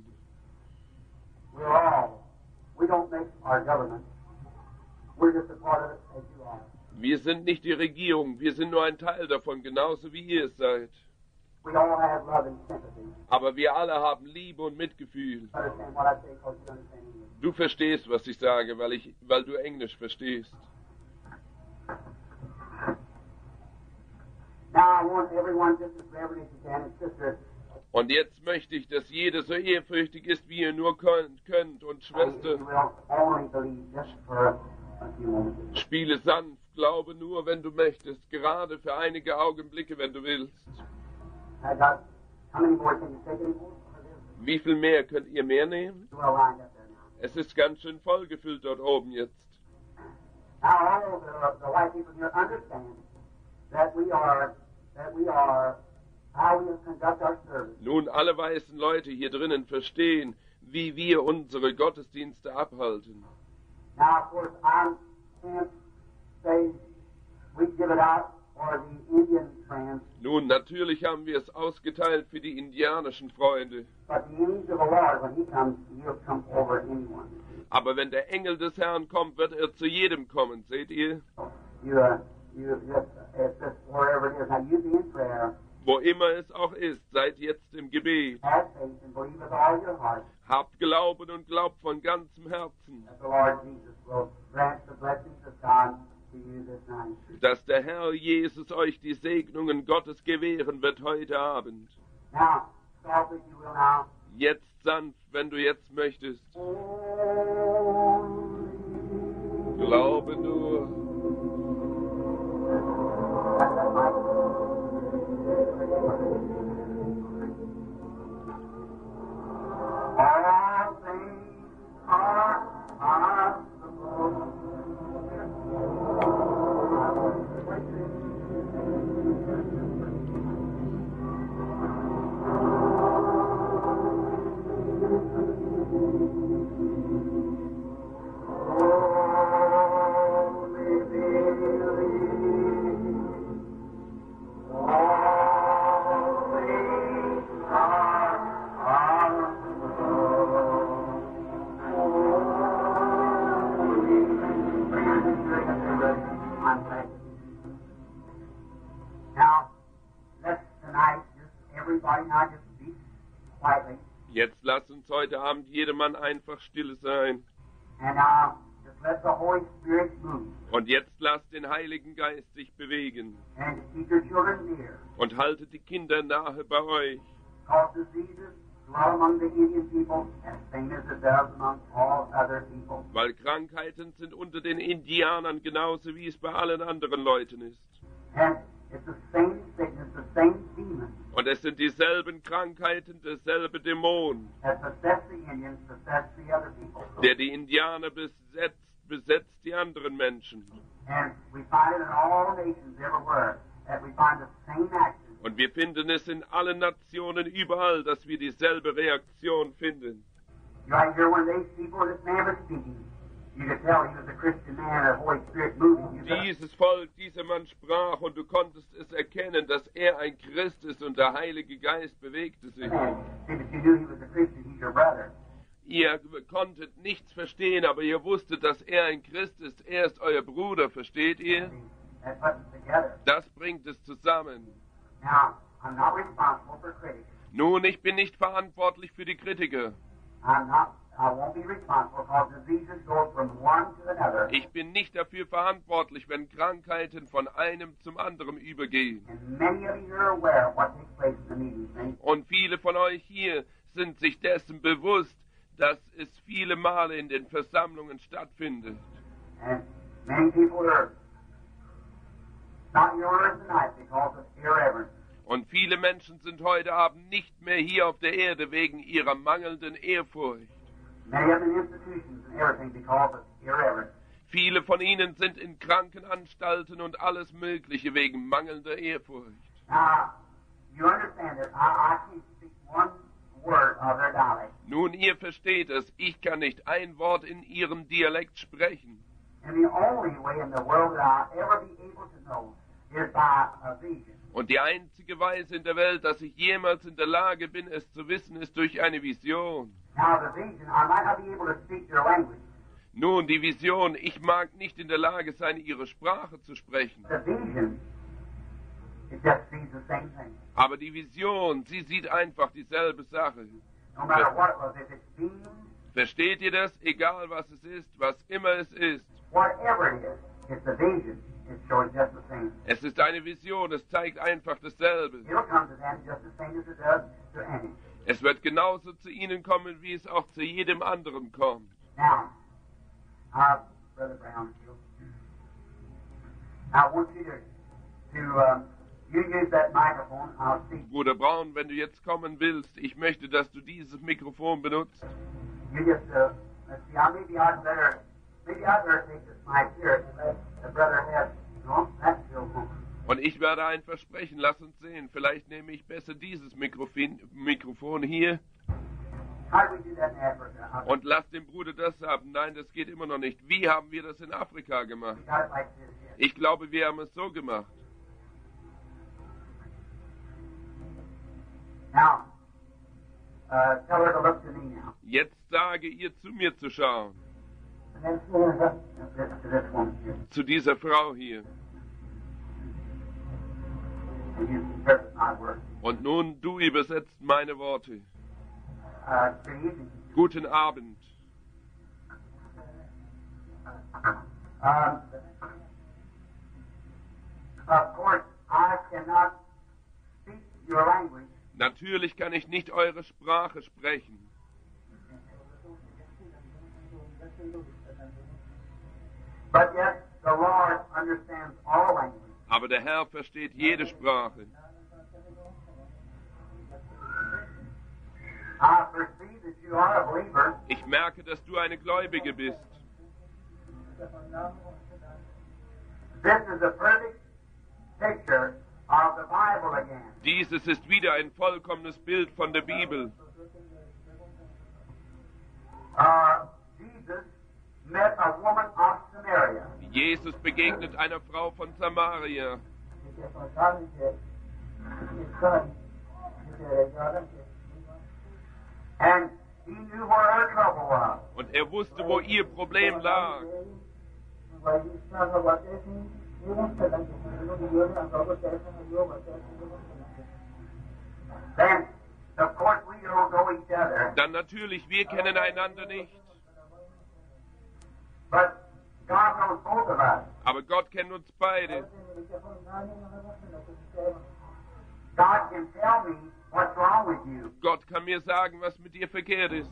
We don't make our government. We're just a part of it as you are. Wir sind nicht die Regierung, wir sind nur ein Teil davon, genauso wie ihr es seid. We all have love and sympathy. Aber wir alle haben Liebe und Mitgefühl. Understand what I say because you understand English. Du verstehst, was ich sage, weil du Englisch verstehst. Now I want everyone just as reverent as you can, and sisters. Und jetzt möchte ich, dass jeder so ehrfürchtig ist, wie ihr nur könnt. Und And Schwester, you will only believe just for a few moments. spiele sanft, glaube nur, wenn du möchtest, gerade für einige Augenblicke, wenn du willst. I got, how many more can you take anymore? Wie viel mehr könnt ihr mehr nehmen? Well lined up there now. Es ist ganz schön vollgefüllt dort oben jetzt. Now all the white people here understand that we are how we conduct our service. Nun, alle weißen Leute hier drinnen verstehen, wie wir unsere Gottesdienste abhalten. Now of course I can't say we give it out for the Indian friends, Nun, natürlich haben wir es ausgeteilt für die indianischen Freunde. but the angel of the Lord, when he comes, he'll come over anyone. Aber wenn der Engel des Herrn kommt, wird er zu jedem kommen, seht ihr? It's just wherever it is. Now you be in prayer, Wo immer es auch ist, seid jetzt im Gebet. have faith, and believe with all your heart Habt Glauben und glaubt von ganzem Herzen, that the Lord Jesus will grant the blessings of God to you this night. dass der Herr Jesus euch die Segnungen Gottes gewähren wird heute Abend. Now, start if you will now. Jetzt sanft, wenn du jetzt möchtest. Glaube nur. All things are possible. Now, let's tonight just everybody now just be quietly Jetzt lass uns heute Abend jedermann einfach still sein. and just let the Holy Spirit move Und jetzt lasst den Heiligen Geist sich bewegen. and keep your children near. Und haltet die Kinder nahe bei euch. Cause diseases dwell among the Indian people as same as it does among all other people. Weil Krankheiten sind unter den Indianern genauso wie es bei allen anderen Leuten ist. And it's the same sickness, the same demon Und es sind dieselben Krankheiten, derselbe Dämon, that possessed the Indians, possessed the other people. der die Indianer besetzt die anderen Menschen. And we find it in all nations everywhere, that we find the same action. Und wir finden es in allen Nationen überall, dass wir dieselbe Reaktion finden. Right here, when these people, this man was speaking, you could tell he was a Christian man, the Holy Spirit moving. You could- Dieses Volk, dieser Mann sprach und du konntest es erkennen, dass er ein Christ ist und der Heilige Geist bewegte sich. See, but you knew he was a Christian, he's your brother. Ihr konntet nichts verstehen, aber ihr wusstet, dass er ein Christ ist. Er ist euer Bruder, versteht ihr? That puts it together. Das bringt es zusammen. Now, I'm not responsible for critics. Nun, ich bin nicht verantwortlich für die Kritiker. I won't be responsible because diseases go from one to another. Ich bin nicht dafür verantwortlich, wenn Krankheiten von einem zum anderen übergehen. And many of you are aware of what takes place in the meetings. See? Und viele von euch hier sind sich dessen bewusst, dass es viele Male in den Versammlungen stattfindet. And many people are not here on earth tonight because of irreverence. Und viele Menschen sind heute Abend nicht mehr hier auf der Erde wegen ihrer mangelnden Ehrfurcht. Many of them in institutions and everything because of irreverence. Viele von ihnen sind in Krankenanstalten und alles Mögliche wegen mangelnder Ehrfurcht. Now, you understand that I can't speak one word of their dialect. Nun, ihr versteht es, ich kann nicht ein Wort in ihrem Dialekt sprechen. And the only way in the world that I'll ever be able to know is by a vision. Und die einzige Weise in der Welt, dass ich jemals in der Lage bin, es zu wissen, ist durch eine Vision. Now, the vision, I might not be able to speak their language. Nun, die Vision, ich mag nicht in der Lage sein, ihre Sprache zu sprechen. The vision, it just sees the same thing. Aber die Vision, sie sieht einfach dieselbe Sache. No matter what it was, if it's beams, Versteht ihr das? Egal was es ist, was immer es ist. whatever it is, it's the vision. It shows just the same. Es ist eine Vision, es zeigt einfach dasselbe. It'll come to them just the same as it does to any. Es wird genauso zu ihnen kommen, wie es auch zu jedem anderen kommt. Now, Brother Brown, I want you you use that microphone. I'll speak. Bruder Braun, wenn du jetzt kommen willst, ich möchte, dass du dieses Mikrofon benutzt. You just, let's see, maybe I'd better take this mic here and let the brother have, no, that's still good. Und ich werde ein Versprechen, lass uns sehen. Vielleicht nehme ich besser dieses Mikrofon hier How do we do that in Africa? und lass den Bruder das haben. Nein, das geht immer noch nicht. Wie haben wir das in Afrika gemacht? We got it like this here. Ich glaube, wir haben es so gemacht. Now, tell her to look to me now. Jetzt sage ihr, zu mir zu schauen. And then to this woman here. Zu dieser Frau hier. And you interpret my words. Und nun, du übersetzt meine Worte. Good evening. Guten Abend. Of course, I cannot speak your language, Natürlich kann ich nicht eure Sprache sprechen. but yet the Lord understands all language. Aber der Herr versteht jede Sprache. I perceive that you are a believer. Ich merke, dass du eine Gläubige bist. This is a perfect picture of the Bible again. Dieses ist wieder ein vollkommenes Bild von der Bibel. Jesus met a woman of Samaria. Jesus begegnet einer Frau von Samaria. And he knew where her trouble was. Und er wusste, wo ihr Problem lag. Then, of course, we don't know each other. Dann natürlich, wir kennen einander nicht. But God knows both of us. Aber Gott kennt uns beide. God can tell me what's wrong with you. Gott kann mir sagen, was mit dir verkehrt ist.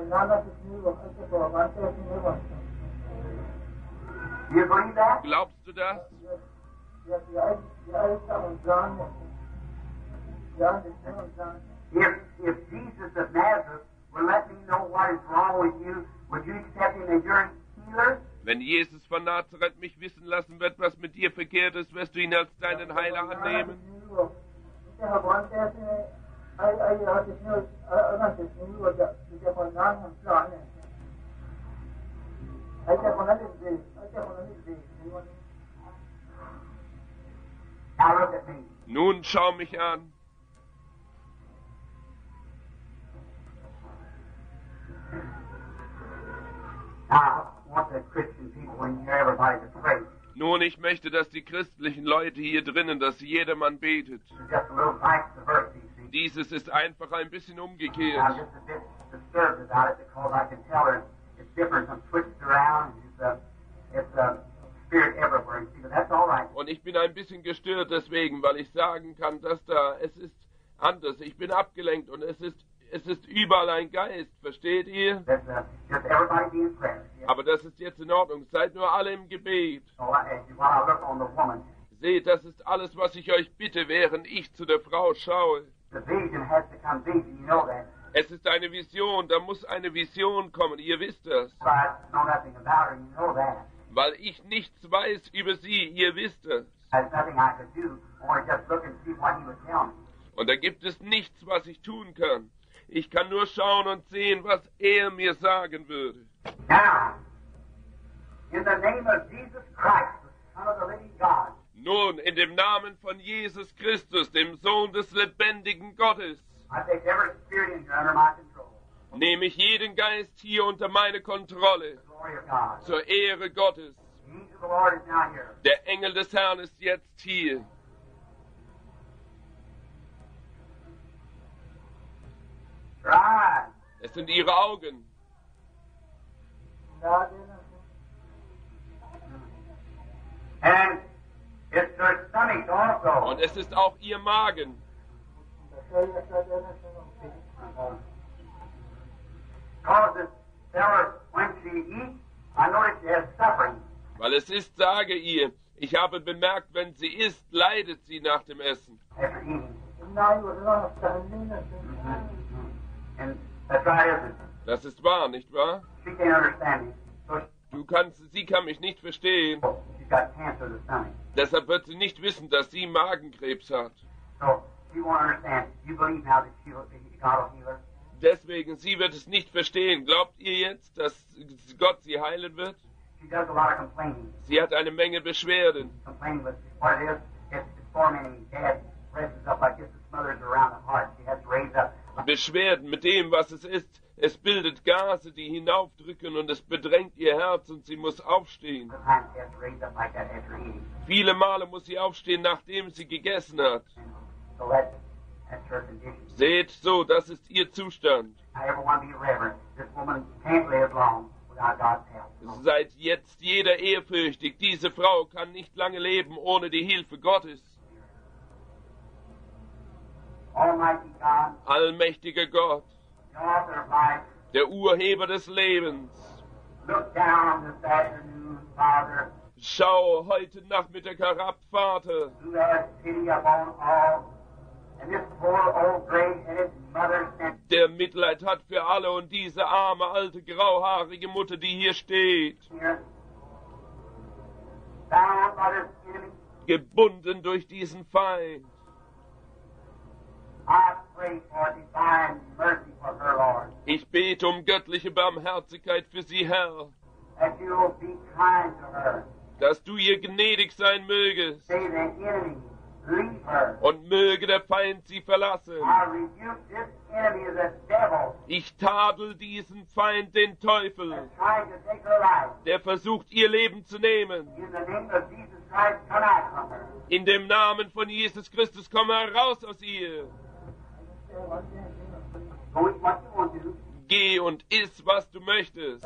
Do you believe that? Glaubst du das? If Jesus of Nazareth will let me know what is wrong with you, would you accept him as your healer? Wenn Jesus von Nazareth mich wissen lassen wird, was mit dir verkehrt ist, wirst du ihn als deinen Heiler annehmen? Now look at me. Nun schau mich an. I want the Christian people in here, everybody to pray. Nun, ich möchte, dass die christlichen Leute hier drinnen, dass jedermann betet. It's just a little vice versa, you see. Dieses ist einfach ein bisschen I'm umgekehrt. just a bit disturbed about it because I can tell her it's different and switched around. It's a spirit everywhere, you see, but that's all right. Und ich bin ein bisschen gestört deswegen, weil ich sagen kann, dass es ist anders. Ich bin abgelenkt und es ist überall ein Geist, versteht ihr? That's just everybody be in prayer. Yeah? Aber das ist jetzt in Ordnung. Seid nur alle im Gebet. So while I look on the woman, Seht, das ist alles, was ich euch bitte, während ich zu der Frau schaue. the vision has to come vision, you know that. Es ist eine Vision, da muss eine Vision kommen, ihr wisst das. But I know nothing about her, you know that. Weil ich nichts weiß über sie, ihr wisst es. There's nothing I could do, only just look and see what he would tell me. Und da gibt es nichts, was ich tun kann. Ich kann nur schauen und sehen, was er mir sagen würde. Now, in the name of Jesus Christ, the Son of the living God, Nun, in dem Namen von Jesus Christus, dem Sohn des lebendigen Gottes, I take every spirit in here under my control. nehme ich jeden Geist hier unter meine Kontrolle, The glory of God. zur Ehre Gottes. The angel of the Lord is now here. Der Engel des Herrn ist jetzt hier. Right. Es sind ihre Augen. And It's their stomachs also. Und es ist auch ihr Magen. Because this feller, when she eats, I notice she has suffering. Weil es ist, sage ihr, ich habe bemerkt, wenn sie isst, leidet sie nach dem Essen. After eating. And that's right, isn't it? Das ist wahr, nicht wahr? She can't understand me. So Sie kann mich nicht verstehen. she's got cancer of the stomach. Deshalb wird sie nicht wissen, dass sie Magenkrebs hat. So she won't understand. You believe now that God will heal her? Deswegen, sie wird es nicht verstehen. Glaubt ihr jetzt, dass Gott sie heilen wird? She does a lot of complaining. Sie hat eine Menge Beschwerden. Complaining with what it is, it's tormenting. Dad presses up like this and smothers her around the heart. She has to raise up. Beschwerden mit dem, was es ist. Es bildet Gase, die hinaufdrücken und es bedrängt ihr Herz und sie muss aufstehen. Sometimes she has to raise up like that after eating. Viele Male muss sie aufstehen, nachdem sie gegessen hat. So that's her condition. Seht, so, das ist ihr Zustand. I ever want to be reverent. This woman can't live long without God's help. Seid jetzt jeder ehrfürchtig. Diese Frau kann nicht lange leben ohne die Hilfe Gottes. Almighty God, Allmächtiger Gott, the author of life, der Urheber des Lebens. look down this afternoon, Father, Schau heute Nachmittag herab, Vater, who has pity upon all, and this poor old gray-headed mother sent der Mitleid hat für alle und diese arme, alte, grauhaarige Mutter, die hier steht, here, bound by this enemy. gebunden durch diesen Feind. I pray for divine mercy for her, Lord, Ich bete um göttliche Barmherzigkeit für sie, Herr, that you will be kind to her. dass du ihr gnädig sein mögest Say the enemy, leave her. und möge der Feind sie verlassen. I rebuke this enemy as a devil Ich tadel diesen Feind, den Teufel, that's trying to take her life. der versucht, ihr Leben zu nehmen. In the name of Jesus Christ, come out from her. In dem Namen von Jesus Christus, komm heraus aus ihr. Go eat what you want to. Geh und iss, was du möchtest.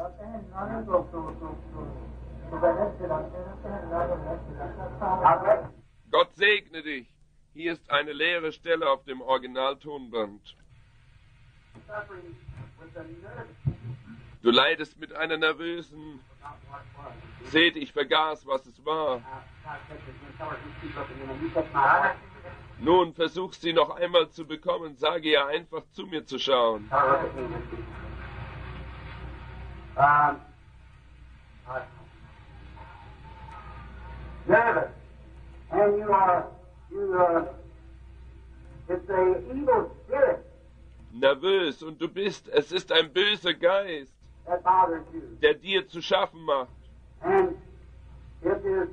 God bless you. Gott segne dich. Hier ist eine leere Stelle auf dem Originaltonband. Suffering with a nerve. Du leidest mit einer nervösen... Seht, ich vergaß, was es war. God said that when someone who keep looking in and you touch my heart, Nun, versuch sie noch einmal zu bekommen. Sage ihr einfach, zu mir zu schauen. tell her look at me. Nervous. And it's a evil spirit Nervös und du bist, es ist ein böser Geist, that bothers you. der dir zu schaffen macht. And it is,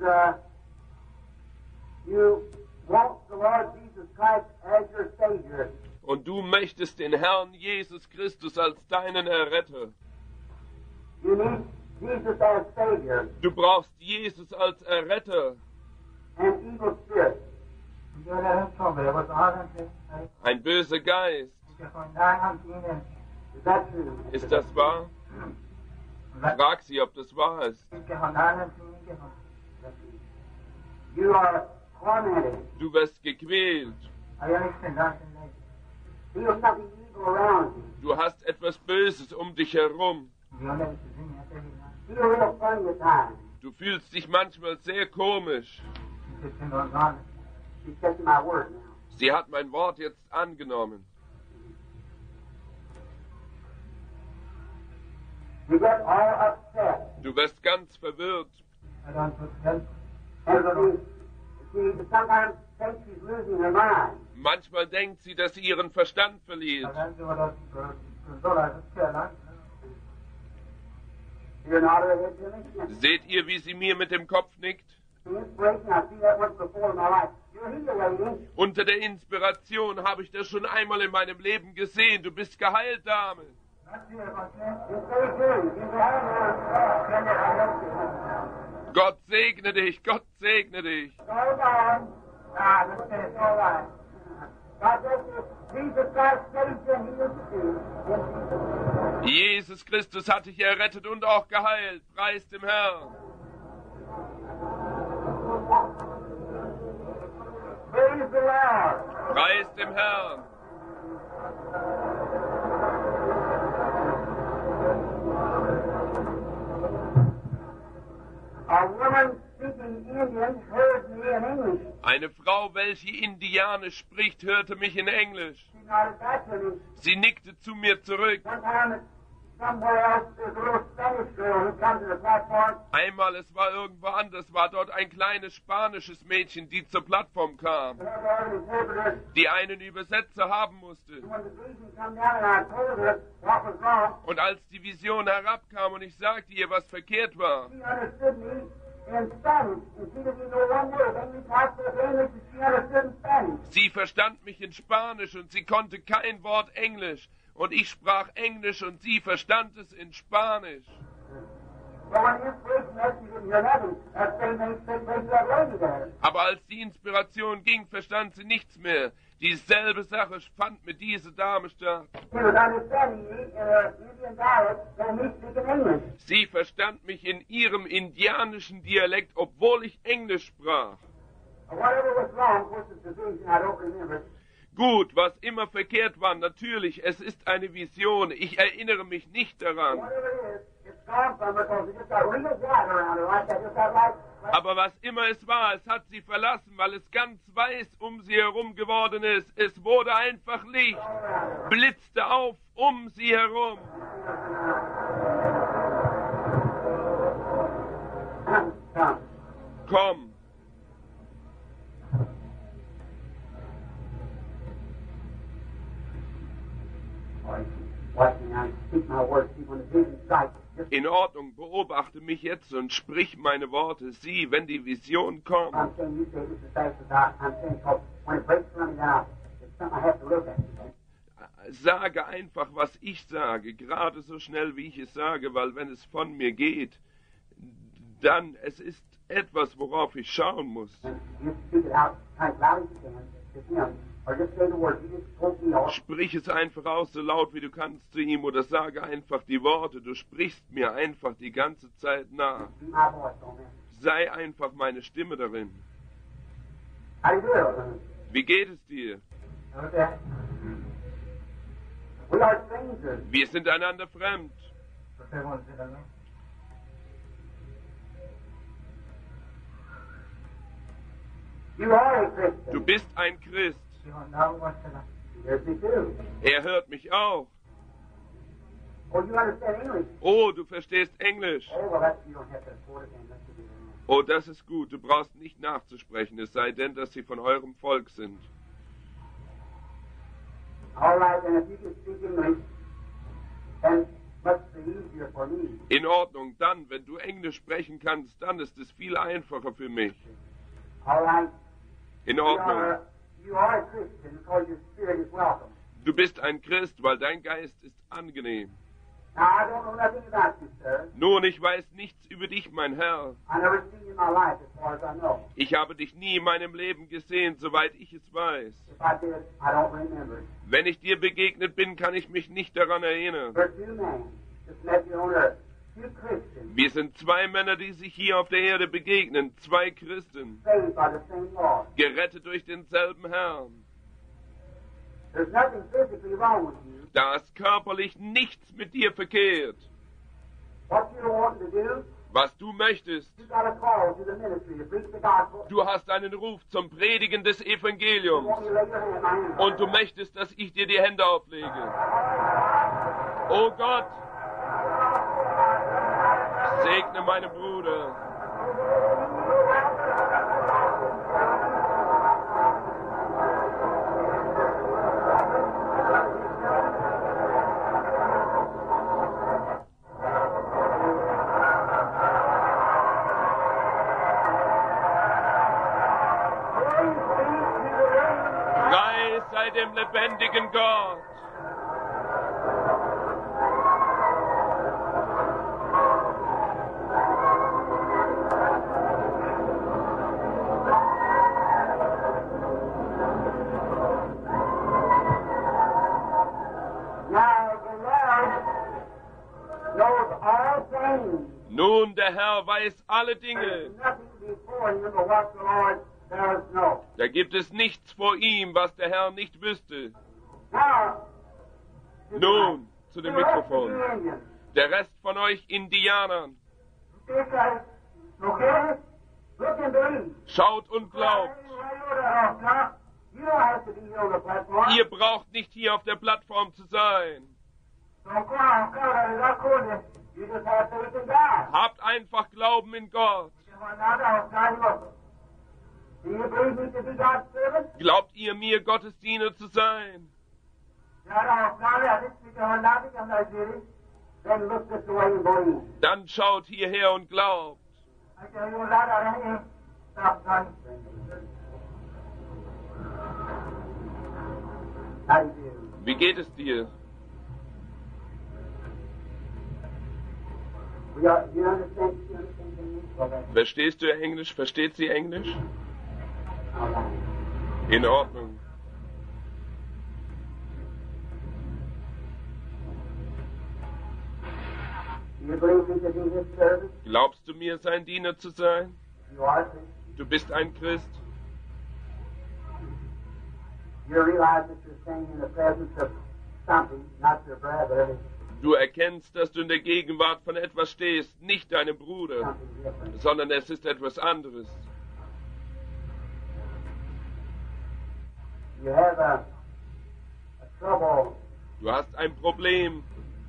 you want the Lord Jesus Christ as your Savior. Und du möchtest den Herrn Jesus Christus als deinen Erretter. You need Jesus as Savior. Du brauchst Jesus als Erretter. And evil spirit. Ein böser Geist. Is that true? Ist das wahr? Frag sie, ob das wahr ist. You are tormented. Du wirst gequält. Feel something evil around you. Du hast etwas Böses um dich herum. Feel real funny at times. Du fühlst dich manchmal sehr komisch. She's taking my word now. Sie hat mein Wort jetzt angenommen. You get all upset. Du wirst ganz verwirrt. And she sometimes thinks she's losing her mind. Manchmal denkt sie, dass sie ihren Verstand verliert. You're not her head to me. Seht ihr, wie sie mir mit dem Kopf nickt? The inspiration, I've seen that once before in my life. You're healed, lady. Unter der Inspiration habe ich das schon einmal in meinem Leben gesehen. Du bist geheilt, Dame. It's very true. You have Gott segne dich, Gott segne dich. Hold on. Let's say it's all right. God bless you. Jesus Christ saved you and healed you too. Jesus Christus hat dich errettet und auch geheilt. Preis dem Herrn. Praise the Lord. Preis dem Herrn. A woman speaking Indian heard me in English. Eine Frau, welche Indianisch spricht, hörte mich in Englisch. She nodded back to me. Sie nickte zu mir zurück. Sometime somewhere else, there's a little Spanish girl who comes to the platform. Einmal, es war irgendwo anders, war dort ein kleines spanisches Mädchen, die zur Plattform kam, We had to have an interpreter. die einen Übersetzer haben musste. And when the vision come down and I told her what was wrong, Und als die Vision herabkam und ich sagte ihr, was verkehrt war, she understood me in Spanish. And she didn't even know one word of English. I spoke English and she understood in Spanish. sie verstand mich in Spanisch und sie konnte kein Wort Englisch. Und ich sprach Englisch und sie verstand es in Spanisch. But when the inspiration left, she didn't hear nothing. That same thing took place to that lady there. Aber als die Inspiration ging, verstand sie nichts mehr. Dieselbe Sache fand mit dieser Dame statt. She was understanding me in her Indian dialect and me speaking English. Sie verstand mich in ihrem indianischen Dialekt, obwohl ich Englisch sprach. Whatever was wrong, of course, it's a vision. I don't remember it. Gut, was immer verkehrt war, natürlich, es ist eine Vision. Ich erinnere mich nicht daran. Whatever it is, it's gone from her because it just got real bright around her like that. Just got like Aber was immer es war, es hat sie verlassen, weil es ganz weiß um sie herum geworden ist. Es wurde einfach Licht, blitzte auf um sie herum. Come. Komm, Watch me now. Speak my words. See when the vision strikes. Just in Ordnung, beobachte mich jetzt und sprich meine Worte. Sieh, wenn die Vision kommt. I'm saying you say this as fast as I'm saying because when it breaks from me down, it's something I have to look at. Sage einfach, was ich sage, gerade so schnell, wie ich es sage, weil wenn es von mir geht, dann es ist etwas, worauf ich schauen muss. And you speak it out kind of loud as you can to him, or just say the words. You just spoke me off. Sprich es einfach aus, so laut wie du kannst zu ihm, oder sage einfach die Worte. Du sprichst mir einfach die ganze Zeit nach. Be my voice on that. Sei einfach meine Stimme darin. How do you do? Wie geht es dir? Okay. We are strangers. Wir sind einander fremd. You are a Christian. Du bist ein Christ. Yes, me too. Er hört mich auch. Oh, you understand English? Oh, du verstehst Englisch. Oh, well, that's, you don't have to afford it, and that's to be there. Oh, das ist gut. Du brauchst nicht nachzusprechen, es sei denn, dass sie von eurem Volk sind. All right, then if you can speak English, then much easier for me. In Ordnung, dann, wenn du Englisch sprechen kannst, dann ist es viel einfacher für mich. All right. In Ordnung. You are a Christian because your spirit is welcome. Du bist ein Christ, weil dein Geist ist angenehm. Now, I don't know nothing about you, sir. Nun, ich weiß nichts über dich, mein Herr. I never seen you in my life as far as I know. Ich habe dich nie in meinem Leben gesehen, soweit ich es weiß. If I did, I don't remember it. Wenn ich dir begegnet bin, kann ich mich nicht daran erinnern. We're two men just met you on earth. Two Christians Wir sind zwei Männer, die sich hier auf der Erde begegnen, zwei Christen, saved by the same Lord. gerettet durch denselben Herrn. There's nothing physically wrong with you. Da ist körperlich nichts mit dir verkehrt. What you're wanting to do, Was du möchtest, you got a call to the ministry to preach the gospel. du hast einen Ruf zum Predigen des You Evangeliums want me to lay your hand on him. und du möchtest, dass ich dir die Hände auflege. Oh Gott, segne meinen Bruder. Preis sei dem lebendigen Gott. Now the Lord knows all things. Nun, der Herr weiß alle Dinge. There's nothing before him but what the Lord does know. Da gibt es nichts vor ihm, was der Herr nicht wüsste. Now, Nun, zu dem the rest of Mikrofon. the Indians, Der Rest von euch Indianern, okay? Okay? Look and believe. schaut und glaubt. You don't have to be here on the platform. Ihr braucht nicht hier auf der Plattform zu sein. You just have faith in God. Habt einfach Glauben in Gott. Do you believe me to be God's servant? Glaubt ihr mir, Gottes Diener zu sein? Then look this way and believe. Dann schaut hierher und glaubt. I tell you, stop, son. How do you do? Wie geht es dir? You understand? You understand me? Okay. Verstehst du Englisch? Versteht sie Englisch? All right. In Ordnung. Do you believe me to be His servant? Glaubst du mir, sein Diener zu sein? You are. Christian. Du bist ein Christ. You realize that you're staying in the presence of something, not your brother, Du erkennst, dass du in der Gegenwart von etwas stehst, nicht deinem Bruder, something different. sondern es ist etwas anderes. You have a trouble. Du hast ein Problem.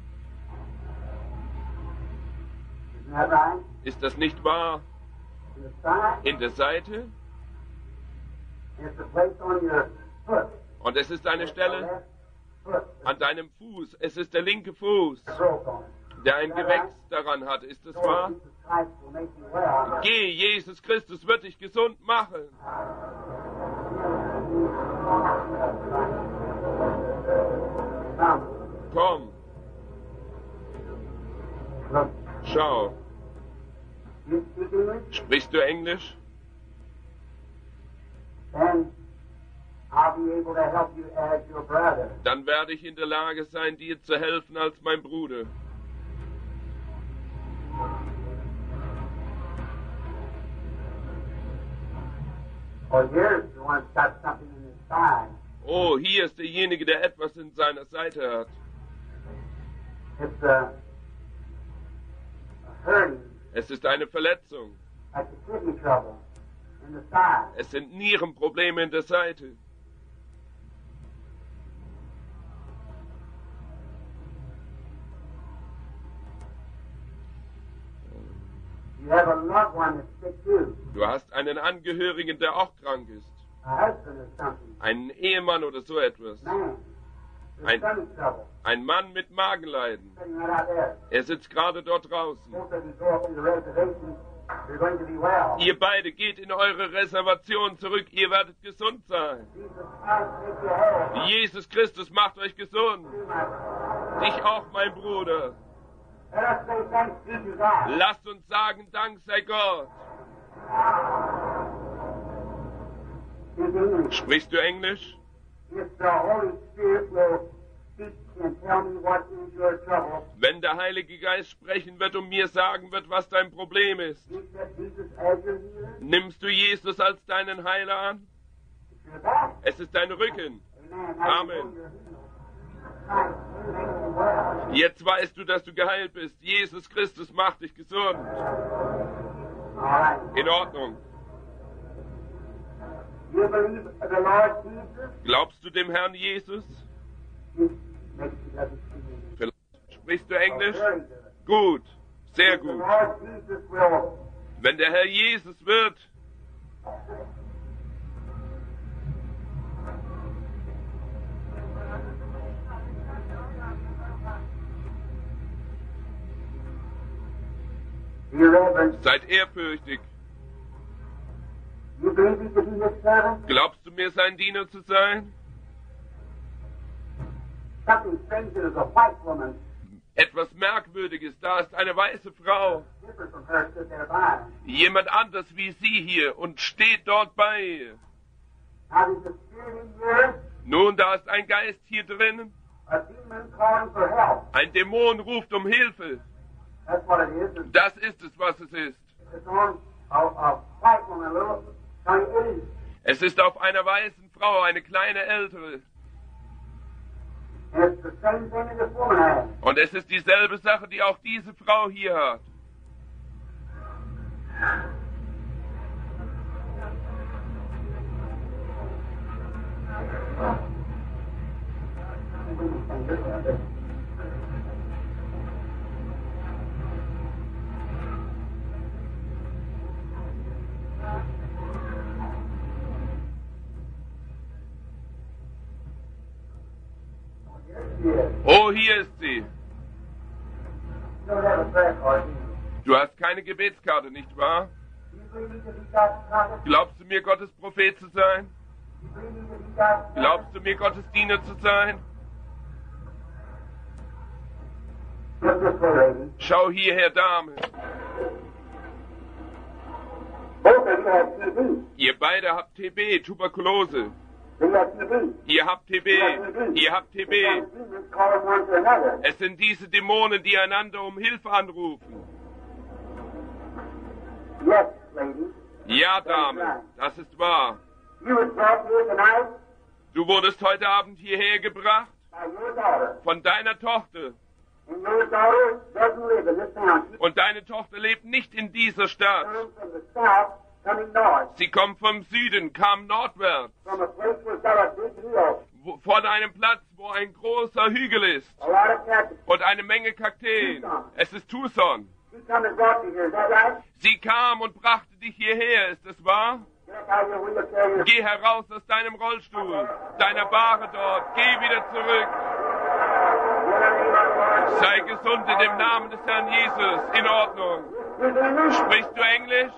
Isn't that right? Ist das nicht wahr? In the side, In der Seite? it's a place on your foot. Und es ist eine The Stelle left foot. an deinem Fuß. Es ist der linke Fuß, A growth on it. der ein Gewächs daran hat. Ist das wahr? Jesus Christ will make you well. Geh, Jesus Christus wird dich gesund machen. Come. Komm, Look. schau. You speak English? Sprichst du Englisch? Then I'll be able to help you as your brother. Dann werde ich in der Lage sein, dir zu helfen als mein Bruder. Or here's the one that's got something in his side. Oh, hier ist derjenige, der etwas in seiner Seite hat. It's a hurting, Es ist eine Verletzung. like a kidney trouble in the side. Es sind Nierenprobleme in der Seite. You have a loved one that's sick too. Du hast einen Angehörigen, der auch krank ist. A husband or something. Einen Ehemann oder so etwas. Man. Ein- There's stomach trouble. Ein Mann mit Magenleiden. Sitting right out there. Er sitzt gerade dort draußen. Both of you go up to the reservation. You're going to be well. Ihr beide geht in eure Reservation zurück. Ihr werdet gesund sein. Jesus Christ make you whole. Jesus Christus macht euch gesund. You, my- Dich auch, mein Bruder. Let us say thanks be to God. Lasst uns sagen, Dank sei Gott. Speak English. Sprichst du Englisch? If the Holy Spirit will speak and tell me what is your trouble, Wenn der Heilige Geist sprechen wird und mir sagen wird, was dein Problem ist, you accept Jesus as your healer. nimmst du Jesus als deinen Heiler an? It's your back. Es ist dein Rücken. Amen. Amen. Now you know you're healed. Christ, you make me well. Jetzt weißt du, dass du geheilt bist. Jesus Christus macht dich gesund. All right. In Ordnung. You believe the Lord Jesus? Glaubst du dem Herrn Jesus? You make me love you. Vielleicht sprichst du Englisch? Very good. Gut. Sehr The gut. Lord Jesus will Wenn der Herr Jesus wird, be reverent. seid ehrfürchtig. You believe me to be his servant? Glaubst du mir, sein Diener zu sein? Something strange as a white woman, Etwas Merkwürdiges. Da ist eine weiße Frau. different from her, stood there by. Jemand anders wie sie hier und steht dort bei ihr. Now there's a spirit in here, Nun, da ist ein Geist hier drinnen. a demon calling for help. Ein Dämon ruft um Hilfe. That's what it is. Das ist es, was es ist. It's on a white woman, a little tiny age. Es ist auf einer weißen Frau, eine kleine ältere. And it's the same thing that this woman has. Und es ist dieselbe Sache, die auch diese Frau hier hat. Oh, hier ist sie. You don't have a prayer card, do you? Du hast keine Gebetskarte, nicht wahr? Do you believe me to be God's prophet? Glaubst du mir, Gottes Prophet zu sein? Do you believe me to be God's prophet? Glaubst du mir, Gottes Diener zu sein? Look this way, lady. Schau hierher, Dame. Both of you have TB. Ihr beide habt TB, Tuberkulose. You have TB. Ihr habt TB. Ihr habt TB. Demons calling one to another. Es sind diese Dämonen, die einander um Hilfe anrufen. Yes, lady. Ja, Dame, das ist wahr. You was brought here tonight Du wurdest heute Abend hierher gebracht by your daughter. von deiner Tochter. And your daughter doesn't live in this town. She Und deine Tochter lebt nicht in dieser Stadt. comes from the south, coming north, Sie kommt vom Süden, kam nordwärts, from a place where it's got a big hill, von einem Platz, wo ein großer Hügel ist a lot of cactus. und eine Menge Kakteen. Es ist Tucson. She come and brought you here. Is that right? Sie kam und brachte dich hierher, ist es wahr? Get up out of your wheelchair. Geh heraus aus deinem Rollstuhl, deiner Bahre dort, geh wieder zurück. Sei gesund in dem Namen des Herrn Jesus, in Ordnung. Sprichst du Englisch?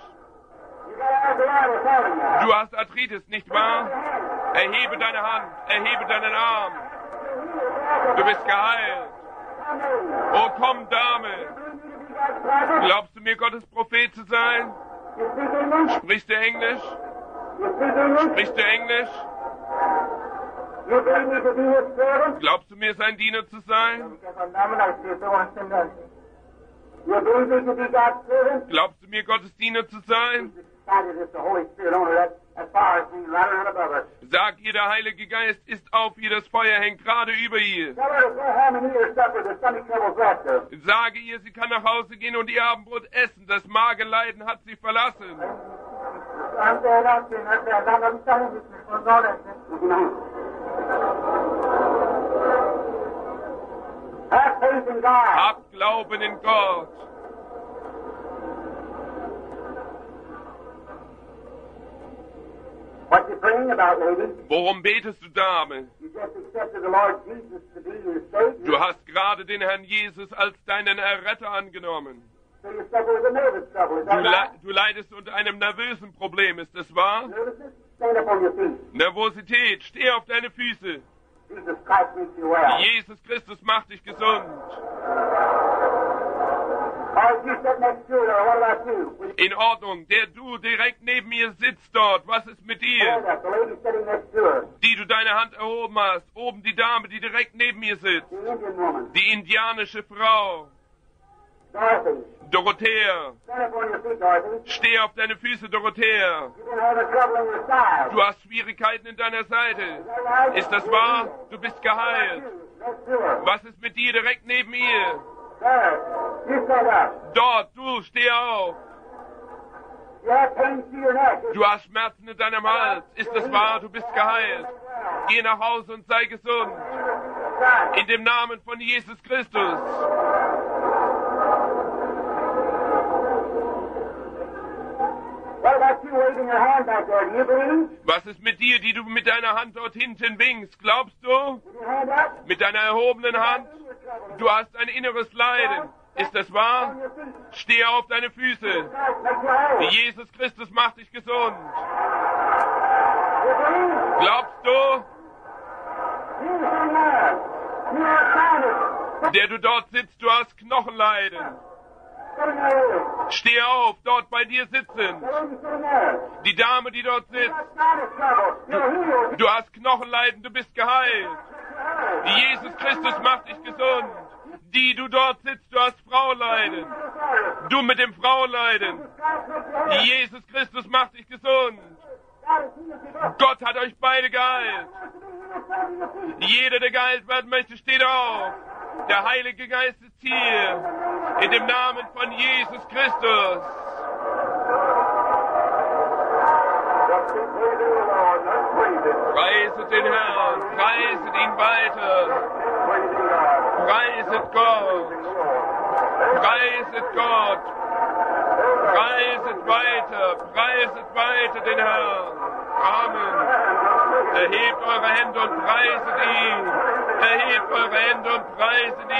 Du hast Arthritis, nicht wahr? Erhebe deine Hand, erhebe deinen Arm. Du bist geheilt. Oh, komm, Dame. Glaubst du mir, Gottes Prophet zu sein? Sprichst du Englisch? Sprichst du Englisch? Glaubst du mir, sein Diener zu sein? Glaubst du mir, Gottes Diener zu sein? Sag ihr, der Heilige Geist ist auf ihr, das Feuer hängt gerade über ihr. Sage ihr, sie kann nach Hause gehen und ihr Abendbrot essen. Das Magenleiden hat sie verlassen. Have faith in God. Habt Glauben in Gott. What you praying about, lady? Worum betest du, Dame? You just accepted the Lord Jesus to be your Savior. Du hast gerade den Herrn Jesus als deinen Erretter angenommen. So you suffer with a nervous trouble. Is that right? Du leidest unter einem nervösen Problem, ist das wahr? Nervousness? Stand up on your feet. Nervosität, steh auf deine Füße. Jesus Christ makes you well. Jesus Christus macht dich gesund. Or if you sit next to it, or what about you? Will you In Ordnung, der du direkt neben mir sitzt dort, was ist mit stand dir? up? The lady sitting next to her. Die du deine Hand erhoben hast, oben die Dame, die direkt neben mir sitzt. The Indian woman. Die indianische Frau, Dorothy. Dorothea. Stand up on your feet, Dorothy. Steh auf deine Füße, Dorothea. You've been having trouble in your side. Du hast Schwierigkeiten in deiner Seite. Is that right? Ist das wahr? Du bist geheilt. Next to her. Was ist mit dir direkt neben ihr? There. You stand up. Dort, du, steh auf. You have pain to your neck. Du hast Schmerzen in deinem Hals. Ist das wahr? Du bist geheilt. Geh nach Hause und sei gesund. Right. In dem Namen von Jesus Christus. What about you waving your hand back there? Do you believe? Was ist mit dir, die du mit deiner Hand dort hinten winkst? Glaubst du? With your hand up? Mit deiner erhobenen Hand? Du hast ein inneres Leiden. Ist das On wahr? your feet. Steh auf deine Füße. Christ makes you whole. Jesus Christus macht dich gesund. You believe? Glaubst du? You sing there. You are sinus. Der du dort sitzt, du hast Knochenleiden. Sitting there. Steh auf, dort bei dir sitzen. The lady sitting there. Die Dame, die dort You sitzt. have sinus trouble. You're healed. Du hast Knochenleiden, du bist geheilt. Jesus Christus macht dich gesund. Die du dort sitzt, du hast Frauleiden. Du mit dem Frauleiden. Jesus Christus macht dich gesund. Gott hat euch beide geheilt. Jeder, der geheilt werden möchte, steht auf. Der Heilige Geist ist hier. In dem Namen von Jesus Christus. Preiset den Herrn. Preiset ihn weiter. Preiset Gott. Preiset Gott. Preiset weiter den Herrn. Amen. Erhebt eure Hände und preiset ihn. Erhebt eure Hände und preiset